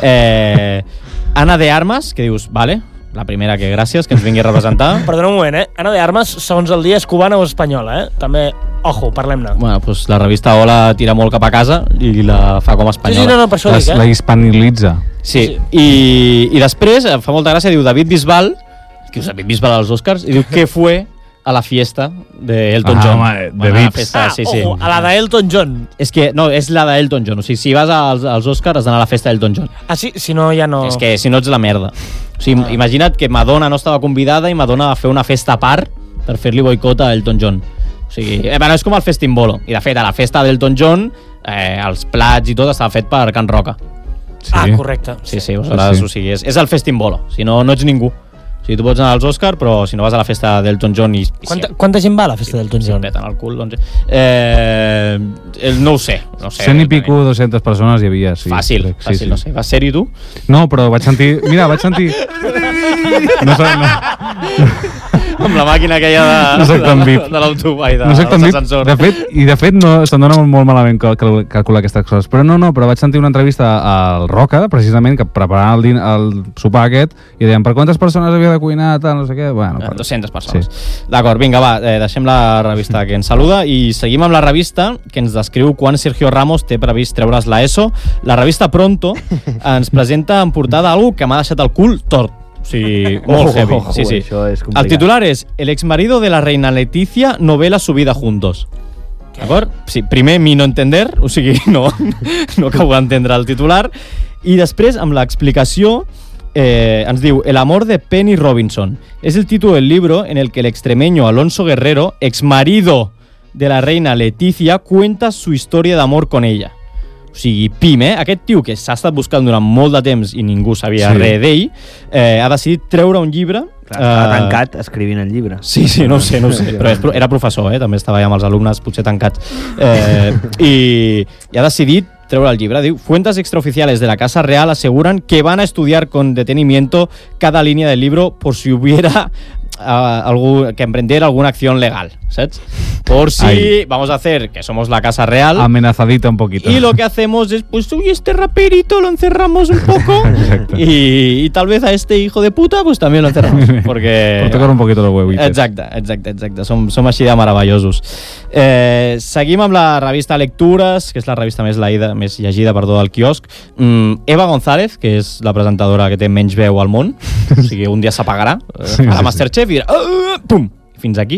Eh, Ana de Armas, que dius, vale, la primera que gràcies, que ens vingui a representar. Perdona un moment, eh? Ana de Armas, segons el dia, és cubana o espanyola, eh? També, ojo, parlem-ne. Bueno, pues la revista Hola tira molt cap a casa i la fa com a espanyola. Sí, sí, no, no, per això Les, dic, la eh? hispanilitza. Sí, sí. I, i després, em fa molta gràcia, diu David Bisbal, que dius David Bisbal als Oscars, i diu què fue a la fiesta de Elton Ah, John. home, de Bueno, a la Vips. festa, Ah, sí, sí. ojo, a la d'Elton John. És que, no, és la d'Elton John. O sigui, si vas als, als Oscars has d'anar a la festa d'Elton John. Ah, sí? Si no, ja no... És que si no ets la merda. O sigui, ah. imagina't que Madonna no estava convidada i Madonna va fer una festa a part per fer-li boicot a Elton John. O sigui, eh, bueno, és com el Festimbolo. I de fet, a la festa d'Elton John, eh, els plats i tot estava fet per Can Roca. Sí. Ah, correcte. Sí, sí, aleshores, sí. o sigui, és, és el Festimbolo. Si no, no ets ningú. O sigui, tu pots anar als Oscar, però si no vas a la festa d'Elton John i... i Quanta, quanta gent va a la festa d'Elton si John? et peten el cul, doncs... Eh, el, no ho sé, no ho sé. Cent i pico, dues-centes persones hi havia, sí. Fàcil, crec, fàcil, no sé. Vas ser-hi tu? No, però vaig sentir... Mira, vaig sentir... No sé, no, Amb la màquina aquella de, No soc tan de, vip. de l'autobús i de, no soc tan dels vip. ascensors. De fet, i de fet no, se'n dona molt malament cal, cal, calcular aquestes coses. Però no, no, però vaig sentir una entrevista al Roca, precisament, que preparant el, din, el sopar aquest, i deien, per quantes persones havia de cuinar, tal, no sé què... Bueno, per... dues-centes persones. Sí. D'acord, vinga, va, eh, deixem la revista que ens saluda i seguim amb la revista que ens descriu quan Sergio Ramos té previst treure's la ESO. La revista Pronto ens presenta en portada algo que m'ha deixat el cul tort. O sigui, molt Ojo, heavy. ojo, Sí, sí. això és El complicat. titular és El exmarido de la reina Leticia novela su vida juntos. D'acord? Sí, primer, mi no entender, o sigui, no, no acabo d'entendre el titular. I després, amb l'explicació, eh, ens diu El amor de Penny Robinson. Es el título del libro en el que el extremeño Alonso Guerrero, exmarido de la reina Leticia, cuenta su historia de amor con ella. O o sigui, pim, eh? Aquest tio que s'ha estat buscant durant molt de temps i ningú sabia Sí. res d'ell, eh, ha decidit treure un llibre. Clar, estava eh, tancat escrivint el llibre. Sí, sí, no ho sé, no ho sé, però és, era professor, eh? També estava allà amb els alumnes, potser tancats. Eh, i, I ha decidit treure el llibre. Diu, fuentes extraoficiales de la Casa Real aseguran que van a estudiar con detenimiento cada línea del libro por si hubiera uh, algú, que emprender alguna acción legal, ¿sabes? Por si Ay. vamos a hacer que somos la Casa Real Amenazadita un poquito. y lo que hacemos es, pues, uy, este raperito lo encerramos un poco y, y tal vez a este hijo de puta pues también lo encerramos. Porque... Por tocar un poquito los huevitos. Exacte, exacte, exacte. Som, som així de meravellosos. Eh, seguim amb la revista Lectures, que és la revista més, laïda, més llegida perdó, del quiosc. Mm, Eva González, que és la presentadora que té menys veu al món, o sigui, un dia s'apagarà, eh, Sí, farà sí, Masterchef i dirà uh, pum, fins aquí.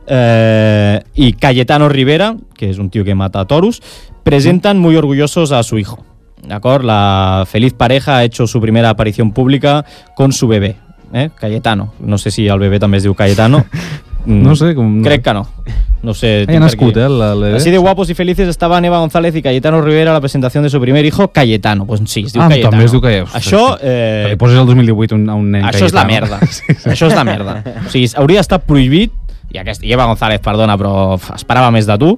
Eh, I Cayetano Rivera, que és un tio que mata toros, presentan muy orgullosos a su hijo. ¿De acuerdo? La feliz pareja ha hecho su primera aparición pública con su bebé, eh? Cayetano. No sé si el bebé també es diu Cayetano. No sé, com... Crec que no. No sé. Ha nascut, eh, el bebé. Así de guapos y felices estaban Eva González y Cayetano Rivera a la presentación de su primer hijo, Cayetano. Pues sí, es diu Ah, Cayetano. també es diu Cayetano. Això... Eh... Que li poses el dos mil divuit un, a un nen Això és la Cayetano. merda. sí, sí. Això és la merda. O sigui, hauria d'estar prohibit, i, aquest, i Eva González, perdona, però f, esperava més de tu,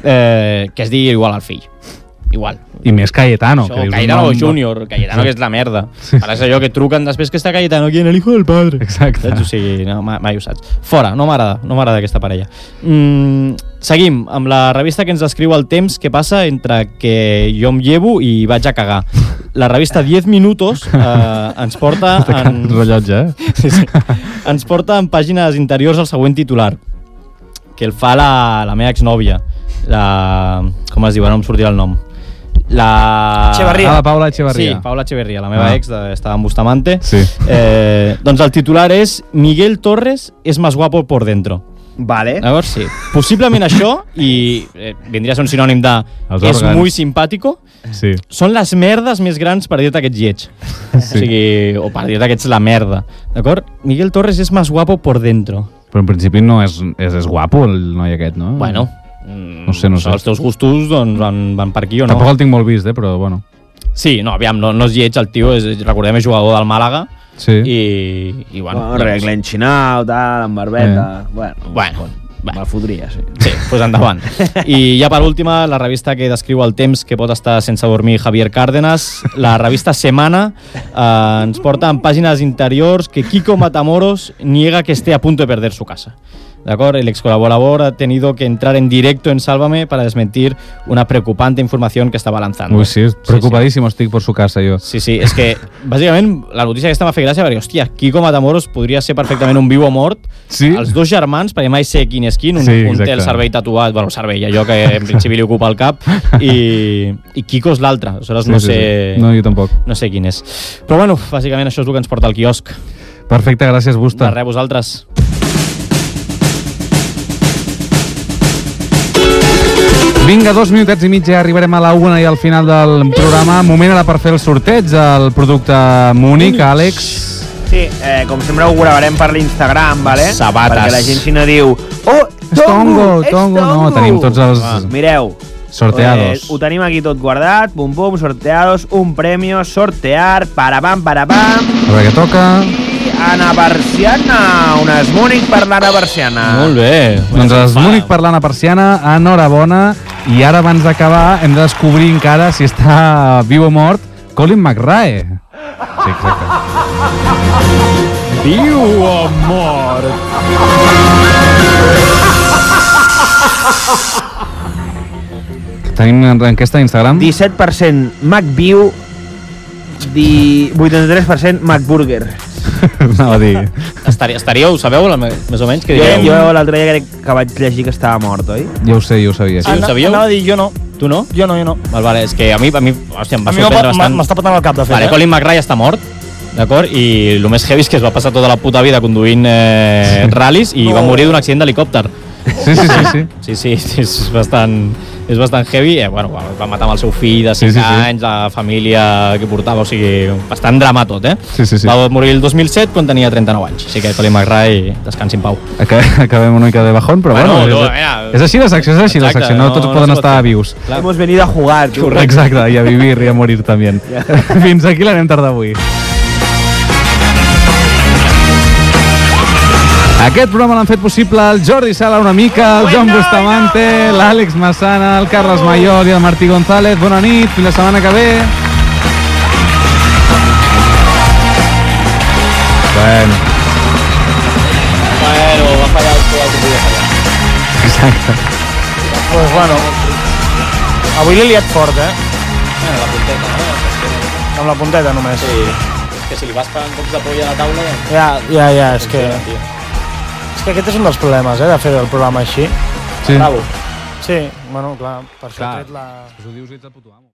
eh, que es digui igual al fill. Igual. I més Cayetano. Això, que dius un Cayetano nom- Júnior, Cayetano, que és la merda. Ara és allò que truquen després que està Cayetano aquí en el hijo del padre. Exacte. Saps? O sigui, no, mai, mai ho saps. Fora, no m'agrada, no m'agrada aquesta parella. Mm, seguim amb la revista que ens descriu el temps que passa entre que jo em llevo i vaig a cagar. La revista diez minutos eh, ens porta en... Rellotge, eh? Sí, sí. Ens porta en pàgines interiors el següent titular, que el fa la, la meva exnòvia. La... Com es diu? No em sortirà el nom. La... Echevarría. Ah, la Paula Echevarría. Sí, Paula Echeverría, la meva Ah. ex, de, estava en Bustamante. Sí. Eh, doncs el titular és Miguel Torres és más guapo por dentro. Vale. Llavors, sí. Possiblement això, i eh, vindria a ser un sinònim de Els és òrgans. muy simpàtico, Sí. són les merdes més grans per dir-te que ets lleig. Sí. O sigui, o per dir-te que ets la merda. D'acord? Miguel Torres és más guapo por dentro. Però en principi no és, és, és guapo el noi aquest, no? Bueno, no sé, no sé. Els teus gustos doncs, van, van per aquí o no? Tampoc el tinc molt vist, eh, però bueno. Sí, no, aviam, no, no és lleig el tio, és, recordem, és jugador del Màlaga. Sí. I, i bueno, Bueno, res, l'enxinau, tal, amb barbeta... Eh. Bueno, bueno, bueno. Me'l fotria, sí. Sí, doncs pues endavant. I ja per última, la revista que descriu el temps que pot estar sense dormir Javier Cárdenas, la revista Semana, eh, ens porta en pàgines interiors que Kiko Matamoros niega que esté a punto de perder su casa. ¿De acuerdo? El ex colaborador ha tenido que entrar en directo en Sálvame para desmentir una preocupante información que estaba lanzando. Uy, sí, preocupadísimo estic por su casa, jo. Sí, sí, és que, bàsicament, la notícia aquesta m'ha fet gràcia perquè, hòstia, Kiko Matamoros podria ser perfectament un viu o mort. Sí. Els dos germans, perquè mai sé quin és quin, un, Sí, un té el exacte. cervell tatuat, bueno, el cervell, allò que en principi li ocupa el cap, i, i Kiko és l'altre, aleshores Sí, no sí, sé... sí. No, jo tampoc. No sé quin és. Però bueno, bàsicament això és el que ens porta al quiosc. Perfecte, gràcies, Busta. De res, vosaltres. Vinga, dos minutets i mig, ja arribarem a la una i al final del programa. Moment ara per fer el sorteig del producte Múnich, Àlex. Sí, eh, com sempre ho gravarem per l'Instagram, vale? Sabates. Perquè la gent si no diu oh, És tongo, és tongo. No, tenim tots els Ah, mireu. sorteados. Eh, ho tenim aquí tot guardat, bum bum, sorteados, un premio, sortear, parabam, parabam. A veure què toca. Anna Barciana, una Múnich per l'Anna Barciana. Molt bé. Doncs es Múnich per l'Anna Persiana, enhorabona. I ara, abans d'acabar, hem de descobrir encara si està viu o mort Colin McRae. Sí, exacte. Viu o mort? Tenim una enquesta d'Instagram. disset per cent McViu, di... vuitanta-tres per cent McBurger. Anava a dir. Estaria, estaríeu, sabeu, la- més o menys? Que Jo, diríeu? jo l'altre dia crec que vaig llegir que estava mort, oi? Jo ho sé, jo ho sabia. Sí, ho sabíeu? Anava a dir, jo no. Tu no? Jo no, jo no. Val, vale, és que a mi, a mi, hòstia, em va A mi sorprendre m'ha- bastant. m'està patant el cap, de fet, Vale, eh? Colin McRae està mort, d'acord? I el més heavy és que es va passar tota la puta vida conduint eh, ral·lis i No. va morir d'un accident d'helicòpter. Sí, sí, sí, sí. Sí, sí, sí, és bastant, és bastant heavy. Eh, bueno, va matar amb el seu fill de cinc Sí, sí, sí. anys, la família que portava, o sigui, bastant drama tot, eh? Sí, sí, sí. Va morir el dos mil set quan tenia trenta-nou anys, així que Colin McRae, descansi en pau. Acabem una mica de bajón, però bueno, Bueno, és, tu, mira, és així la secció, és així la exacte, secció, no, no- tots no poden es pot estar fer. vius. Clar. Hemos venido a jugar, tu. Exacte, i a vivir i a morir també. Fins aquí l'anem tard d'avui. Aquest programa l'han fet possible el Jordi Sala una mica, el Joan Bustamante, l'Àlex Massana, el Carles Maiol i el Martí González. Bona nit, fins la setmana que ve. Bueno. Bueno, va fallar el que podia fallar. Exacte. Pues bueno, avui l'he liat fort, eh? Bueno, la punteta, no? Amb la punteta només. Sí, és que si li vas pegant cops de polla a la taula... Ja, ja, ja, és que... És que aquest és un dels problemes, eh, de fer el programa així. Sí. Bravo. Sí, bueno, clar, per això Clar. he tret la... Us ho dius, ets el puto amo.